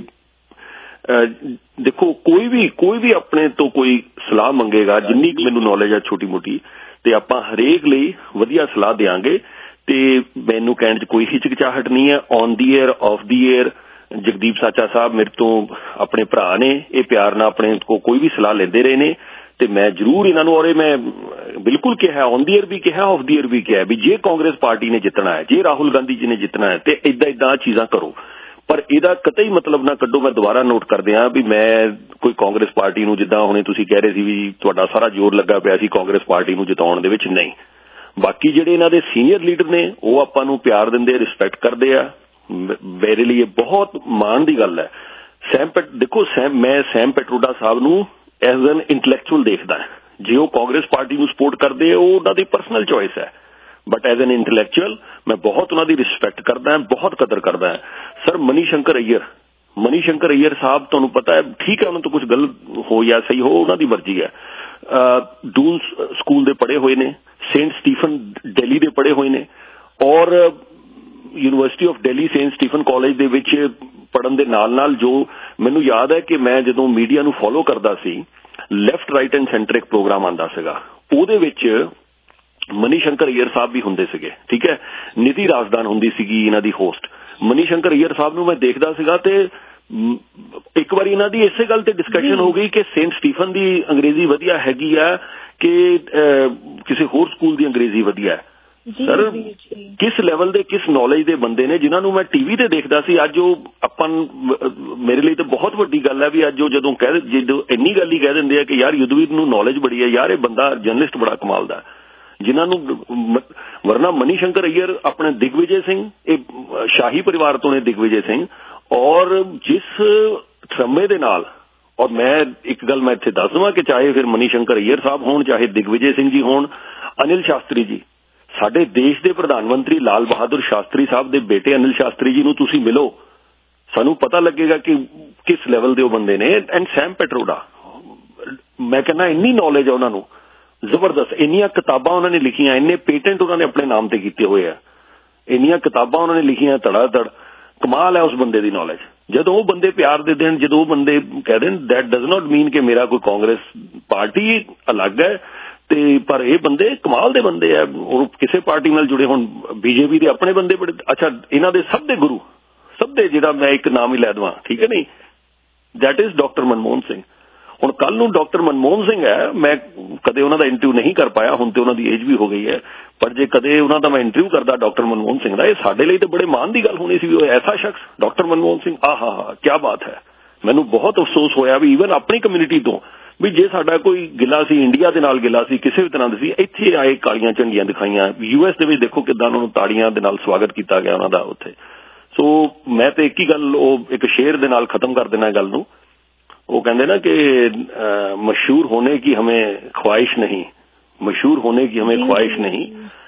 देखो कोई भी कोई भी अपने तो कोई सलाह मंगेगा जिन्नी मैनू नॉलेज है छोटी मोटी ते आपां हरेक लई वधिया सलाह देंगे ते मैनू कहण च कोई हिचकिचाहट नहीं है on the air off the air Jagdeep Sacha Sahib मेरे तो अपने भरा ने ये प्यार नाल अपने को कोई भी सलाह लेंदे रहे ने ते मैं जरूर इन्हां नूं और मैं बिल्कुल कहा ऑन दी एयर भी कहा ऑफ दी एयर भी कहा भी जे कांग्रेस पार्टी ने जितना है जे राहुल गांधी जी ने जितना है ते इदां इदां चीज़ां करो पर ਇਹਦਾ कतई मतलब ना कड्डो मैं दोबारा नोट कर दिया भी मैं कोई कांग्रेस पार्टी ਨੂੰ ਜਿੱਦਾਂ ਹੁਣੇ ਤੁਸੀਂ ਕਹਿ ਰਹੇ ਸੀ ਵੀ ਤੁਹਾਡਾ ਸਾਰਾ ਜ਼ੋਰ ਲੱਗਾ ਪਿਆ ਸੀ ਕਾਂਗਰਸ ਪਾਰਟੀ ਨੂੰ ਜਿਤਾਉਣ ਦੇ ਵਿੱਚ ਨਹੀਂ ਬਾਕੀ ਜਿਹੜੇ ਇਹਨਾਂ ਦੇ ਸੀਨੀਅਰ ਲੀਡਰ ਨੇ ਉਹ ਆਪਾਂ ਨੂੰ ਪਿਆਰ ਦਿੰਦੇ ਰਿਸਪੈਕਟ ਕਰਦੇ ਆ ਮੇਰੇ ਲਈ ਇਹ ਬਹੁਤ ਮਾਣ ਦੀ ਗੱਲ ਹੈ ਸੈਮ ਦੇਖੋ ਸੈਮ ਮੈਂ ਸੈਮ ਪੈਟਰੋਡਾ ਸਾਹਿਬ ਨੂੰ ਐਜ਼ ਐਨ ਇੰਟੈਲੈਕਚੁਅਲ ਦੇਖਦਾ ਜੇ ਉਹ ਕਾਂਗਰਸ ਪਾਰਟੀ ਨੂੰ ਸਪੋਰਟ ਕਰਦੇ ਉਹ ਉਹਨਾਂ ਦੀ ਪਰਸਨਲ ਚੋਇਸ ਹੈ बट एज एन इंटलैक्चुअल मैं बहुत उन्होंने रिस्पैक्ट करता है बहुत कदर करता है सर मनी शंकर अय्यर मनी शंकर अय्यर साहब तुहानू पता है ठीक है उन्होंने तो कुछ गलत हो या सही हो उन्होंने मर्जी है डून स्कूल दे पढ़े हुए ने सेंट स्टीफन दिल्ली दे पढ़े हुए ने और university of Delhi saint Stephen college दे विच पढ़न दे नाल नाल जो मैनू याद है कि मैं जदों मीडिया नू फॉलो करदा सी लैफ्ट राइट एंड सेंटर एक प्रोग्राम आंदा सीगा उहदे विच मनी शंकर अय्यर साहब भी हुंदे सीगे ठीक है निधि राजदान हुंदी सीगी इन्हां दी होस्ट मनी शंकर अय्यर साहब नूं मैं देखदा सीगा ते एक बार इन्हां दी इसे गल ते डिस्कशन हो गई कि सेंट स्टीफन दी अंग्रेजी वधिया हैगी आ कि किसी होर स्कूल दी अंग्रेजी वधिया है सर किस लैवल दे किस नॉलेज दे बंदे ने जिन्हां नूं मैं टीवी ते देखदा सी अज ओह आपां मेरे लिए तो बहुत वड्डी गल है भी अज ओह जदों कह जदों इन्नी गल ही कह दिंदे आ कि यार युद्धवीर नूं नॉलेज बड़ी है यार ये बंदा जर्नलिस्ट बड़ा कमाल दा जिन्होंने वरना मनी शंकर अय्यर अपने दिग्विजय सिंह शाही परिवार तो ने दिग्विजय सिंह और जिस समय दे नाल और मैं एक गल मैं इत्थे दस दवां कि चाहे फिर मनी शंकर अय्यर साहब होण चाहे दिग्विजय सिंह जी होण अनिल शास्त्री जी साडे देश के प्रधानमंत्री लाल बहादुर शास्त्री साहब दे बेटे अनिल शास्त्री जी नूं तुसीं मिलो सानू पता लगेगा कि किस लैवल दे बंदे ने एंड सैम पेट्रोडा मैं कहना इन्नी नॉलेज है उन्हां नूं जबरदस्त इन्नियां किताबां उन्होंने लिखियां इन्ने पेटेंट उन्होंने अपने नाम ते कीते हुए है इन्नियां किताबां उन्होंने लिखियां धड़ाधड़ कमाल है उस बंदे दी नॉलेज जदों वो बंदे प्यार दे देन जदों वो बंदे कह then that does not mean कि मेरा कोई कांग्रेस पार्टी अलग है ते पर ये बंदे कमाल दे बंदे है और किसी पार्टी नाल जुड़े हुण बीजेपी दे अपने बंदे बड़े अच्छा इन्हां दे सब दे गुरु सब दे जिहड़ा मैं एक नाम ही लै दवां ठीक है नहीं that is doctor Manmohan Singh ਹੁਣ ਕੱਲ ਨੂੰ ਡਾਕਟਰ ਮਨਮੋਹਨ ਸਿੰਘ है मैं ਕਦੇ ਉਹਨਾਂ ਦਾ ਇੰਟਰਵਿਊ ਨਹੀਂ ਕਰ ਪਾਇਆ, ਹੁਣ ਤੇ ਉਹਨਾਂ ਦੀ ਏਜ ਵੀ ਹੋ ਗਈ ਹੈ, ਪਰ ਜੇ ਕਦੇ ਉਹਨਾਂ ਦਾ ਮੈਂ ਇੰਟਰਵਿਊ ਕਰਦਾ ਡਾਕਟਰ ਮਨਮੋਹਨ ਸਿੰਘ ਦਾ, ਇਹ ਸਾਡੇ ਲਈ ਤਾਂ ਬੜੇ ਮਾਣ ਦੀ ਗੱਲ ਹੋਣੀ ਸੀ ਵੀ ਉਹ ਐਸਾ ਸ਼ਖਸ ਡਾਕਟਰ ਮਨਮੋਹਨ ਸਿੰਘ, ਆਹ ਹਾ ਹਾ ਕੀ ਬਾਤ ਹੈ। ਮੈਨੂੰ ਬਹੁਤ ਅਫਸੋਸ ਹੋਇਆ ਵੀ ਈਵਨ ਆਪਣੀ ਕਮਿਊਨਿਟੀ ਤੋਂ ਵੀ ਜੇ ਸਾਡਾ ਕੋਈ ਗਿਲਾ ਸੀ ਇੰਡੀਆ ਦੇ ਨਾਲ, ਗਿਲਾ ਸੀ ਕਿਸੇ ਵੀ ਤਰ੍ਹਾਂ ਦਾ ਸੀ, ਇੱਥੇ ਆਏ ਕਾਲੀਆਂ ਝੰਡੀਆਂ ਦਿਖਾਈਆਂ। ਯੂ ਐਸ ਦੇ ਵਿੱਚ ਦੇਖੋ ਕਿੱਦਾਂ ਉਹਨਾਂ ਨੂੰ ਤਾੜੀਆਂ ਦੇ ਨਾਲ ਸਵਾਗਤ ਕੀਤਾ ਗਿਆ ਉਹਨਾਂ ਦਾ ਉੱਥੇ। ਸੋ ਮੈਂ ਤੇ ਇੱਕ ਹੀ ਗੱਲ, ਉਹ ਇੱਕ ਸ਼ੇਰ ਦੇ ਨਾਲ ਖਤਮ ਕਰ ਦੇਣਾ ਗੱਲ ਨੂੰ। वो कहते ना कि मशहूर होने की हमें ख्वाहिश नहीं, मशहूर होने की हमें ख्वाहिश नहीं,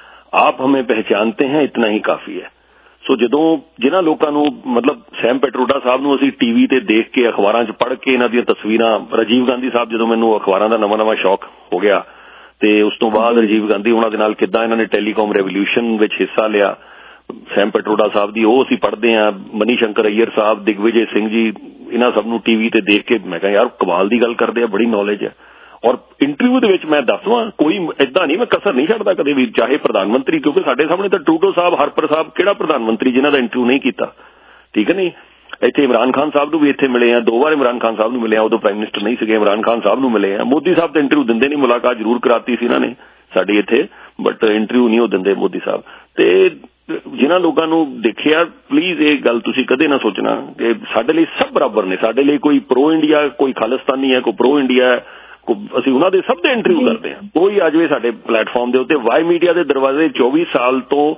आप हमें पहचानते हैं इतना ही काफी है। सो ਜਦੋਂ ਜਿਨ੍ਹਾਂ ਲੋਕਾਂ ਨੂੰ ਮਤਲਬ ਸੈਮ ਪੈਟਰੋਡਾ ਸਾਹਿਬ ਨੂੰ ਅਸੀਂ ਟੀਵੀ ਤੇ ਦੇਖ ਕੇ ਅਖਬਾਰਾਂ 'ਚ ਪੜ੍ਹ ਕੇ ਇਹਨਾਂ ਦੀਆਂ ਤਸਵੀਰਾਂ, ਰਾਜੀਵ ਗਾਂਧੀ ਸਾਹਿਬ ਜਦੋਂ ਮੈਨੂੰ ਅਖਬਾਰਾਂ ਦਾ ਨਵਾਂ ਨਵਾਂ ਸ਼ੌਕ ਹੋ ਗਿਆ ਤੇ ਉਸ ਤੋਂ ਬਾਅਦ ਰਾਜੀਵ ਗਾਂਧੀ ਉਹਨਾਂ ਦੇ ਨਾਲ ਕਿੱਦਾਂ ਇਹਨਾਂ ਨੇ ਟੈਲੀਕਾਮ ਰੈਵੋਲਿਊਸ਼ਨ ਵਿੱਚ ਹਿੱਸਾ ਲਿਆ, ਸੈਮ ਪੈਟਰੋਡਾ ਸਾਹਿਬ ਦੀ ਉਹ ਅਸੀਂ ਪੜ੍ਹਦੇ ਹਾਂ, ਮਨੀ ਸ਼ੰਕਰ ਅਈਅਰ ਸਾਹਿਬ, ਦਿਗਵਿਜੇ ਸਿੰਘ ਜੀ, ਇਹਨਾਂ ਸਭ ਨੂੰ ਟੀਵੀ ਤੇ ਦੇਖ ਕੇ ਮੈਂ ਕਿਹਾ ਯਾਰ ਕਮਾਲ ਦੀ ਗੱਲ ਕਰਦੇ ਆ, ਬੜੀ ਨੌਲੇਜ ਹੈ। ਔਰ ਇੰਟਰਵਿਊ ਦੇ ਵਿੱਚ ਮੈਂ ਦੱਸਵਾਂ ਕੋਈ ਏਦਾਂ ਨਹੀਂ, ਮੈਂ ਕਸਰ ਨਹੀਂ ਛੱਡਦਾ ਕਦੇ ਵੀ, ਚਾਹੇ ਪ੍ਰਧਾਨ ਮੰਤਰੀ, ਕਿਉਂਕਿ ਸਾਡੇ ਸਾਹਮਣੇ ਤਾਂ ਟਰੂਡੋ ਸਾਹਿਬ, ਹਰਪਰ ਸਾਹਿਬ, ਕਿਹੜਾ ਪ੍ਰਧਾਨ ਮੰਤਰੀ ਜਿਨ੍ਹਾਂ ਦਾ ਇੰਟਰਵਿਊ ਨਹੀਂ ਕੀਤਾ, ਠੀਕ ਹੈ ਨਹੀਂ। ਇੱਥੇ ਇਮਰਾਨ ਖਾਨ ਸਾਹਿਬ ਨੂੰ ਵੀ ਇੱਥੇ ਮਿਲੇ ਆ, ਦੋ ਵਾਰ ਇਮਰਾਨ ਖਾਨ ਸਾਹਿਬ ਨੂੰ ਮਿਲੇ ਆ, ਉਦੋਂ ਪ੍ਰਾਈਮ ਮਿਨਿਸਟਰ ਨਹੀਂ ਸੀਗੇ, ਇਮਰਾਨ ਖਾਨ ਸਾਹਿਬ ਨੂੰ ਮਿਲੇ ਆ। ਮੋਦੀ ਸਾਹਿਬ ਤਾਂ ਇੰਟਰਵਿਊ ਦਿੰਦੇ ਨਹੀਂ, ਮੁਲਾਕਾਤ ਜ਼ਰੂਰ ਕਰਾਤੀ ਸੀ ਇਹਨਾਂ ਨੇ ਸਾਡੀ ਇੱਥੇ, ਬਟ ਇੰਟਰਵਿਊ ਨਹੀਂ ਉਹ ਦਿੰਦੇ ਮੋਦੀ ਸਾਹਿਬ। ਤੇ ਜਿਨ੍ਹਾਂ ਲੋਕਾਂ ਨੂੰ ਦੇਖਿਆ, ਪਲੀਜ਼ ਇਹ ਗੱਲ ਤੁਸੀਂ ਕਦੇ ਨਾ ਸੋਚਣਾ ਕਿ ਸਾਡੇ ਲਈ ਸਭ ਬਰਾਬਰ ਨੇ, ਸਾਡੇ ਲਈ ਕੋਈ ਪ੍ਰੋ ਇੰਡੀਆ, ਕੋਈ ਖਾਲਿਸਤਾਨੀ ਹੈ, ਕੋਈ ਪ੍ਰੋ ਇੰਡੀਆ ਹੈ, ਅਸੀਂ ਉਹਨਾਂ ਦੇ ਸਭ ਦੇ ਇੰਟਰਵਿਊ ਕਰਦੇ ਹਾਂ। ਕੋਈ ਆ ਜਾਵੇ ਸਾਡੇ ਪਲੇਟਫਾਰਮ ਦੇ ਉੱਤੇ, ਵਾਈ ਮੀਡੀਆ ਦੇ ਦਰਵਾਜ਼ੇ ਚੌਵੀ ਸਾਲ ਤੋਂ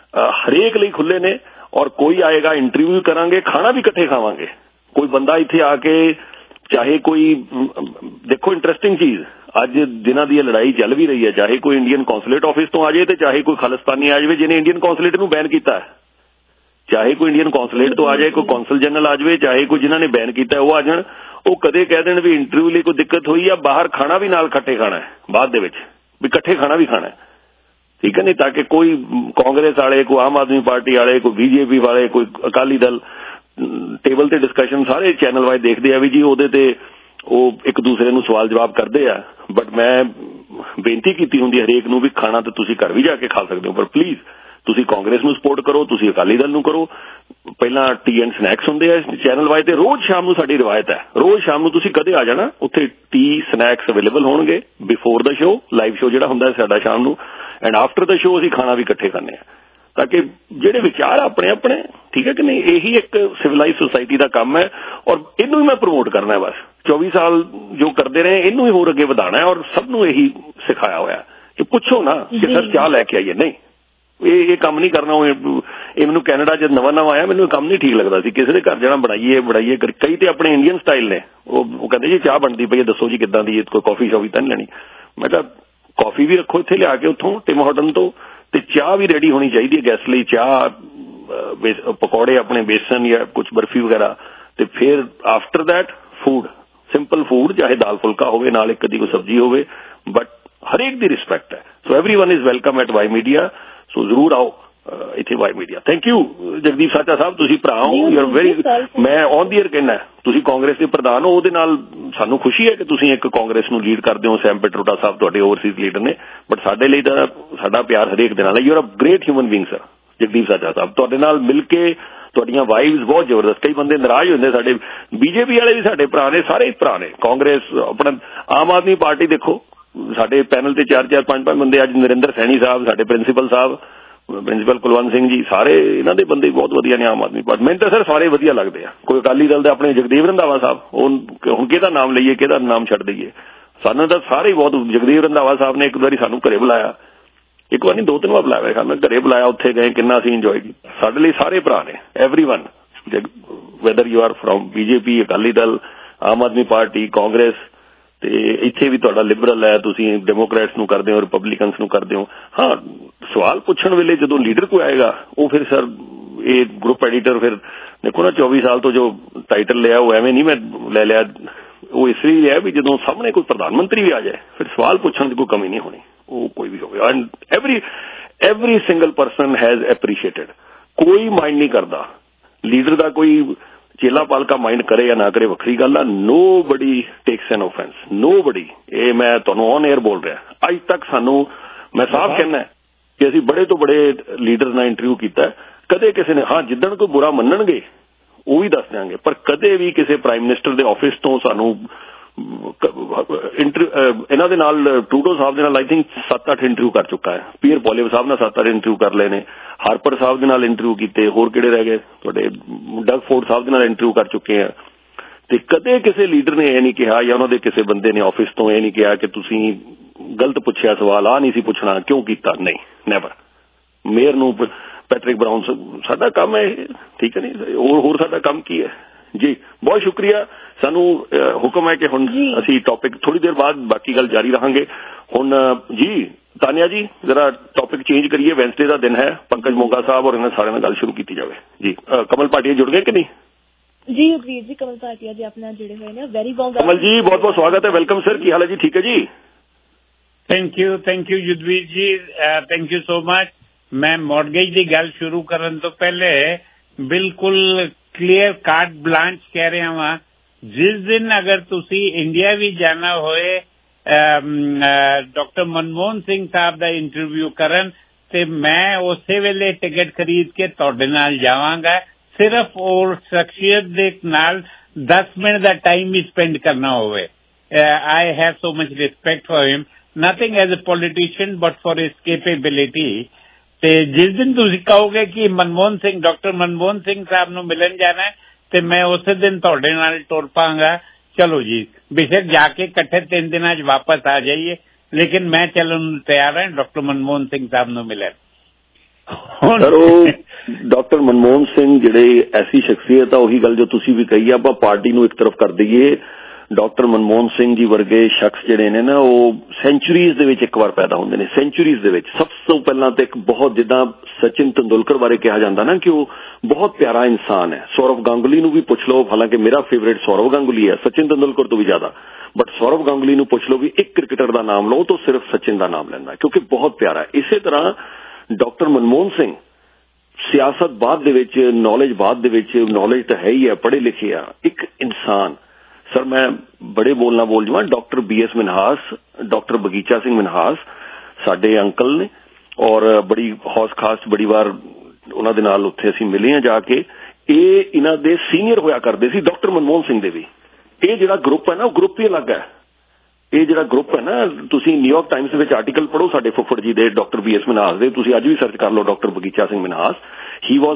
ਹਰੇਕ ਲਈ ਖੁੱਲੇ ਨੇ, ਔਰ ਕੋਈ ਆਏਗਾ ਇੰਟਰਵਿਊ ਕਰਾਂਗੇ, ਖਾਣਾ ਵੀ ਇਕੱਠੇ ਖਾਵਾਂਗੇ। ਕੋਈ ਬੰਦਾ ਇੱਥੇ ਆ ਕੇ, ਚਾਹੇ ਕੋਈ, ਦੇਖੋ ਇੰਟਰਸਟਿੰਗ ਚੀਜ਼, ਅੱਜ ਜਿਨ੍ਹਾਂ ਦੀ ਲੜਾਈ ਚੱਲ ਵੀ ਰਹੀ ਹੈ, ਚਾਹੇ ਕੋਈ ਇੰਡੀਅਨ ਕੌਂਸੂਲੇਟ ਆਫਿਸ ਤੋਂ ਆ ਜਾਏ ਤੇ ਚਾਹੇ ਕੋਈ ਖਾਲਿਸਤਾਨੀ ਆ ਜਾਵੇ ਜਿਹਨੇ ਇੰਡੀਅਨ ਕੌਂਸੂਲੇਟ ਨੂੰ ਬੈਨ ਕੀਤਾ ਹੈ, ਚਾਹੇ ਕੋਈ ਇੰਡੀਅਨ ਕੌਂਸੂਲੇਟ ਤੋਂ ਆ ਜਾਏ, ਕੋਈ ਕੌਂਸਲ ਜਨਰਲ ਆ ਜਾਵੇ, ਚਾਹੇ ਕੋਈ ਜਿਨ੍ਹਾਂ ਨੇ ਬੈਨ ਕੀਤਾ ਉਹ ਆ ਜਾਣ, ਉਹ ਕਦੇ ਕਹਿ ਦੇਣ ਵੀ ਇੰਟਰਵਿਊ ਲਈ ਕੋਈ ਦਿੱਕਤ ਹੋਈ ਆ, ਬਾਹਰ ਖਾਣਾ ਵੀ ਨਾਲ ਇਕੱਠੇ ਖਾਣਾ ਹੈ, ਬਾਅਦ ਦੇ ਵਿੱਚ ਵੀ ਇਕੱਠੇ ਖਾਣਾ ਵੀ ਖਾਣਾ ਹੈ, ਠੀਕ ਹੈ ਨਹੀਂ, ਤਾਂ ਕਿ ਕੋਈ ਕਾਂਗਰਸ ਵਾਲੇ, ਕੋਈ ਆਮ ਆਦਮੀ ਪਾਰਟੀ ਵਾਲੇ, ਕੋਈ ਬੀਜੇਪੀ ਵਾਲੇ, ਕੋਈ ਅਕਾਲੀ ਦਲ, ਟੇਬਲ ਤੇ ਡਿਸਕਸ਼ਨ ਸਾਰੇ ਚੈਨਲ ਵਾਈਜ਼ ਦੇਖਦੇ ਆ ਵੀ ਜੀ ਉਹਦੇ ਤੇ ਉਹ ਇੱਕ ਦੂਸਰੇ ਨੂੰ ਸਵਾਲ ਜਵਾਬ ਕਰਦੇ ਆ। ਬਟ ਮੈਂ ਬੇਨਤੀ ਕੀਤੀ ਹੁੰਦੀ ਹਰੇਕ ਨੂੰ ਵੀ ਖਾਣਾ ਤਾਂ ਤੁਸੀਂ ਘਰ ਵੀ ਜਾ ਕੇ ਖਾ ਸਕਦੇ ਹੋ, ਪਰ ਪਲੀਜ਼ ਤੁਸੀਂ ਕਾਂਗਰਸ ਨੂੰ ਸਪੋਰਟ ਕਰੋ, ਤੁਸੀਂ ਅਕਾਲੀ ਦਲ ਨੂੰ ਕਰੋ। ਪਹਿਲਾਂ ਟੀ ਐਂਡ ਸਨੈਕਸ ਹੁੰਦੇ ਆ ਚੈਨਲ ਵਾਈਜ਼ ਤੇ ਰੋਜ਼ ਸ਼ਾਮ ਨੂੰ ਸਾਡੀ ਰਿਵਾਇਤ ਹੈ, ਰੋਜ਼ ਸ਼ਾਮ ਨੂੰ ਤੁਸੀਂ ਕਦੇ ਆ ਜਾਣਾ, ਉੱਥੇ ਟੀ ਸਨੈਕਸ ਅਵੇਲੇਬਲ ਹੋਣਗੇ before the show, live show ਜਿਹੜਾ ਹੁੰਦਾ ਸਾਡਾ ਸ਼ਾਮ ਨੂੰ, ਐਂਡ ਆਫਟਰ ਦਾ ਸ਼ੋ ਅਸੀਂ ਖਾਣਾ ਵੀ ਇਕੱਠੇ ਖਾਂਦੇ ਆ, ਤਾਂ ਕਿ ਜਿਹੜੇ ਵਿਚਾਰ ਆਪਣੇ ਆਪਣੇ, ਠੀਕ ਹੈ ਕਿ ਨਹੀਂ, ਇਹੀ ਇੱਕ ਸਿਵਲਾਈਜ਼ ਸੁਸਾਇਟੀ ਦਾ ਕੰਮ ਹੈ। ਔਰ ਇਹਨੂੰ ਹੀ ਮੈਂ ਪ੍ਰਮੋਟ ਕਰਨਾ ਬਸ, ਚੌਵੀ ਸਾਲ ਜੋ ਕਰਦੇ ਰਹੇ ਇਹਨੂੰ ਹੀ ਹੋਰ ਅੱਗੇ ਵਧਾਉਣਾ ਹੈ, ਔਰ ਸਭ ਨੂੰ ਇਹੀ ਸਿਖਾਇਆ ਹੋਇਆ ਕਿ ਪੁੱਛੋ ਨਾ ਕਿ ਸਰ ਚਾਹ ਲੈ ਕੇ ਆਈਏ, ਨਹੀਂ ਇਹ ਇਹ ਕੰਮ ਨਹੀਂ ਕਰਨਾ। ਇਹ ਮੈਨੂੰ ਕੈਨੇਡਾ ਜਦ ਨਵਾਂ ਨਵਾਂ ਆਇਆ ਮੈਨੂੰ ਇਹ ਕੰਮ ਨਹੀਂ ਠੀਕ ਲੱਗਦਾ ਸੀ, ਕਿਸੇ ਦੇ ਘਰ ਜਾਣਾ ਬਣਾਈਏ ਬਣਾਈਏ, ਕਈ ਤੇ ਆਪਣੇ ਇੰਡੀਅਨ ਸਟਾਈਲ ਨੇ, ਉਹ ਕਹਿੰਦੇ ਜੀ ਚਾਹ ਬਣਦੀ ਪਈ ਹੈ ਦੱਸੋ ਜੀ ਕਿੱਦਾਂ ਦੀ, ਕੋਈ ਕਾਫੀ ਸ਼ਾਫੀ ਤਾਂ ਨਹੀਂ ਲੈਣੀ। ਮੈਂ ਕਿਹਾ ਕਾਫੀ ਵੀ ਰੱਖੋ ਇੱਥੇ ਲਿਆ ਕੇ ਉੱਥੋਂ ਟਿਮ ਹਾਰਟਨ ਤੋਂ, ਤੇ ਚਾਹ ਵੀ ਰੈਡੀ ਹੋਣੀ ਚਾਹੀਦੀ ਹੈ ਗੈਸਟ ਲਈ, ਚਾਹ, ਪਕੌੜੇ ਆਪਣੇ ਬੇਸਨ ਜਾਂ ਕੁਝ ਬਰਫੀ ਵਗੈਰਾ, ਤੇ ਫਿਰ after that food, simple food, ਚਾਹੇ ਦਾਲ ਫੁਲਕਾ ਹੋਵੇ ਨਾਲ ਇੱਕ ਅੱਧੀ ਕੋਈ ਸਬਜ਼ੀ ਹੋਵੇ, ਬਟ ਹਰੇਕ ਦੀ ਰਿਸਪੈਕਟ ਹੈ। So everyone is welcome at Y media, so ਜ਼ਰੂਰ ਆਓ ਇੱਥੇ Y media. Thank you Jagdeep Sacha Sahib, ਤੁਸੀਂ ਭਰਾ ਹੋ, ਯੂ ਆਰ ਵੈਰੀ, ਮੈਂ ਔਨ ਦੀ ਏਅਰ ਕਹਿਣਾ ਤੁਸੀਂ ਕਾਂਗਰਸ ਦੇ ਪ੍ਰਧਾਨ ਹੋ, ਉਹਦੇ ਨਾਲ ਸਾਨੂੰ ਖੁਸ਼ੀ ਹੈ ਕਿ ਤੁਸੀਂ ਇੱਕ ਕਾਂਗਰਸ ਨੂੰ ਲੀਡ ਕਰਦੇ ਹੋ, ਸੈਮ ਪੈਟਰੋਡਾ ਸਾਹਿਬ ਤੁਹਾਡੇ ਓਵਰਸੀਜ਼ ਲੀਡਰ ਨੇ, ਬਟ ਸਾਡੇ ਲਈ ਤਾਂ ਸਾਡਾ ਪਿਆਰ ਹਰੇਕ ਦੇ ਨਾਲ ਹੈ। You are a great human being sir Jagdeep Sacha Sahib, ਤੁਹਾਡੇ ਨਾਲ ਮਿਲ ਕੇ ਤੁਹਾਡੀਆਂ ਵਾਈਬਸ ਬਹੁਤ ਜ਼ਬਰਦਸਤ, ਕਈ ਬੰਦੇ ਨਾਰਾਜ਼ ਹੁੰਦੇ, ਸਾਡੇ ਬੀਜੇਪੀ ਵਾਲੇ ਵੀ ਸਾਡੇ ਭਰਾ ਨੇ, ਸਾਰੇ ਭਰਾ ਨੇ, ਕਾਂਗਰਸ, ਆਪਣਾ ਆਮ ਆਦਮੀ ਪਾਰਟੀ ਦੇਖੋ, ਸਾਡੇ ਪੈਨਲ ਤੇ ਚਾਰ ਚਾਰ ਪੰਜ ਪੰਜ ਬੰਦੇ, ਅੱਜ ਨਰਿੰਦਰ ਸੈਣੀ ਸਾਹਿਬ, ਸਾਡੇ ਪ੍ਰਿੰਸੀਪਲ ਸਾਹਿਬ, ਪ੍ਰਿੰਸੀਪਲ ਕੁਲਵੰਤ ਸਿੰਘ ਜੀ, ਸਾਰੇ ਇਹਨਾਂ ਦੇ ਬੰਦੇ ਬਹੁਤ ਵਧੀਆ ਨੇ ਆਮ ਆਦਮੀ ਪਾਰਟੀ। ਮੈਨੂੰ ਤਾਂ ਸਰ ਸਾਰੇ ਵਧੀਆ ਲੱਗਦੇ ਆ। ਕੋਈ ਅਕਾਲੀ ਦਲ ਦੇ ਆਪਣੇ ਜਗਦੇਵ ਰੰਧਾਵਾ ਸਾਹਿਬ, ਉਹ ਹੁਣ ਕਿਹਦਾ ਨਾਮ ਲਈਏ, ਕਿਹਦਾ ਨਾਮ ਛੱਡ ਦਈਏ, ਸਾਨੂੰ ਤਾਂ ਸਾਰੇ ਹੀ ਬਹੁਤ, ਜਗਦੇਵ ਰੰਧਾਵਾ ਸਾਹਿਬ ਨੇ ਇੱਕ ਵਾਰੀ ਸਾਨੂੰ ਘਰੇ ਬੁਲਾਇਆ, ਇੱਕ ਵਾਰ ਨਹੀਂ ਦੋ ਤਿੰਨ ਵਾਰ ਬੁਲਾਇਆ ਸਾਨੂੰ, ਘਰੇ ਬੁਲਾਇਆ, ਉੱਥੇ ਗਏ, ਕਿੰਨਾ ਅਸੀਂ ਇੰਜੋਏ ਕੀਤਾ। ਸਾਡੇ ਲਈ ਸਾਰੇ ਭਰਾ ਨੇ, everyone, whether you are from BJP, Akali Dal, Aam Aadmi Party, Congress, ਤੇ ਇੱਥੇ ਵੀ ਤੁਹਾਡਾ ਲਿਬਰਲ ਹੈ, ਤੁਸੀਂ ਡੈਮੋਕ੍ਰੈਟਸ ਨੂੰ ਕਰਦੇ ਹੋ, ਰਿਪਬਲਿਕਨਸ ਨੂੰ ਕਰਦੇ ਹੋ। ਹਾਂ, ਸਵਾਲ ਪੁੱਛਣ ਵੇਲੇ ਜਦੋਂ ਲੀਡਰ ਕੋਈ ਆਏਗਾ, ਉਹ ਫਿਰ ਸਰ ਇਹ ਗਰੁੱਪ ਐਡੀਟਰ, ਫਿਰ ਦੇਖੋ ਨਾ ਚੌਵੀ ਸਾਲ ਤੋਂ ਜੋ ਟਾਈਟਲ ਲਿਆ ਉਹ ਐਵੇਂ ਨਹੀਂ ਮੈਂ ਲੈ ਲਿਆ, ਉਹ ਇਸ ਲਈ ਲਿਆ ਵੀ ਜਦੋਂ ਸਾਹਮਣੇ ਕੋਈ ਪ੍ਰਧਾਨ ਮੰਤਰੀ ਵੀ ਆ ਜਾਏ ਫਿਰ ਸਵਾਲ ਪੁੱਛਣ ਦੀ ਕੋਈ ਕਮੀ ਨਹੀਂ ਹੋਣੀ, ਉਹ ਕੋਈ ਵੀ ਹੋਵੇ। And every every single person has appreciated, ਕੋਈ ਮਾਈਂਡ ਨਹੀਂ ਕਰਦਾ ਲੀਡਰ ਦਾ, ਕੋਈ ਚੇਲਾ ਪਾਲਕਾ ਮਾਈਂਡ ਕਰੇ ਜਾਂ ਨਾ ਕਰੇ ਵੱਖਰੀ ਗੱਲ ਆ, nobody takes an offence, nobody. ਇਹ ਮੈਂ ਤੁਹਾਨੂੰ ਔਨ 에ਅਰ ਬੋਲ ਰਿਹਾ, ਅੱਜ ਤੱਕ ਸਾਨੂੰ, ਮੈਂ ਸਾਫ਼ ਕਹਿਣਾ ਕਿ ਅਸੀਂ ਬੜੇ ਤੋਂ ਬੜੇ ਲੀਡਰ ਨਾਲ ਇੰਟਰਵਿਊ ਕੀਤਾ, ਕਦੇ ਕਿਸੇ ਨੇ, ਹਾਂ ਜਿੱਦਣ ਕੋਈ ਬੁਰਾ ਮੰਨਣਗੇ ਉਹ ਵੀ ਦੱਸ ਦਿਆਂਗੇ, ਪਰ ਕਦੇ ਵੀ ਕਿਸੇ ਪ੍ਰਾਈਮ ਮਿਨਿਸਟਰ ਦੇ ਆਫਿਸ ਤੋਂ ਸਾਨੂੰ ਇਹਨਾਂ ਦੇ ਨਾਲ ਟਰੂਡੋ ਸਾਹਿਬ ਦੇ ਨਾਲ ਆਈ ਥਿੰਕ ਸੱਤ ਅੱਠ ਇੰਟਰਵਿਊ ਕਰ ਚੁੱਕਾ ਹੈ, ਪੀਅਰ ਪੋਲੀਵ ਸਾਹਿਬ ਨਾਲ ਸੱਤ ਅੱਠ ਇੰਟਰਵਿਊ ਕਰ ਲਏ ਨੇ, ਹਾਰਪਰ ਸਾਹਿਬ ਦੇ ਨਾਲ ਇੰਟਰਵਿਊ ਕੀਤੇ, ਹੋਰ ਕਿਹੜੇ ਰਹਿ ਗਏ ਤੁਹਾਡੇ, ਡਗ ਫੋਰਡ ਸਾਹਿਬ ਦੇ ਨਾਲ ਇੰਟਰਵਿਊ ਕਰ ਚੁੱਕੇ ਆ। ਤੇ ਕਦੇ ਕਿਸੇ ਲੀਡਰ ਨੇ ਇਹ ਨਹੀਂ ਕਿਹਾ ਜਾਂ ਉਹਨਾਂ ਦੇ ਕਿਸੇ ਬੰਦੇ ਨੇ ਆਫਿਸ ਤੋਂ ਇਹ ਨਹੀਂ ਕਿਹਾ ਕਿ ਤੁਸੀਂ ਗਲਤ ਪੁੱਛਿਆ ਸਵਾਲ, ਆ ਨਹੀਂ ਸੀ ਪੁੱਛਣਾ, ਕਿਉਂ ਕੀਤਾ, ਨਹੀਂ, ਨੈਵਰ। ਮੇਅਰ ਨੂੰ ਪੈਟਰਿਕ ਬਰਾਊਨ ਸਾਡਾ ਕੰਮ ਹੈ, ਠੀਕ ਹੈ ਨਹੀਂ, ਹੋਰ ਹੋਰ ਸਾਡਾ ਕੰਮ ਕੀ ਹੈ ਜੀ। ਬਹੁਤ ਸ਼ੁਕਰੀਆ। ਸਾਨੂੰ ਹੁਕਮ ਹੈ ਕਿ ਹੁਣ ਅਸੀਂ ਟੌਪਿਕ ਥੋੜੀ ਦੇਰ ਬਾਅਦ ਬਾਕੀ ਗੱਲ ਜਾਰੀ ਰਹਾਂਗੇ। ਹੁਣ ਜੀ ਤਾਨੀਆ ਜੀ ਜ਼ਰਾ ਟੌਪਿਕ ਚੇਂਜ ਕਰੀਏ, ਵੈਂਸਡੇ ਦਾ ਦਿਨ ਹੈ, ਪੰਕਜ ਮੋਗਾ ਸਾਹਿਬ ਔਰ ਇਹਨਾਂ ਸਾਰਿਆਂ ਨਾਲ ਗੱਲ ਸ਼ੁਰੂ ਕੀਤੀ ਜਾਵੇ ਜੀ। ਕਮਲ ਭਾਟੀਆ ਜੁੜ ਗਏ ਕਿ ਨਹੀਂ? ਜੀ ਯੁਗਵੀਰ ਜੀ, ਕਮਲ ਭਾਟੀਆ ਜੀ ਆਪਣੇ ਨਾਲ ਜੁੜੇ ਹੋਏ ਨੇ। ਵੈਰੀ ਵਾਰਮ ਕਮਲ ਜੀ, ਬਹੁਤ ਬਹੁਤ ਸਵਾਗਤ ਹੈ, ਵੈਲਕਮ ਸਰ, ਕੀ ਹਾਲ ਹੈ ਜੀ? ਠੀਕ ਹੈ ਜੀ, thank you thank you Yugvir ji, thank you so much. ਮੈਂ ਮੌਰਗੇਜ ਦੀ ਗੱਲ ਸ਼ੁਰੂ ਕਰਨ ਤੋਂ ਪਹਿਲੇ ਬਿਲਕੁਲ ਕਲੀਅਰ ਕਾਰਟ ਬਲਾਂਚ ਕਹਿ ਰਿਹਾ ਵਾਂ, ਜਿਸ ਦਿਨ ਅਗਰ ਤੁਸੀਂ ਇੰਡੀਆ ਵੀ ਜਾਣਾ ਹੋਏ ਡਾਕਟਰ ਮਨਮੋਹਨ ਸਿੰਘ ਸਾਹਿਬ ਦਾ ਇੰਟਰਵਿਊ ਕਰਨ, ਤੇ ਮੈਂ ਉਸੇ ਵੇਲੇ ਟਿਕਟ ਖਰੀਦ ਕੇ ਤੁਹਾਡੇ ਨਾਲ ਜਾਵਾਂਗਾ। ਸਿਰਫ ਉਹ ਸ਼ਖਸੀਅਤ ਦੇ ਨਾਲ ਦਸ ਮਿੰਟ ਦਾ ਟਾਈਮ ਵੀ ਸਪੈਂਡ ਕਰਨਾ ਹੋਵੇ। I have so much respect for him, nothing as a politician but for his capability. ਤੇ ਜਿਸ ਦਿਨ ਤੁਸੀਂ ਕਹੋਗੇ ਕਿ ਮਨਮੋਹਨ ਸਿੰਘ ਡਾਕਟਰ ਮਨਮੋਹਨ ਸਿੰਘ ਸਾਹਿਬ ਨੂੰ ਮਿਲਣ ਜਾਣਾ, ਤੇ ਮੈਂ ਉਸੇ ਦਿਨ ਤੁਹਾਡੇ ਨਾਲ ਟੁਰ ਪਾਂਗਾ। ਚਲੋ ਜੀ, ਬੇਸ਼ੱਕ ਜਾ ਕੇ ਇਕੱਠੇ ਤਿੰਨ ਦਿਨਾਂ 'ਚ ਵਾਪਸ ਆ ਜਾਈਏ, ਲੇਕਿਨ ਮੈਂ ਚੱਲਣ ਨੂੰ ਤਿਆਰ ਹਾਂ ਡਾਕਟਰ ਮਨਮੋਹਨ ਸਿੰਘ ਸਾਹਿਬ ਨੂੰ ਮਿਲਣ। ਸਰ ਉਹ ਡਾਕਟਰ ਮਨਮੋਹਨ ਸਿੰਘ ਜਿਹੜੇ ਐਸੀ ਸ਼ਖਸੀਅਤ ਆ, ਉਹੀ ਗੱਲ ਜੋ ਤੁਸੀਂ ਵੀ ਕਹੀ ਆ, ਆਪਾਂ ਪਾਰਟੀ ਨੂੰ ਇੱਕ ਤਰਫ ਕਰ ਦਈਏ, ਡਾਕਟਰ ਮਨਮੋਹਨ ਸਿੰਘ ਜੀ ਵਰਗੇ ਸ਼ਖਸ ਜਿਹੜੇ ਨੇ ਨਾ, ਉਹ ਸੈਂਚੁਰੀਜ਼ ਦੇ ਵਿੱਚ ਇੱਕ ਵਾਰ ਪੈਦਾ ਹੁੰਦੇ ਨੇ। ਸੈਂਚੁਰੀਜ਼ ਦੇ ਵਿੱਚ ਸਭ ਤੋਂ ਪਹਿਲਾਂ ਤਾਂ ਇੱਕ ਬਹੁਤ, ਜਿੱਦਾਂ ਸਚਿਨ ਤੰਦੁਲਕਰ ਬਾਰੇ ਕਿਹਾ ਜਾਂਦਾ ਨਾ ਕਿ ਉਹ ਬਹੁਤ ਪਿਆਰਾ ਇਨਸਾਨ ਹੈ। ਸੌਰਵ ਗਾਂਗੁਲੀ ਨੂੰ ਵੀ ਪੁੱਛ ਲਓ, ਹਾਲਾਂਕਿ ਮੇਰਾ ਫੇਵਰੇਟ ਸੌਰਵ ਗਾਂਗੁਲੀ ਹੈ, ਸਚਿਨ ਤੰਦੁਲਕਰ ਤੋਂ ਵੀ ਜ਼ਿਆਦਾ, ਬਟ ਸੌਰਵ ਗਾਂਗੁਲੀ ਨੂੰ ਪੁੱਛ ਲਓ ਵੀ ਇੱਕ ਕ੍ਰਿਕਟਰ ਦਾ ਨਾਮ ਲਓ ਤਾਂ ਸਿਰਫ ਸਚਿਨ ਦਾ ਨਾਮ ਲੈਂਦਾ, ਕਿਉਂਕਿ ਬਹੁਤ ਪਿਆਰਾ ਹੈ। ਇਸੇ ਤਰ੍ਹਾਂ ਡਾਕਟਰ ਮਨਮੋਹਨ ਸਿੰਘ ਸਿਆਸਤ ਬਾਅਦ ਦੇ ਵਿੱਚ, ਨੌਲੇਜ ਬਾਅਦ ਦੇ ਵਿੱਚ, ਨੌਲੇਜ ਤਾਂ ਹੈ ਹੀ ਹੈ, ਪੜ੍ਹੇ ਲਿਖੇ ਆ, ਇੱਕ ਇਨਸਾਨ। ਸਰ ਮੈਂ ਬੜੇ ਬੋਲ ਨਾ ਬੋਲ ਜਾਵਾਂ, doctor B S Minhas, doctor Bagicha Singh Minhas ਸਾਡੇ ਅੰਕਲ ਨੇ, ਔਰ ਬੜੀ ਹੌਸ ਖਾਸ ਬੜੀ ਵਾਰ ਉਹਨਾਂ ਦੇ ਨਾਲ ਉੱਥੇ ਅਸੀਂ ਮਿਲੇ ਹਾਂ ਜਾ ਕੇ। ਇਹ ਇਹਨਾਂ ਦੇ ਸੀਨੀਅਰ ਹੋਇਆ ਕਰਦੇ ਸੀ, ਡਾਕਟਰ ਮਨਮੋਹਨ ਸਿੰਘ ਦੇ ਵੀ। ਇਹ ਜਿਹੜਾ ਗਰੁੱਪ ਹੈ ਨਾ, ਉਹ ਗਰੁੱਪ ਹੀ ਅਲੱਗ ਹੈ। ਇਹ ਜਿਹੜਾ ਗਰੁੱਪ ਹੈ ਨਾ, ਤੁਸੀਂ ਨਿਊਯਾਰਕ ਟਾਈਮਸ ਦੇ ਵਿੱਚ ਆਰਟੀਕਲ ਪੜ੍ਹੋ ਸਾਡੇ ਫੁੱਫੜ ਜੀ ਦੇ, ਡਾਕਟਰ ਬੀ ਐਸ ਮਿਨਹਾਸ ਦੇ, ਤੁਸੀਂ ਅੱਜ ਵੀ ਸਰਚ ਕਰ ਲਓ ਡਾਕਟਰ ਬਗੀਚਾ ਸਿੰਘ ਮਿਨਹਾਸ। ਹੀ ਵਾਜ਼,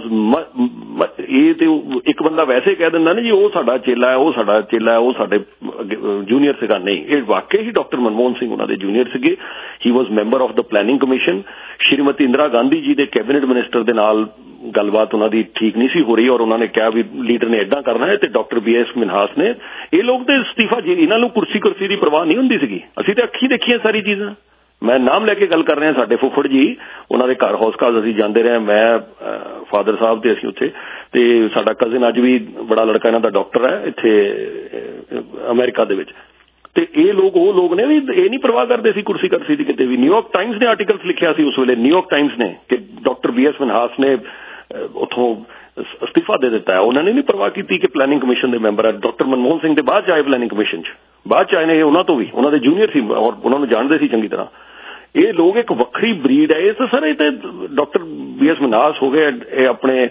ਇਹ ਤੇ ਇੱਕ ਬੰਦਾ ਵੈਸੇ ਕਹਿ ਦਿੰਦਾ ਨਾ ਜੀ ਉਹ ਸਾਡਾ ਚੇਲਾ ਹੈ, ਉਹ ਸਾਡਾ ਚੇਲਾ ਹੈ, ਉਹ ਸਾਡੇ ਜੂਨੀਅਰ ਸੀਗਾ, ਨਹੀਂ, ਇਹ ਵਾਕਈ ਹੀ ਡਾਕਟਰ ਮਨਮੋਹਨ ਸਿੰਘ ਉਹਨਾਂ ਦੇ ਜੂਨੀਅਰ ਸੀਗੇ। He was member of the planning commission. Shrimati Indira Gandhi ji ਦੇ ਕੈਬਨਿਟ ਮਿਨਿਸਟਰ ਦੇ ਨਾਲ ਗੱਲਬਾਤ ਉਹਨਾਂ ਦੀ ਠੀਕ ਨਹੀਂ ਸੀ ਹੋ ਰਹੀ, ਔਰ ਉਹਨਾਂ ਨੇ ਕਿਹਾ ਵੀ ਲੀਡਰ ਨੇ ਏਦਾਂ ਕਰਨਾ ਹੈ, ਤੇ ਡਾਕਟਰ ਬੀ ਐਸ ਮਿਨਹਾਸ ਨੇ, ਇਹ ਲੋਕ ਤੇ ਅਸਤੀਫਾ, ਜੀ ਇਹਨਾਂ ਨੂੰ ਕੁਰਸੀ ਕੁਰਸੀ ਦੀ ਪਰਵਾਹ ਨਹੀਂ ਹੁੰਦੀ ਸੀਗੀ। ਅਸੀਂ ਤੇ ਅੱਖੀ ਦੇਖੀਆਂ ਸਾਰੀ ਚੀਜ਼ਾਂ। ਮੈਂ ਨਾਮ ਲੈ ਕੇ ਗੱਲ ਕਰ ਰਿਹਾ, ਸਾਡੇ ਫੁੱਫੜ ਜੀ, ਉਹਨਾਂ ਦੇ ਘਰ ਹੌਸਕਾਜ਼ ਅਸੀਂ ਜਾਂਦੇ ਰਹੇ, ਮੈਂ, ਫਾਦਰ ਸਾਹਿਬ ਤੇ ਅਸੀਂ ਉੱਥੇ, ਤੇ ਸਾਡਾ ਕਜ਼ਨ ਅੱਜ ਵੀ ਬੜਾ ਲੜਕਾ ਇਹਨਾਂ ਦਾ ਡਾਕਟਰ ਹੈ ਇੱਥੇ ਅਮਰੀਕਾ ਦੇ ਵਿੱਚ। ਤੇ ਇਹ ਲੋਕ ਉਹ ਲੋਕ ਨੇ ਵੀ ਇਹ ਨਹੀਂ ਪਰਵਾਹ ਕਰਦੇ ਸੀ ਕੁਰਸੀ ਕਰਸੀ ਦੀ ਕਿਤੇ ਵੀ। ਨਿਊਯਾਰਕ ਟਾਈਮਸ ਨੇ ਆਰਟੀਕਲਸ ਲਿਖਿਆ ਸੀ ਉਸ ਵੇਲੇ, ਨਿਊਯਾਰਕ ਟਾਈਮਸ ਨੇ, ਕਿ ਡਾਕਟਰ ਬੀ ਐਸ ਮਿਨਹਾਸ ਨੇ ਉੱਥੋਂ ਅਸਤੀਫਾ ਦੇ ਦਿੱਤਾ ਹੈ। ਉਹਨਾਂ ਨੇ ਨਹੀਂ ਪਰਵਾਹ ਕੀਤੀ ਕਿ ਪਲੈਨਿੰਗ ਕਮਿਸ਼ਨ ਦੇ ਮੈਂਬਰ ਹੈ। ਡਾਕਟਰ ਮਨਮੋਹਨ ਸਿੰਘ ਦੇ ਬਾਅਦ ਚ ਆਏ ਪਲੈਨਿੰਗ ਕਮਿਸ਼ਨ ਚ, ਬਾਅਦ ਚ ਆਏ ਨੇ, ਉਹਨਾਂ ਤੋਂ ਵੀ, ਉਹਨਾਂ ਦੇ ਜੂਨੀਅਰ ਸੀ ਔਰ ਉਹਨਾਂ ਨੂੰ ਜਾਣਦੇ ਸੀ ਚੰਗੀ ਤਰ੍ਹਾਂ। ਇਹ ਲੋਕ ਇੱਕ ਵੱਖਰੀ ਬਰੀਡ ਹੈ। ਇਹ ਤਾਂ ਸਰ, ਇਹ ਤੇ ਡਾਕਟਰ ਬੀ ਐਸ ਮਿਨਹਾਸ ਹੋ ਗਏ, ਇਹ ਆਪਣੇ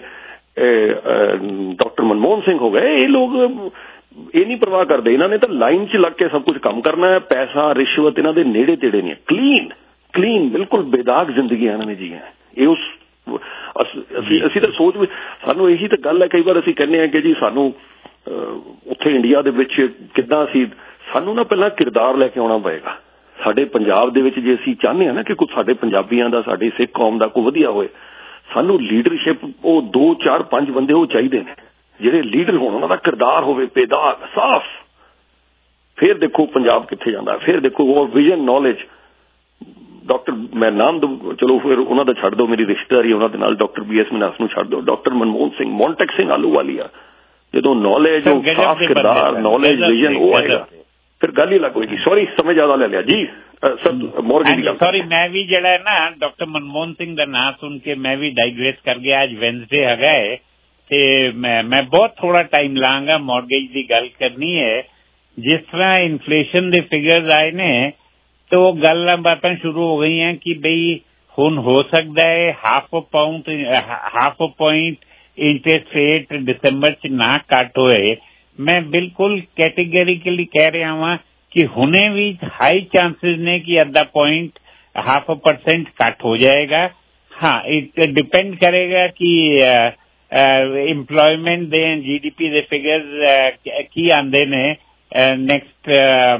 ਡਾਕਟਰ ਮਨਮੋਹਨ ਸਿੰਘ ਹੋ ਗਏ, ਇਹ ਲੋਕ ਇਹ ਨਹੀਂ ਪਰਵਾਹ ਕਰਦੇ। ਇਹਨਾਂ ਨੇ ਤਾਂ ਲਾਈਨ 'ਚ ਲੱਗ ਕੇ ਸਭ ਕੁਝ ਕੰਮ ਕਰਨਾ ਹੈ। ਪੈਸਾ, ਰਿਸ਼ਵਤ ਇਹਨਾਂ ਦੇ ਨੇੜੇ ਤੇੜੇ ਨਹੀਂ। ਕਲੀਨ ਕਲੀਨ ਬਿਲਕੁਲ ਬੇਦਾਗ ਜ਼ਿੰਦਗੀ ਇਹਨਾਂ ਨੇ ਜੀ ਹੈ। ਇਹ ਉਸ ਅਸੀਂ ਅਸੀਂ ਤਾਂ ਸੋਚ ਵੀ, ਸਾਨੂੰ ਇਹੀ ਤਾਂ ਗੱਲ ਹੈ, ਕਈ ਵਾਰ ਅਸੀਂ ਕਹਿੰਦੇ ਹਾਂ ਕਿ ਜੀ ਸਾਨੂੰ ਉੱਥੇ ਇੰਡੀਆ ਦੇ ਵਿੱਚ ਕਿੱਦਾਂ ਅਸੀਂ, ਸਾਨੂੰ ਨਾ ਪਹਿਲਾਂ ਕਿਰਦਾਰ ਲੈ ਕੇ ਆਉਣਾ ਪਏਗਾ। ਸਾਡੇ ਪੰਜਾਬ ਦੇ ਵਿੱਚ ਜੇ ਅਸੀਂ ਚਾਹੁੰਦੇ ਹਾਂ ਨਾ ਕਿ ਕੁਝ ਸਾਡੇ ਪੰਜਾਬੀਆਂ ਦਾ, ਸਾਡੀ ਸਿੱਖ ਕੌਮ ਦਾ ਕੋਈ ਵਧੀਆ ਹੋਏ, ਸਾਨੂੰ ਲੀਡਰਸ਼ਿਪ, ਉਹ ਦੋ ਚਾਰ ਪੰਜ ਬੰਦੇ ਉਹ ਚਾਹੀਦੇ ਨੇ ਜਿਹੜੇ ਲੀਡਰ ਹੋਣ, ਉਹਨਾਂ ਦਾ ਕਿਰਦਾਰ ਹੋਵੇ ਬੇਦਾਗ, ਸਾਫ਼। ਫਿਰ ਦੇਖੋ ਪੰਜਾਬ ਕਿੱਥੇ ਜਾਂਦਾ। ਫਿਰ ਦੇਖੋ ਉਹ ਵਿਜ਼ਨ, ਨੌਲੇਜ। ਡਾਕਟਰ, ਮੈਂ ਨਾਮ ਚਲੋ ਫਿਰ ਉਹਨਾਂ ਦਾ ਛੱਡ ਦਿਓ, ਮੇਰੀ ਰਿਸ਼ਤੇਦਾਰੀ ਉਹਨਾਂ ਦੇ ਨਾਲ, ਡਾਕਟਰ ਬੀ ਐਸ ਮਿਨਹਾਸ ਨੂੰ ਛੱਡ ਦਿਓ, ਡਾਕਟਰ ਮਨਮੋਹਨ ਸਿੰਘ, ਮੌਂਟੈਕ ਸਿੰਘ ਆਲੂਵਾਲੀਆ, ਜਦੋਂ ਨੌਲੇਜ, ਉਹ ਸਾਫ਼ ਕਿਰਦਾਰ, ਨੌਲੇਜ, ਵਿਜ਼ਨ ਉਹ ਆਏਗਾ, ਫਿਰ ਗੱਲ ਹੀ ਲੱਗ ਹੋਏਗੀ। ਸੌਰੀ, ਸਮੇਂ ਜ਼ਿਆਦਾ ਲੈ ਲਿਆ ਜੀ ਸਰ, ਮੋਰਗਨ ਦੀ ਗੱਲ। ਸੌਰੀ, ਮੈਂ ਵੀ ਜਿਹੜਾ ਨਾ ਡਾਕਟਰ ਮਨਮੋਹਨ ਸਿੰਘ ਦਾ ਨਾਂ ਸੁਣ ਕੇ ਮੈਂ ਵੀ ਡਾਈਗਰੇਸ ਕਰ ਗਿਆ। ਅੱਜ ਵੈਨਸਡੇ ਹੈਗਾ ਹੈ ਤੇ ਮੈਂ ਮੈਂ ਬਹੁਤ ਥੋੜਾ ਟਾਈਮ ਲਾਂਗਾ। ਮੌਰਗੇਜ ਦੀ ਗੱਲ ਕਰਨੀ ਹੈ। ਜਿਸ ਤਰ੍ਹਾਂ ਇਨਫਲੇਸ਼ਨ ਦੇ ਫਿਗਰਸ ਆਏ ਨੇ ਤੇ ਉਹ ਗੱਲਾਂ ਬਾਤਾਂ ਸ਼ੁਰੂ ਹੋ ਗਈਆਂ ਕਿ ਬਈ ਹੁਣ ਹੋ ਸਕਦਾ ਹੈ half pound half point interest rate ਦਸੰਬਰ ਚ ਨਾ ਘੱਟ ਹੋਏ। मैं बिल्कुल कैटेगरिकली कह रहा हूँ कि हुणे भी हाई चांसेस ने कि अद्धा point half a percent cut हो जाएगा। हाँ, इट डिपेंड करेगा कि एम्प्लॉयमेंट दे जीडीपी दे फिगर्स की आंदे ने next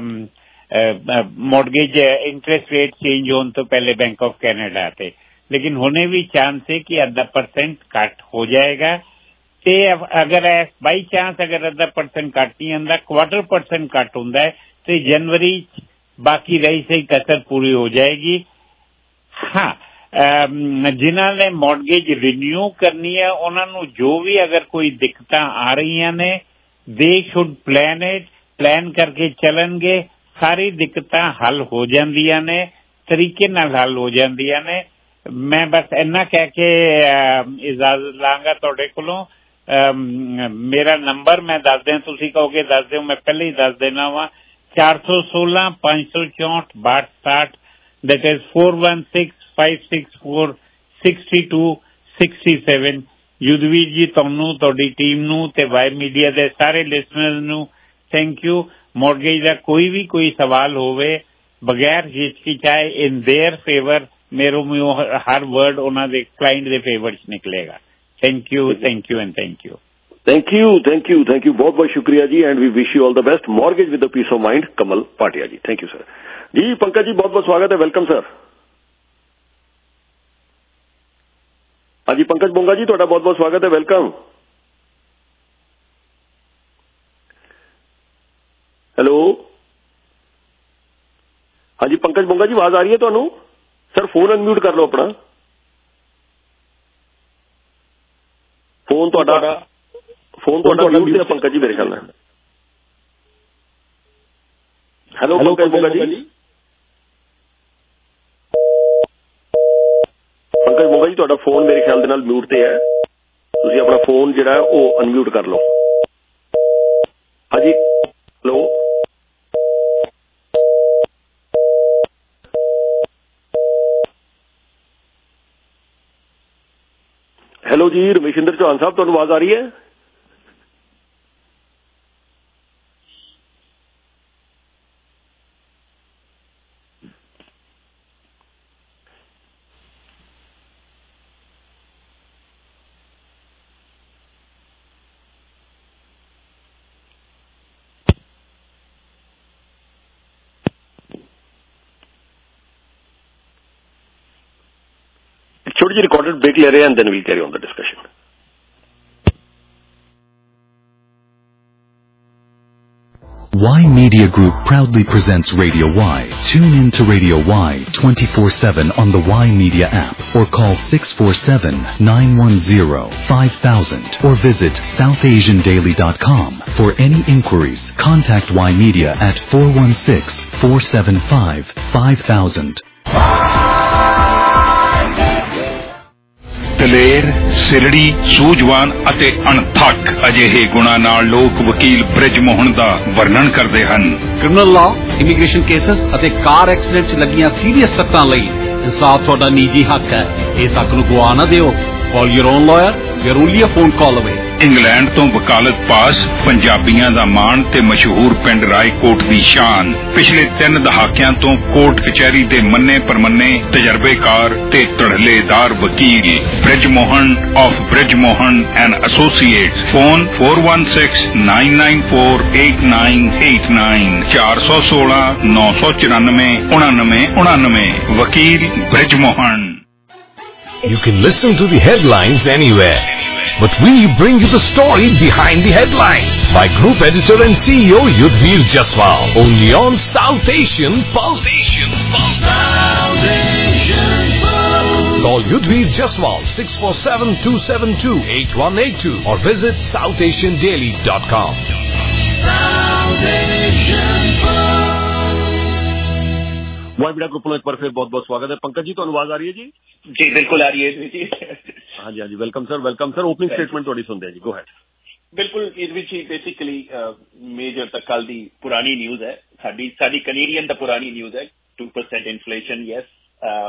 mortgage interest rate change होने तो पहले बैंक ऑफ कैनेडा थे, लेकिन होने भी चांस है कि अद्धा परसेंट कट हो जाएगा। ते अगर बाई चांस अगर अद्धा परसेंट कट नहीं आंदा, क्वार्टर परसेंट कट होंदा है तो जनवरी बाकी रही सही कसर पूरी हो जाएगी। हाँ, जिन्हों ने मॉर्गेज रिन्यू करनी है उन्होंने जो भी अगर कोई दिक्कत आ रही ने they should plan it, plan करके चलनगे, सारी दिक्कत हल हो जांदियां ने, तरीके नाल हल हो जांदियां ने। मैं बस इन्ना कह के इजाजत लांगा तुहाडे कोलों। मेरा नंबर मैं दस दें, तुसीं कहोगे दस दो, मैं पहले ही दस देना वा चार सौ सोलह पांच सौ चौंठ बाठ साठ, that is four one six five six four sixty two sixty seven. Yudhveer ji तुहानू, तुहाडी टीम नू ते वाई मीडिया दे सारे लिसनर्स नू थैंक यू। मॉर्गेज दा कोई भी कोई सवाल होवे बगैर हिचकिचाए इन देयर फेवर मेरे मुंह हर वर्ड उन्हां दे क्लाइंट दे फेवर च निकलेगा। Thank you, thank you and thank you. Thank you, thank you, thank you, बहुत बहुत शुक्रिया जी and we wish you all the best. Mortgage with the peace of mind, Kamal Bhatia ji. Thank you sir. जी पंकज जी बहुत बहुत स्वागत है, वेलकम सर। हाँ जी पंकज बोंगा जी तुहाडा बहुत बहुत स्वागत है, वेलकम। हेलो, हाँ जी पंकज बोंगा जी आवाज आ रही है तुहानू? सर फोन अनम्यूट कर लो अपना, फोन तुहाडा फोन तुहाडा म्यूट है पंकज जी मेरे ख्याल में। हेलो पंकज बोंगा जी, पंकज बोंगा जी तुहाडा फोन मेरे ख्याल दे नाल म्यूट ते है, तुसीं अपना फोन जिहड़ा है वो अनम्यूट कर लो। हाँ जी, हेलो हेलो जी रमेशिंदर चौहान साहब तुहानू आवाज आ रही है? छोटी जी रिकॉर्डेड ब्रेक ले रहे हैं and then we'll carry on the discussion. Y Media Group proudly presents Radio Y. Tune in to Radio Y twenty-four seven on the Y Media app or call six four seven nine one zero five thousand or visit south asian daily dot com. For any inquiries, contact Y Media at four one six four seven five five thousand. ਦਲੇਰ, ਸਿਰੜੀ, ਸੂਝਵਾਨ ਅਤੇ ਅਣਥੱਕ ਅਜਿਹੇ ਗੁਣਾਂ ਨਾਲ ਲੋਕ ਵਕੀਲ ਬ੍ਰਿਜ ਮੋਹਨ ਦਾ ਵਰਣਨ ਕਰਦੇ ਹਨ। ਕ੍ਰਿਮੀਨਲ ਲਾਅ, ਇਮੀਗ੍ਰੇਸ਼ਨ ਕੇਸਸ ਅਤੇ ਕਾਰ ਐਕਸੀਡੈਂਟ 'ਚ ਲੱਗੀਆਂ ਸੀਰੀਅਸ ਸੱਟਾਂ ਲਈ ਇਨਸਾਫ ਤੁਹਾਡਾ ਨਿੱਜੀ ਹੱਕ ਹੈ। ਇਸ ਹੱਕ ਨੂੰ ਗਵਾ ਨਾ ਦਿਓ। Call your own lawyer. We are only a phone call away. England ਤੋਂ ਵਕਾਲਤ ਪਾਸ, ਪੰਜਾਬੀਆਂ ਦਾ ਮਾਣ ਤੇ ਮਸ਼ਹੂਰ ਪਿੰਡ ਰਾਏਕੋਟ ਦੀ ਸ਼ਾਨ। ਪਿਛਲੇ ਤਿੰਨ ਦਹਾਕਿਆਂ ਤੋਂ ਕੋਰਟ ਕਚਹਿਰੀ ਦੇ ਮੰਨੇ ਪਰਮੰਨੇ ਤਜਰਬੇਕਾਰ ਤੇ ਧੜਲੇਦਾਰ ਵਕੀਲ Brij Mohan of Brij Mohan and associates. Phone four one six nine nine four eight nine eight nine ਚਾਰ ਸੌ ਸੋਲਾਂ ਨੌ ਸੌ ਚੁਰਾਨਵੇਂ ਉਣਾਨਵੇਂ ਉਣਾਨਵੇਂ। ਵਕੀਲ Brij Mohan. You can listen to the headlines anywhere, but we bring you the story behind the headlines by Group Editor and C E O Yudhvir Jaswal, only on South Asian Pulse. South Asian Pulse. Call Yudhvir Jaswal six four seven two seven two eight one eight two or visit south asian daily dot com. South Asian Pulse. Y media group में एक बार फिर बहुत बहुत स्वागत है। पंकज जी तुहानू आवाज आ रही है जी? जी बिल्कुल आ रही है जी। हाँ जी हाँ जी, welcome sir, welcome sir. Opening statement थोड़ी सुनते हैं जी, गो हैड। बिल्कुल ये बेसिकली मेजर तक कल दी पुरानी न्यूज़ है, साडी साडी कैनेडियन दा पुरानी न्यूज़ है। Two percent inflation yes,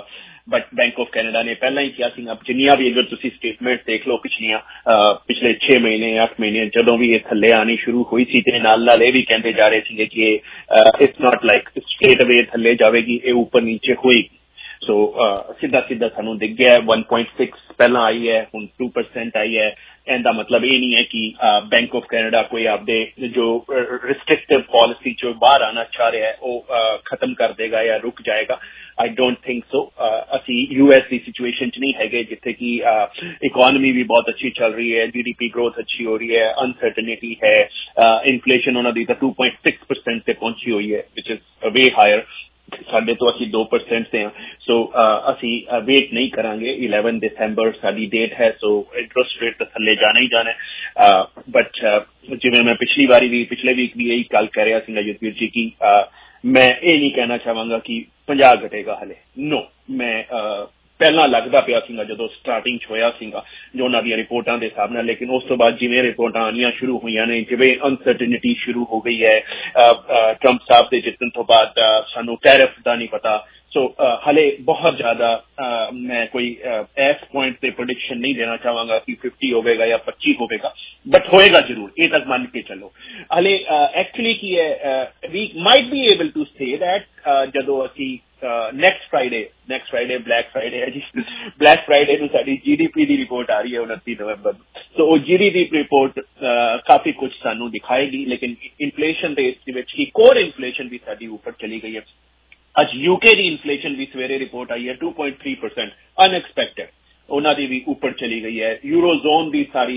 but bank of Canada ने पहला ही किया सीगा जिन्नियां भी अगर तुसी स्टेटमेंट देख लो पिछलियां पिछले छे महीने अठ महीने जदों भी ये थल्ले आनी शुरू हुई सी ते नाल नाल ये भी कहते जा रहे थे कि it's not like straight away थल्ले जाएगी, ये ऊपर नीचे होएगी। सो सीधा सीधा सानू दिख गया है वन पॉइंट सिक्स पहला आई है, हुण टू परसेंट आई है। एंड मतलब ये नहीं है कि बैंक ऑफ कैनेडा कोई आपदे जो रिस्ट्रिक्टिव पॉलिसी जो बाहर आना चाह रहा है वो खत्म कर देगा या रुक जाएगा। I don't think so. असी यूएस की सिचुएशन च नहीं है जिथे कि इकोनॉमी भी बहुत अच्छी चल रही है, जीडीपी ग्रोथ अच्छी हो रही है, अनसर्टनिटी है, इन्फ्लेशन उन्होंने तो टू पॉइंट सिक्स परसेंट से पहुंची हुई है विच इज वे हायर। साढ़े तो असी दो परसेंट से हैं। सो असी वेट नहीं करांगे, इलेवन दिसंबर साडी डेट है। सो इंटरेस्ट रेट तो थल्ले जाना ही जाना है। बट जिवें मैं पिछली बारी भी पिछले वीक भी यही गल कर रहा सीगा युद्धवीर जी की uh, मैं ये नहीं कहना चाहांगा कि पंजाह घटेगा हले। नो, मैं uh, पहला लगता पिया सीगा जो स्टार्टिंग होया सीगा जो उन्हां दी रिपोर्टां दे हिसाब नाल, लेकिन उस तो बाद जिवें रिपोर्टां आनियां शुरू हुईयां ने, जिवें अनसर्टनिटी शुरू हो गई है, ट्रंप साहब दे जितन तो बाद सानू टैरिफ दा नहीं पता। सो so, हले बहुत ज्यादा मैं कोई एस पॉइंट पे प्रेडिक्शन नहीं देना चाहांगा कि फिफ्टी होगा या पच्चीस होगा, बट होएगा जरूर, ये तक मान के चलो। हले एक्चुअली की है we might be able to say that जदों असी next Friday next Friday black Friday है जी, ब्लैक फ्राइडे ਨੂੰ ਸਾਡੀ जीडीपी ਦੀ रिपोर्ट आ रही है उनतीस नवंबर ਨੂੰ। सो वो जीडीपी रिपोर्ट काफी कुछ सानू दिखाएगी, लेकिन इन्फ्लेशन ਦੇ ਵਿੱਚ की कोर इन्फ्लेशन भी साडी ऊपर चली गई है। ਅੱਜ यूके ਦੀ इन्फ्लेशन भी सवेरे रिपोर्ट आई है two point three percent unexpected, ਉਹਨਾਂ ਦੀ ਵੀ ਉੱਪਰ ਚਲੀ ਗਈ ਹੈ। ਯੂਰੋਜ਼ੋਨ ਦੀ ਸਾਰੀ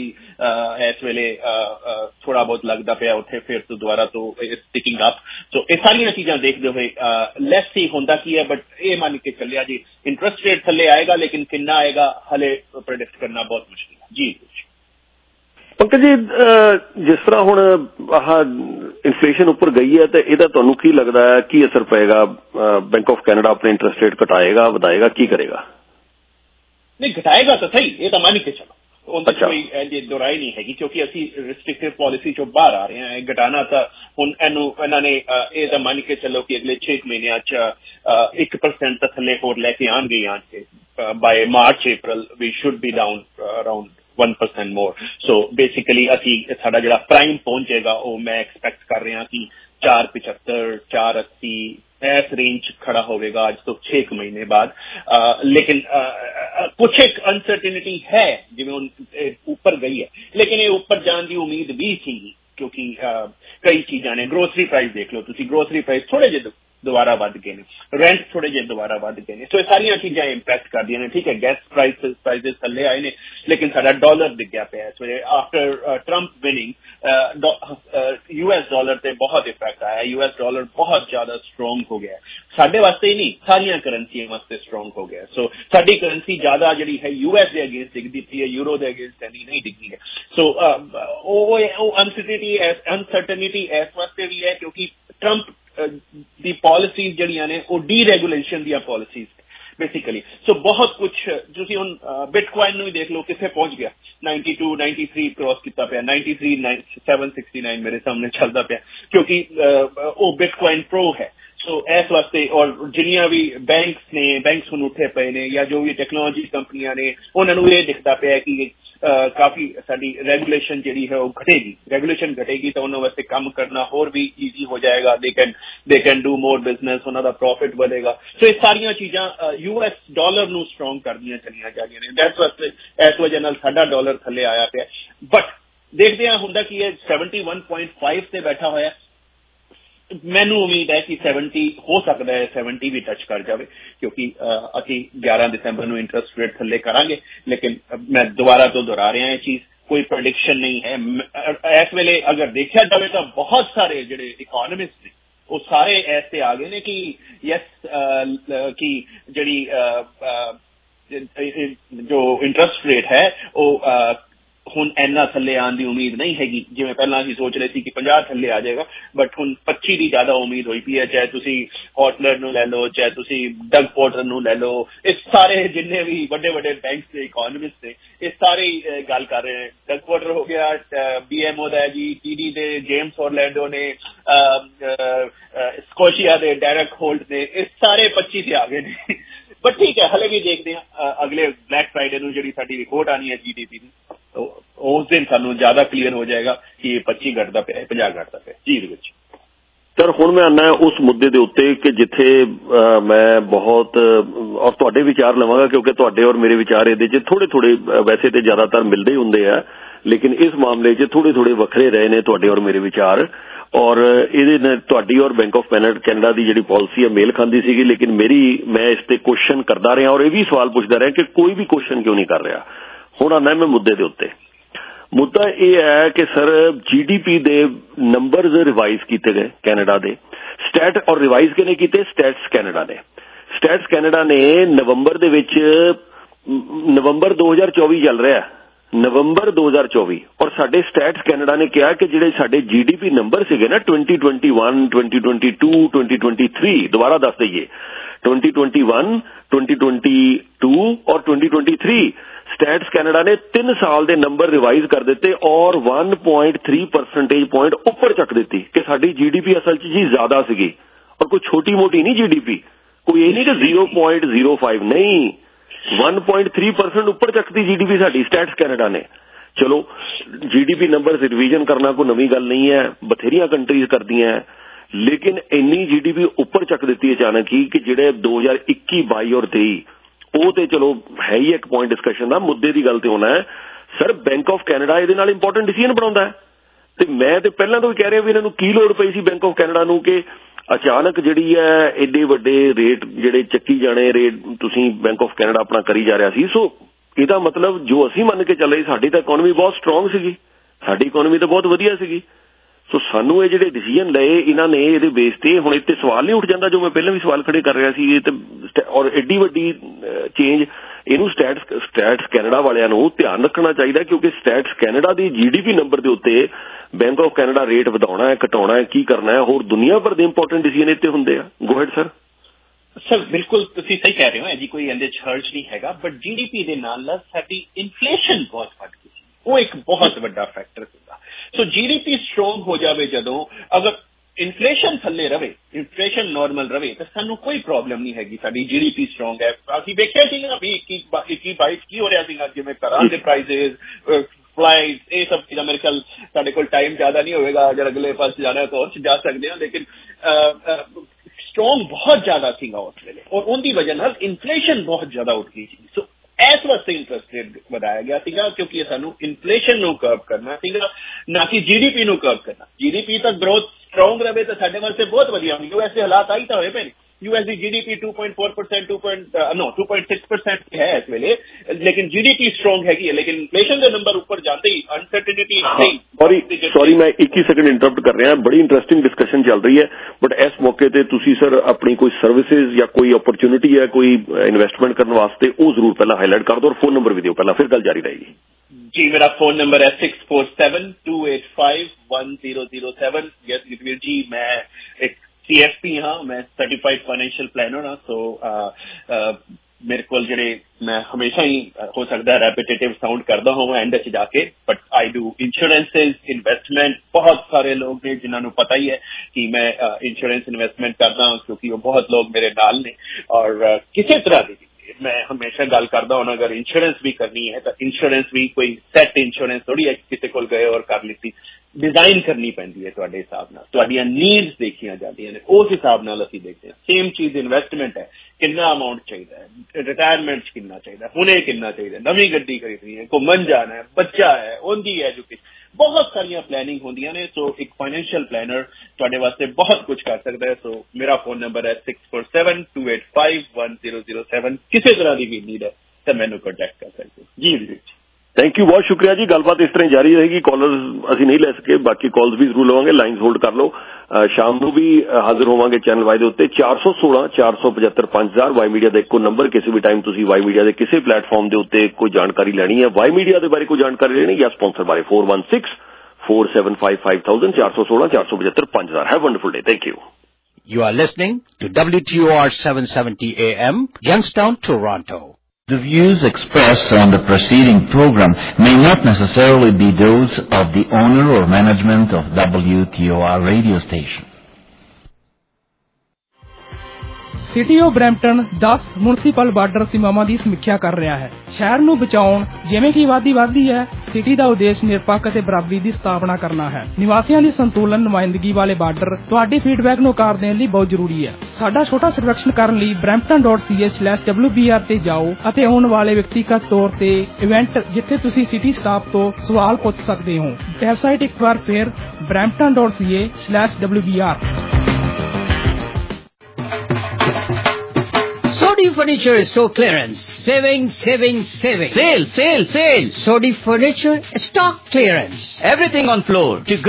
ਇਸ ਵੇਲੇ ਥੋੜਾ ਬਹੁਤ ਲੱਗਦਾ ਪਿਆ ਉੱਥੇ ਫਿਰ ਤੋਂ ਦੁਬਾਰਾ ਤੋਂ ਸਟਿਕਿੰਗ ਅਪ। ਸੋ ਇਹ ਸਾਰੀਆਂ ਚੀਜ਼ਾਂ ਦੇਖਦੇ ਹੋਏ ਲੈਸ ਸੀ ਹੁੰਦਾ ਕੀ ਹੈ, ਬਟ ਇਹ ਮੰਨ ਕੇ ਚੱਲਿਆ ਜੀ ਇੰਟਰਸਟ ਰੇਟ ਥੱਲੇ ਆਏਗਾ, ਲੇਕਿਨ ਕਿੰਨਾ ਆਏਗਾ ਹਲੇ ਪ੍ਰੈਡਿਕਟ ਕਰਨਾ ਬਹੁਤ ਮੁਸ਼ਕਿਲ ਹੈ ਜੀ। पंकज जी, जिस तरह हुण आह इन्फ्लेशन उपर गई है तो ਇਹਦਾ ਤੁਹਾਨੂੰ ਕੀ लगता है की असर पएगा? बैंक ऑफ कैनेडा अपने इंटरेस्ट रेट घटाएगा, ਵਧਾਏਗਾ, की करेगा? नहीं घटाएगा तो सही, ये तो मान के चलो उन अच्छा। कोई दोहराई नहीं हैगी, क्योंकि असी रिस्ट्रिक्टिव पॉलिसी चो बाहर आ रहे हैं। घटाना तो हुण इनू इन्होंने ये तो मान के चलो कि अगले छे महीने च एक परसेंट तो थले होर लैके आएंगे आने by March April we should be down around one percent more. So basically असी साडा जिहड़ा प्राइम पहुंचेगा वो मैं एक्सपैक्ट कर रहा कि चार पिछहत्तर चार अस्सी इस रेंज खड़ा होगा आज तो छह महीने बाद। आ, लेकिन आ, आ, कुछ एक अनसर्टेनिटी है जिवें ऊपर गई है, लेकिन ये ऊपर जाने की उम्मीद भी थी, क्योंकि आ, कई चीज़ां ने। ग्रोसरी प्राइस देख लो तुसी, ग्रोसरी प्राइस थोड़े जे दोबारा बढ़ गए ने, रेंट थोड़े जे दोबारा बढ़ गए ने। सो ये सारियां चीज़ां इंपैक्ट कर दी ने। ठीक है, गैस प्राइस प्राइसेस थल्ले आए ने, लेकिन साडा डॉलर डिग्या पे है। So after Trump winning US dollar ते बहुत इफेक्ट आया। यूएस डॉलर बहुत ज्यादा स्ट्रोंग हो गया है, साडे वास्ते ही नहीं सारियां करेंसियां वास्ते स्ट्रोंग हो गया। सो साडी करेंसी ज्यादा जिहड़ी है यूएस के अगेंस्ट डिगदी पई है, यूरो के अगेंस्ट नहीं डिगदी है। सो वो अनसर्टेनिटी अनसर्टेनिटी इस वास्ते भी है क्योंकि ट्रंप दी पॉलिसीज जड़ियां ने वो डीरेगुलेशन दी पॉलिसीज बेसिकली। सो बहुत कुछ तुसी हुण बिटकॉइन नूं भी देख लो किथे पहुंच गया, ninety two ninety three cross कीता पिया, ninety three seven sixty nine मेरे सामने चलदा पिया, क्योंकि वो बिटकॉइन प्रो है। सो इस वास्ते और जिन्नियां भी बैंक्स ने बैंक्स हुण उठे पे ने या जो भी टेक्नोलॉजी कंपनियां ने उन्हां नूं ये दिखदा पिया कि Uh, काफी साडी रेगुलेशन जी है वो घटेगी। रेगुलेशन घटेगी तो उन्होंने वास्ते काम करना और भी ईजी हो जाएगा। They can they can do more business, उन्होंने प्रॉफिट बढ़ेगा। सो ये सारियां चीज़ां यूएस डॉलर नूं स्ट्रोंग करदियां चलियां जा रही ने। दैट्स वास्ते इस वजह नाल साडा डॉलर थले आया पिया। बट देखते हैं हुंदा कि ये सेवेंटी वन पॉइंट फाइव से बैठा होया, मैनू उम्मीद है कि सैंतीस हो सकता है सैंतीस भी टच कर जाए, क्योंकि असी ग्यारह दिसंबर ਨੂੰ इंटरेस्ट रेट थले करांगे। लेकिन मैं दोबारा तो दोहरा रहा ये चीज, कोई प्रेडिक्शन नहीं है इस वेले। अगर देखा जाए तो बहुत सारे जिहड़े इकोनॉमिस्ट ने वो सारे ऐसे आ गए ने कि यस कि जिहड़ी जो इंटरेस्ट रेट है वो हुण इन्ना थले आने की उम्मीद नहीं हैगी जिवें पहला असीं सोच रहे थे कि पचास थले आ जाएगा, बट हुण पच्चीस की ज्यादा उम्मीद हुई पई है। चाहे तुसीं हॉटलर नूं लै लो, चाहे तुसीं डग पोर्टर नूं लै लो, इस सारे जिन्ने भी बड़े बड़े बैंक के इकोनॉमिस्ट ने इस सारे गल कर रहे हैं। डग पोर्टर हो गया, बीएमओ दा जी, टीडी दे जेम्स ऑरलैंडो ने, स्कोशिया दे डेरेक होल्ट ने, इस सारे पच्चीस से आ गए ने। ਬਟ ਠੀਕ ਹੈ, ਹਲੇ ਵੀ ਦੇਖਦੇ ਹਾਂ ਅਗਲੇ ਬਲੈਕ ਫਰਾਈਡੇ ਨੂੰ ਜਿਹੜੀ ਸਾਡੀ ਰਿਪੋਰਟ ਆਣੀ ਹੈ ਜੀਡੀਪੀ ਦੀ, ਉਸ ਦਿਨ ਸਾਨੂੰ ਜ਼ਿਆਦਾ ਕਲੀਅਰ ਹੋ ਜਾਏਗਾ ਕਿ ਇਹ ਪੱਚੀ ਘਟਦਾ ਪਿਆ, ਪੰਜਾਹ ਘਟਦਾ ਪਿਆ ਜੀ ਦੇ ਵਿੱਚ। ਸਰ ਹੁਣ ਮੈਂ ਆਉਣਾ ਉਸ ਮੁੱਦੇ ਦੇ ਉੱਤੇ ਕਿ ਜਿੱਥੇ ਮੈਂ ਬਹੁਤ ਔਰ ਤੁਹਾਡੇ ਵਿਚਾਰ ਲਵਾਂਗਾ, ਕਿਉਂਕਿ ਤੁਹਾਡੇ ਔਰ ਮੇਰੇ ਵਿਚਾਰ ਇਹਦੇ 'ਚ ਥੋੜੇ ਥੋੜੇ ਵੈਸੇ ਤੇ ਜ਼ਿਆਦਾਤਰ ਮਿਲਦੇ ਹੁੰਦੇ ਆ, ਲੇਕਿਨ ਇਸ ਮਾਮਲੇ 'ਚ ਥੋੜੇ ਥੋੜੇ ਵੱਖਰੇ ਰਹੇ ਨੇ ਤੁਹਾਡੇ ਔਰ ਮੇਰੇ ਵਿਚਾਰ। ਔਰ ਇਹਦੇ ਨਾਲ ਤੁਹਾਡੀ ਔਰ ਬੈਂਕ ਆਫ ਕੈਨੇਡਾ ਦੀ ਜਿਹੜੀ ਪਾਲਿਸੀ ਹੈ ਮੇਲ ਖਾਂਦੀ ਸੀਗੀ, ਲੇਕਿਨ ਮੇਰੀ ਮੈਂ ਇਸ ਤੇ ਕੁਐਸਚਨ ਕਰਦਾ ਰਿਹਾ ਔਰ ਇਹ ਵੀ ਸਵਾਲ ਪੁੱਛਦਾ ਰਿਹਾ ਕਿ ਕੋਈ ਵੀ ਕੁਐਸਚਨ ਕਿਉਂ ਨਹੀਂ ਕਰ ਰਿਹਾ। ਹੁਣ ਆਉਣਾ ਮੈਂ ਮੁੱਦੇ ਦੇ ਉੱਤੇ। ਮੁੱਦਾ ਇਹ ਹੈ ਕਿ ਸਰ ਜੀਡੀਪੀ ਦੇ ਨੰਬਰਜ਼ ਰਿਵਾਈਜ਼ ਕੀਤੇ ਗਏ ਕੈਨੇਡਾ ਦੇ, ਸਟੈਟ ਔਰ ਰਿਵਾਈਜ਼ ਕਿਹਨੇ ਕੀਤੇ? ਸਟੈਟਸ ਕੈਨੇਡਾ ਨੇ। ਸਟੈਟਸ ਕੈਨੇਡਾ ਨੇ ਨਵੰਬਰ ਦੇ ਵਿੱਚ, ਨਵੰਬਰ ਦੋ ਹਜ਼ਾਰ ਚੌਵੀ ਚੱਲ ਰਿਹਾ, ਨਵੰਬਰ ਦੋ ਹਜ਼ਾਰ ਚੌਵੀ, ਔਰ ਸਾਡੇ ਸਟੈਟਸ ਕੈਨੇਡਾ ਨੇ ਕਿਹਾ ਕਿ ਜਿਹੜੇ ਸਾਡੇ ਜੀਡੀਪੀ ਨੰਬਰ ਸੀਗੇ ਨਾ twenty twenty one, twenty twenty two, twenty twenty three, ਦੁਬਾਰਾ ਦੱਸ ਦਈਏ twenty twenty one, twenty twenty two ਔਰ twenty twenty three, stats Canada ਨੇ ਤਿੰਨ ਸਾਲ ਦੇ ਨੰਬਰ ਰਿਵਾਈਜ਼ ਕਰ ਦਿੱਤੇ ਔਰ one point three percentage point ਉੱਪਰ ਚੱਕ ਦਿੱਤੀ ਕਿ ਸਾਡੀ ਜੀਡੀਪੀ ਅਸਲ 'ਚ ਜੀ ਜ਼ਿਆਦਾ ਸੀਗੀ, ਔਰ ਕੋਈ ਛੋਟੀ ਮੋਟੀ ਨਹੀਂ ਜੀਡੀਪੀ, ਕੋਈ ਇਹ ਨਹੀਂ ਕਿ zero point zero five, ਨਹੀਂ, one point three percent ਉੱਪਰ ਚੱਕਦੀ ਜੀਡੀਪੀ ਸਾਡੀ ਸਟੈਟਸ ਕੈਨੇਡਾ ਨੇ। ਚਲੋ ਜੀਡੀਪੀ ਨੰਬਰ ਰਿਵੀਜ਼ਨ ਕਰਨਾ ਕੋਈ ਨਵੀਂ ਗੱਲ ਨਹੀਂ ਹੈ, ਬਥੇਰੀਆਂ ਕੰਟਰੀਜ਼ ਕਰਦੀਆਂ, ਲੇਕਿਨ ਇੰਨੀ ਜੀਡੀਪੀ ਉੱਪਰ ਚੱਕ ਦਿੱਤੀ ਅਚਾਨਕ ਹੀ ਕਿ ਜਿਹੜੇ ਦੋ ਹਜ਼ਾਰ ਇੱਕੀ ਬਾਈ ਔਰ ਤੇਈ, ਉਹ ਤੇ ਚਲੋ ਹੈ ਹੀ ਇੱਕ ਪੁਆਇੰਟ ਡਿਸਕਸ਼ਨ ਦਾ, ਮੁੱਦੇ ਦੀ ਗੱਲ ਤੇ ਹੋਣਾ ਹੈ ਸਰ ਬੈਂਕ ਆਫ ਕੈਨੇਡਾ ਇਹਦੇ ਨਾਲ ਇੰਪੋਰਟੈਂਟ ਡਿਸੀਜਨ ਬਣਾਉਂਦਾ ਹੈ। ਤੇ ਮੈਂ ਤੇ ਪਹਿਲਾਂ ਤੋਂ ਵੀ ਕਹਿ ਰਿਹਾ ਵੀ ਇਹਨਾਂ ਨੂੰ ਕੀ ਲੋੜ ਪਈ ਸੀ ਬੈਂਕ ਆਫ ਕੈਨੇਡਾ ਨੂੰ ਕਿ ਅਚਾਨਕ ਜਿਹੜੀ ਹੈ ਐਡੇ ਵੱਡੇ ਰੇਟ ਜਿਹੜੇ ਚੱਕੀ ਜਾਣੇ ਰੇਟ ਤੁਸੀਂ ਬੈਂਕ ਆਫ ਕੈਨੇਡਾ ਆਪਣਾ ਕਰੀ ਜਾ ਰਿਹਾ ਸੀ। ਸੋ ਇਹਦਾ ਮਤਲਬ ਜੋ ਅਸੀਂ ਮੰਨ ਕੇ ਚੱਲੇ ਸਾਡੀ ਤਾਂ ਇਕਨੋਮੀ ਬਹੁਤ ਸਟਰੋਂਗ ਸੀਗੀ, ਸਾਡੀ ਇਕਨੋਮੀ ਤਾਂ ਬਹੁਤ ਵਧੀਆ ਸੀਗੀ। ਸੋ ਸਾਨੂੰ ਇਹ ਜਿਹੜੇ ਡਿਸੀਜਨ ਲਏ ਇਹਨਾਂ ਨੇ ਇਹਦੇ ਬੇਸ ਤੇ, ਹੁਣ ਇੱਥੇ ਸਵਾਲ ਨਹੀਂ ਉੱਠ ਜਾਂਦਾ ਜੋ ਮੈਂ ਪਹਿਲਾਂ ਵੀ ਸਵਾਲ ਖੜੇ ਕਰ ਰਿਹਾ ਸੀ, ਤੇ ਔਰ ਐਡੀ ਵੱਡੀ ਚੇਂਜ ਇਹਨੂੰ ਸਟੈਟਸ ਸਟੈਟਸ ਕੈਨੇਡਾ ਵਾਲਿਆਂ ਨੂੰ ਧਿਆਨ ਰੱਖਣਾ ਚਾਹੀਦਾ, ਕਿਉਂਕਿ ਸਟੈਟਸ ਕੈਨੇਡਾ ਦੀ ਜੀਡੀਪੀ ਨੰਬਰ ਦੇ ਉੱਤੇ ਬੈਂਕ ਆਫ ਕੈਨੇਡਾ ਰੇਟ ਵਧਾਉਣਾ ਹੈ, ਘਟਾਉਣਾ ਹੈ, ਕੀ ਕਰਨਾ ਹੈ, ਹੋਰ ਦੁਨੀਆ ਭਰ ਦੇ ਇੰਪੋਰਟੈਂਟ ਡਿਸੀਜਨ ਇੱਥੇ ਹੁੰਦੇ ਆ। ਗੋ ਹੈਡ ਸਰ। ਸਰ ਬਿਲਕੁਲ ਤੁਸੀਂ ਸਹੀ ਕਹਿ ਰਹੇ ਹੋ, ਜੀ ਕੋਈ ਇਹਦੇ 'ਚ ਹਰਜ ਨਹੀਂ ਹੈਗਾ, ਬਟ ਜੀਡੀਪੀ ਦੇ ਨਾਲ ਨਾਲ ਸਾਡੀ ਇਨਫਲੇਸ਼ਨ ਬਹੁਤ ਵੱਧ ਗਈ ਸੀ, ਉਹ ਇੱਕ ਬਹੁਤ ਵੱਡਾ ਫੈਕਟਰ ਸੀਗਾ। ਸੋ ਜੀਡੀਪੀ ਸਟਰੋਂਗ ਹੋ ਜਾਵੇ ਜਦੋਂ, ਅਗਰ ਇਨਫਲੇਸ਼ਨ ਥੱਲੇ ਰਵੇ, ਇਨਫਲੇਸ਼ਨ ਨਾਰਮਲ ਰਵੇ, ਤਾਂ ਸਾਨੂੰ ਕੋਈ ਪ੍ਰੋਬਲਮ ਨਹੀਂ ਹੈਗੀ, ਸਾਡੀ ਜੀਡੀਪੀ ਸਟਰੋਂਗ ਹੈ। ਅਸੀਂ ਵੇਖਿਆ ਸੀਗਾ ਵੀ ਇੱਕੀ ਬਾਈ ਕੀ ਹੋ ਰਿਹਾ ਸੀਗਾ, ਜਿਵੇਂ ਘਰਾਂ ਦੇ ਪ੍ਰਾਈਸਿਸ, ਫਲਾਈਟ, ਇਹ ਸਭ ਚੀਜ਼ਾਂ। ਮੇਰੇ ਖਿਆਲ ਸਾਡੇ ਕੋਲ ਟਾਈਮ ਜ਼ਿਆਦਾ ਨਹੀਂ ਹੋਵੇਗਾ, ਅਗਰ ਅਗਲੇ ਪਾਸੇ ਜਾਣਾ ਤਾਂ ਹੋਰ ਚ ਜਾ ਸਕਦੇ ਹਾਂ, ਲੇਕਿਨ ਸਟਰੋਂਗ ਬਹੁਤ ਜ਼ਿਆਦਾ ਸੀਗਾ ਉਸ ਵੇਲੇ, ਔਰ ਉਹਦੀ ਵਜ੍ਹਾ ਨਾਲ ਇਨਫਲੇਸ਼ਨ ਬਹੁਤ ਜ਼ਿਆਦਾ ਉੱਠ ਗਈ ਸੀ। ਸੋ ਇਸ ਵਾਸਤੇ ਇੰਟਰਸਟ ਰੇਟ ਵਧਾਇਆ ਗਿਆ ਸੀਗਾ, ਕਿਉਂਕਿ ਇਹ ਸਾਨੂੰ ਇਨਫਲੇਸ਼ਨ ਨੂੰ ਕਰਬ ਕਰਨਾ ਸੀਗਾ, ਨਾ ਕਿ ਜੀਡੀਪੀ ਨੂੰ ਕਰਬ ਕਰਨਾ। ਜੀਡੀਪੀ ਤਾਂ ਗਰੋਥ ਸਟਰੋਂਗ ਰਹੇ ਤਾਂ ਸਾਡੇ ਵਾਸਤੇ ਬਹੁਤ ਵਧੀਆ ਹੋਣੀ। ਯੂਐਸ ਦੇ ਹਾਲਾਤ ਆਈ ਤਾਂ ਹੋਏ ਪਏ ਨੇ, ਯੂਐਸ ਦੀ GDP two point four percent, two point no two point six percent ਹੈ ਇਸ ਵੇਲੇ, ਲੇਕਿਨ ਜੀਡੀਪੀ ਸਟਰੋਂਗ ਹੈਗੀ ਹੈ, ਲੇਕਿਨ ਇਨਫਲੇਸ਼ਨ ਦੇ ਨੰਬਰ ਉੱਪਰ ਜਾਂਦੇ ਹੀ ਅਨਸਰਟਨਿਟੀ ਨਹੀਂ। ਸੌਰੀ ਸੌਰੀ ਮੈਂ ਇੱਕੀ ਸੈਕਿੰਡ ਇੰਟਰਪਟ ਕਰ ਰਿਹਾ, ਬੜੀ ਇੰਟਰਸਟਿੰਗ ਡਿਸਕਸ਼ਨ ਚੱਲ ਰਹੀ ਹੈ, ਬਟ ਇਸ ਮੌਕੇ ਤੇ ਤੁਸੀਂ ਸਰ ਆਪਣੀ ਕੋਈ ਸਰਵਿਸਿਜ਼ ਜਾਂ ਕੋਈ ਓਪਰਚੁਨਿਟੀ ਹੈ ਕੋਈ ਇਨਵੈਸਟਮੈਂਟ ਕਰਨ ਵਾਸਤੇ, ਉਹ ਜ਼ਰੂਰ ਪਹਿਲਾਂ ਹਾਈਲਾਈਟ ਕਰ ਦਿਓ, ਔਰ ਫੋਨ ਨੰਬਰ ਵੀ ਦਿਓ ਪਹਿਲਾਂ, ਫਿਰ ਗੱਲ ਜਾਰੀ ਰਹੇਗੀ। ਜੀ ਮੇਰਾ ਫੋਨ ਨੰਬਰ ਹੈ six four seven two eight five one zero zero seven। Yes Jagveer ji, ਮੈਂ ਇੱਕ ਸੀ ਐਫ ਪੀ ਹਾਂ, ਮੈਂ ਸਰਟੀਫਾਈਡ ਫਾਈਨੈਂਸ਼ੀਅਲ ਪਲੈਨਰ ਹਾਂ। ਸੋ ਮੇਰੇ ਕੋਲ ਜਿਹੜੇ ਮੈਂ ਹਮੇਸ਼ਾ ਹੀ ਹੋ ਸਕਦਾ ਰੈਪੀਟੇਟਿਵ ਸਾਊਂਡ ਕਰਦਾ ਹੋਵਾਂ ਐਂਡ 'ਚ ਜਾ ਕੇ, but I do insurances, investment. ਬਹੁਤ ਸਾਰੇ ਲੋਕ ਨੇ ਜਿਨ੍ਹਾਂ ਨੂੰ ਪਤਾ ਹੀ ਹੈ ਕਿ ਮੈਂ ਇੰਸ਼ੋਰੈਂਸ ਇਨਵੈਸਟਮੈਂਟ ਕਰਦਾ, ਕਿਉਂਕਿ ਉਹ ਬਹੁਤ ਲੋਕ ਮੇਰੇ ਨਾਲ ਨੇ, ਔਰ ਕਿਸੇ ਤਰ੍ਹਾਂ ਦੀ ਮੈਂ ਹਮੇਸ਼ਾ ਗੱਲ ਕਰਦਾ ਹਾਂ, ਅਗਰ ਇੰਸ਼ੋਰੈਂਸ ਵੀ ਕਰਨੀ ਹੈ ਤਾਂ ਇੰਸ਼ੋਰੈਂਸ ਵੀ ਕੋਈ ਸੈੱਟ ਇੰਸ਼ੋਰੈਂਸ ਥੋੜੀ ਹੈ ਕਿਸੇ ਕੋਲ ਗਏ ਔਰ ਕਰ ਲਿੱਤੀ, ਡਿਜ਼ਾਈਨ ਕਰਨੀ ਪੈਂਦੀ ਹੈ ਤੁਹਾਡੇ ਹਿਸਾਬ ਨਾਲ, ਤੁਹਾਡੀਆਂ ਨੀਡਸ ਦੇਖੀਆਂ ਜਾਂਦੀਆਂ ਨੇ, ਉਸ ਹਿਸਾਬ ਨਾਲ ਅਸੀਂ ਦੇਖਦੇ ਹਾਂ। ਸੇਮ ਚੀਜ਼ ਇਨਵੈਸਟਮੈਂਟ ਹੈ, ਕਿੰਨਾ ਅਮਾਊਂਟ ਚਾਹੀਦਾ ਹੈ, ਰਿਟਾਇਰਮੈਂਟ 'ਚ ਕਿੰਨਾ ਚਾਹੀਦਾ, ਹੁਣੇ ਕਿੰਨਾ ਚਾਹੀਦਾ, ਨਵੀਂ ਗੱਡੀ ਖਰੀਦਣੀ ਹੈ, ਘੁੰਮਣ ਜਾਣਾ ਹੈ, ਬੱਚਾ ਹੈ, ਉਹਦੀ ਐਜੂਕੇਸ਼ਨ, ਬਹੁਤ ਸਾਰੀਆਂ ਪਲੈਨਿੰਗ ਹੁੰਦੀਆਂ ਨੇ। ਸੋ ਇੱਕ ਫਾਈਨੈਂਸ਼ੀਅਲ ਪਲੈਨਰ ਤੁਹਾਡੇ ਵਾਸਤੇ ਬਹੁਤ ਕੁਝ ਕਰ ਸਕਦਾ ਹੈ। ਸੋ ਮੇਰਾ ਫੋਨ ਨੰਬਰ ਹੈ six four seven two eight five one zero zero seven। ਕਿਸੇ ਤਰ੍ਹਾਂ ਦੀ ਵੀ ਨੀਡ ਹੈ ਤਾਂ ਮੈਨੂੰ ਕੰਟੈਕਟ ਕਰ ਸਕਦੇ ਹੋ। ਜੀ ਜੀ ਥੈਂਕ ਯੂ, ਬਹੁਤ ਸ਼ੁਕਰੀਆ ਜੀ। ਗੱਲਬਾਤ ਇਸ ਤਰ੍ਹਾਂ ਜਾਰੀ ਰਹੇਗੀ, ਕਾਲਰਸ ਅਸੀਂ ਨਹੀਂ ਲੈ ਸਕੇ, ਬਾਕੀ ਕਾਲਸ ਵੀ ਜ਼ਰੂਰ ਲਵਾਂਗੇ, ਲਾਈਨਸ ਹੋਲਡ ਕਰ ਲਓ। ਸ਼ਾਮ ਨੂੰ ਵੀ ਹਾਜ਼ਰ ਹੋਵਾਂਗੇ ਚੈਨਲ ਵਾਈ ਦੇ ਉੱਤੇ ਚਾਰ ਸੌ ਸੋਲਾਂ ਚਾਰ ਸੌ ਪਝੱਤਰ ਪੰਜ ਹਜ਼ਾਰ ਵਾਈ ਮੀਡੀਆ ਦਾ ਇੱਕੋ ਨੰਬਰ। ਕਿਸੇ ਵੀ ਟਾਈਮ ਤੁਸੀਂ ਵਾਈ ਮੀਡੀਆ ਦੇ ਕਿਸੇ ਪਲੇਟਫਾਰਮ ਦੇ ਉੱਤੇ ਕੋਈ ਜਾਣਕਾਰੀ ਲੈਣੀ ਹੈ, ਵਾਈ ਮੀਡੀਆ ਦੇ ਬਾਰੇ ਕੋਈ ਜਾਣਕਾਰੀ ਲੈਣੀ ਜਾਂ ਸਪਾਂਸਰ ਬਾਰੇ, four one six four seven five five thousand ਚਾਰ ਸੌ ਸੋਲਾਂ ਚਾਰ ਸੌ ਪਝੱਤਰ ਪੰਜ ਹਜ਼ਾਰ। Have wonderful day. Thank you. You are listening to W T O R seven seventy A M, Youngstown, Toronto. The views expressed on the preceding program may not necessarily be those of the owner or management of W T O R radio station. City of Brampton ਦਸ municipal border ਸੀਮਾਵਾਂ ਦੀ ਸਮੀਖਿਆ ਕਰ ਰਿਹਾ ਹੈ। ਸ਼ਹਿਰ ਨੂੰ ਬਚਾਉਣ ਜਿਵੇਂ ਕਿ ਆਬਾਦੀ ਵਧਦੀ ਹੈ, ਸਿਟੀ ਦਾ ਉਦੇਸ਼ ਨਿਰਪੱਖ ਅਤੇ ਬਰਾਬਰੀ ਦੀ ਸਥਾਪਨਾ ਕਰਨਾ ਹੈ। ਨਿਵਾਸੀਆਂ ਦੀ ਸੰਤੁਲਨ ਨੁਮਾਇੰਦਗੀ ਵਾਲੇ ਬਾਰਡਰ ਤੁਹਾਡੇ ਫੀਡਬੈਕ ਨੂੰ ਆਕਾਰ ਦੇਣ ਲਈ ਬਹੁਤ ਜ਼ਰੂਰੀ ਹੈ। ਸਾਡਾ ਛੋਟਾ ਸਰਵੇਖਣ ਕਰਨ ਲਈ Brampton dot C A slash W B R ਤੇ ਜਾਓ ਅਤੇ ਆਉਣ ਵਾਲੇ ਵਿਅਕਤੀਗਤ ਤੌਰ ਤੇ ਇਵੈਂਟ ਜਿੱਥੇ ਤੁਸੀਂ ਸਿਟੀ ਸਟਾਫ ਤੋਂ ਸਵਾਲ ਪੁੱਛ ਸਕਦੇ ਹੋ। ਵੈਬਸਾਈਟ ਇੱਕ ਵਾਰ ਫਿਰ Brampton dot C A slash W B R. Sodi Furniture Store Clearance. Saving, saving, saving. Sale, sale, sale. Sodi Furniture Stock Clearance. Everything on floor. To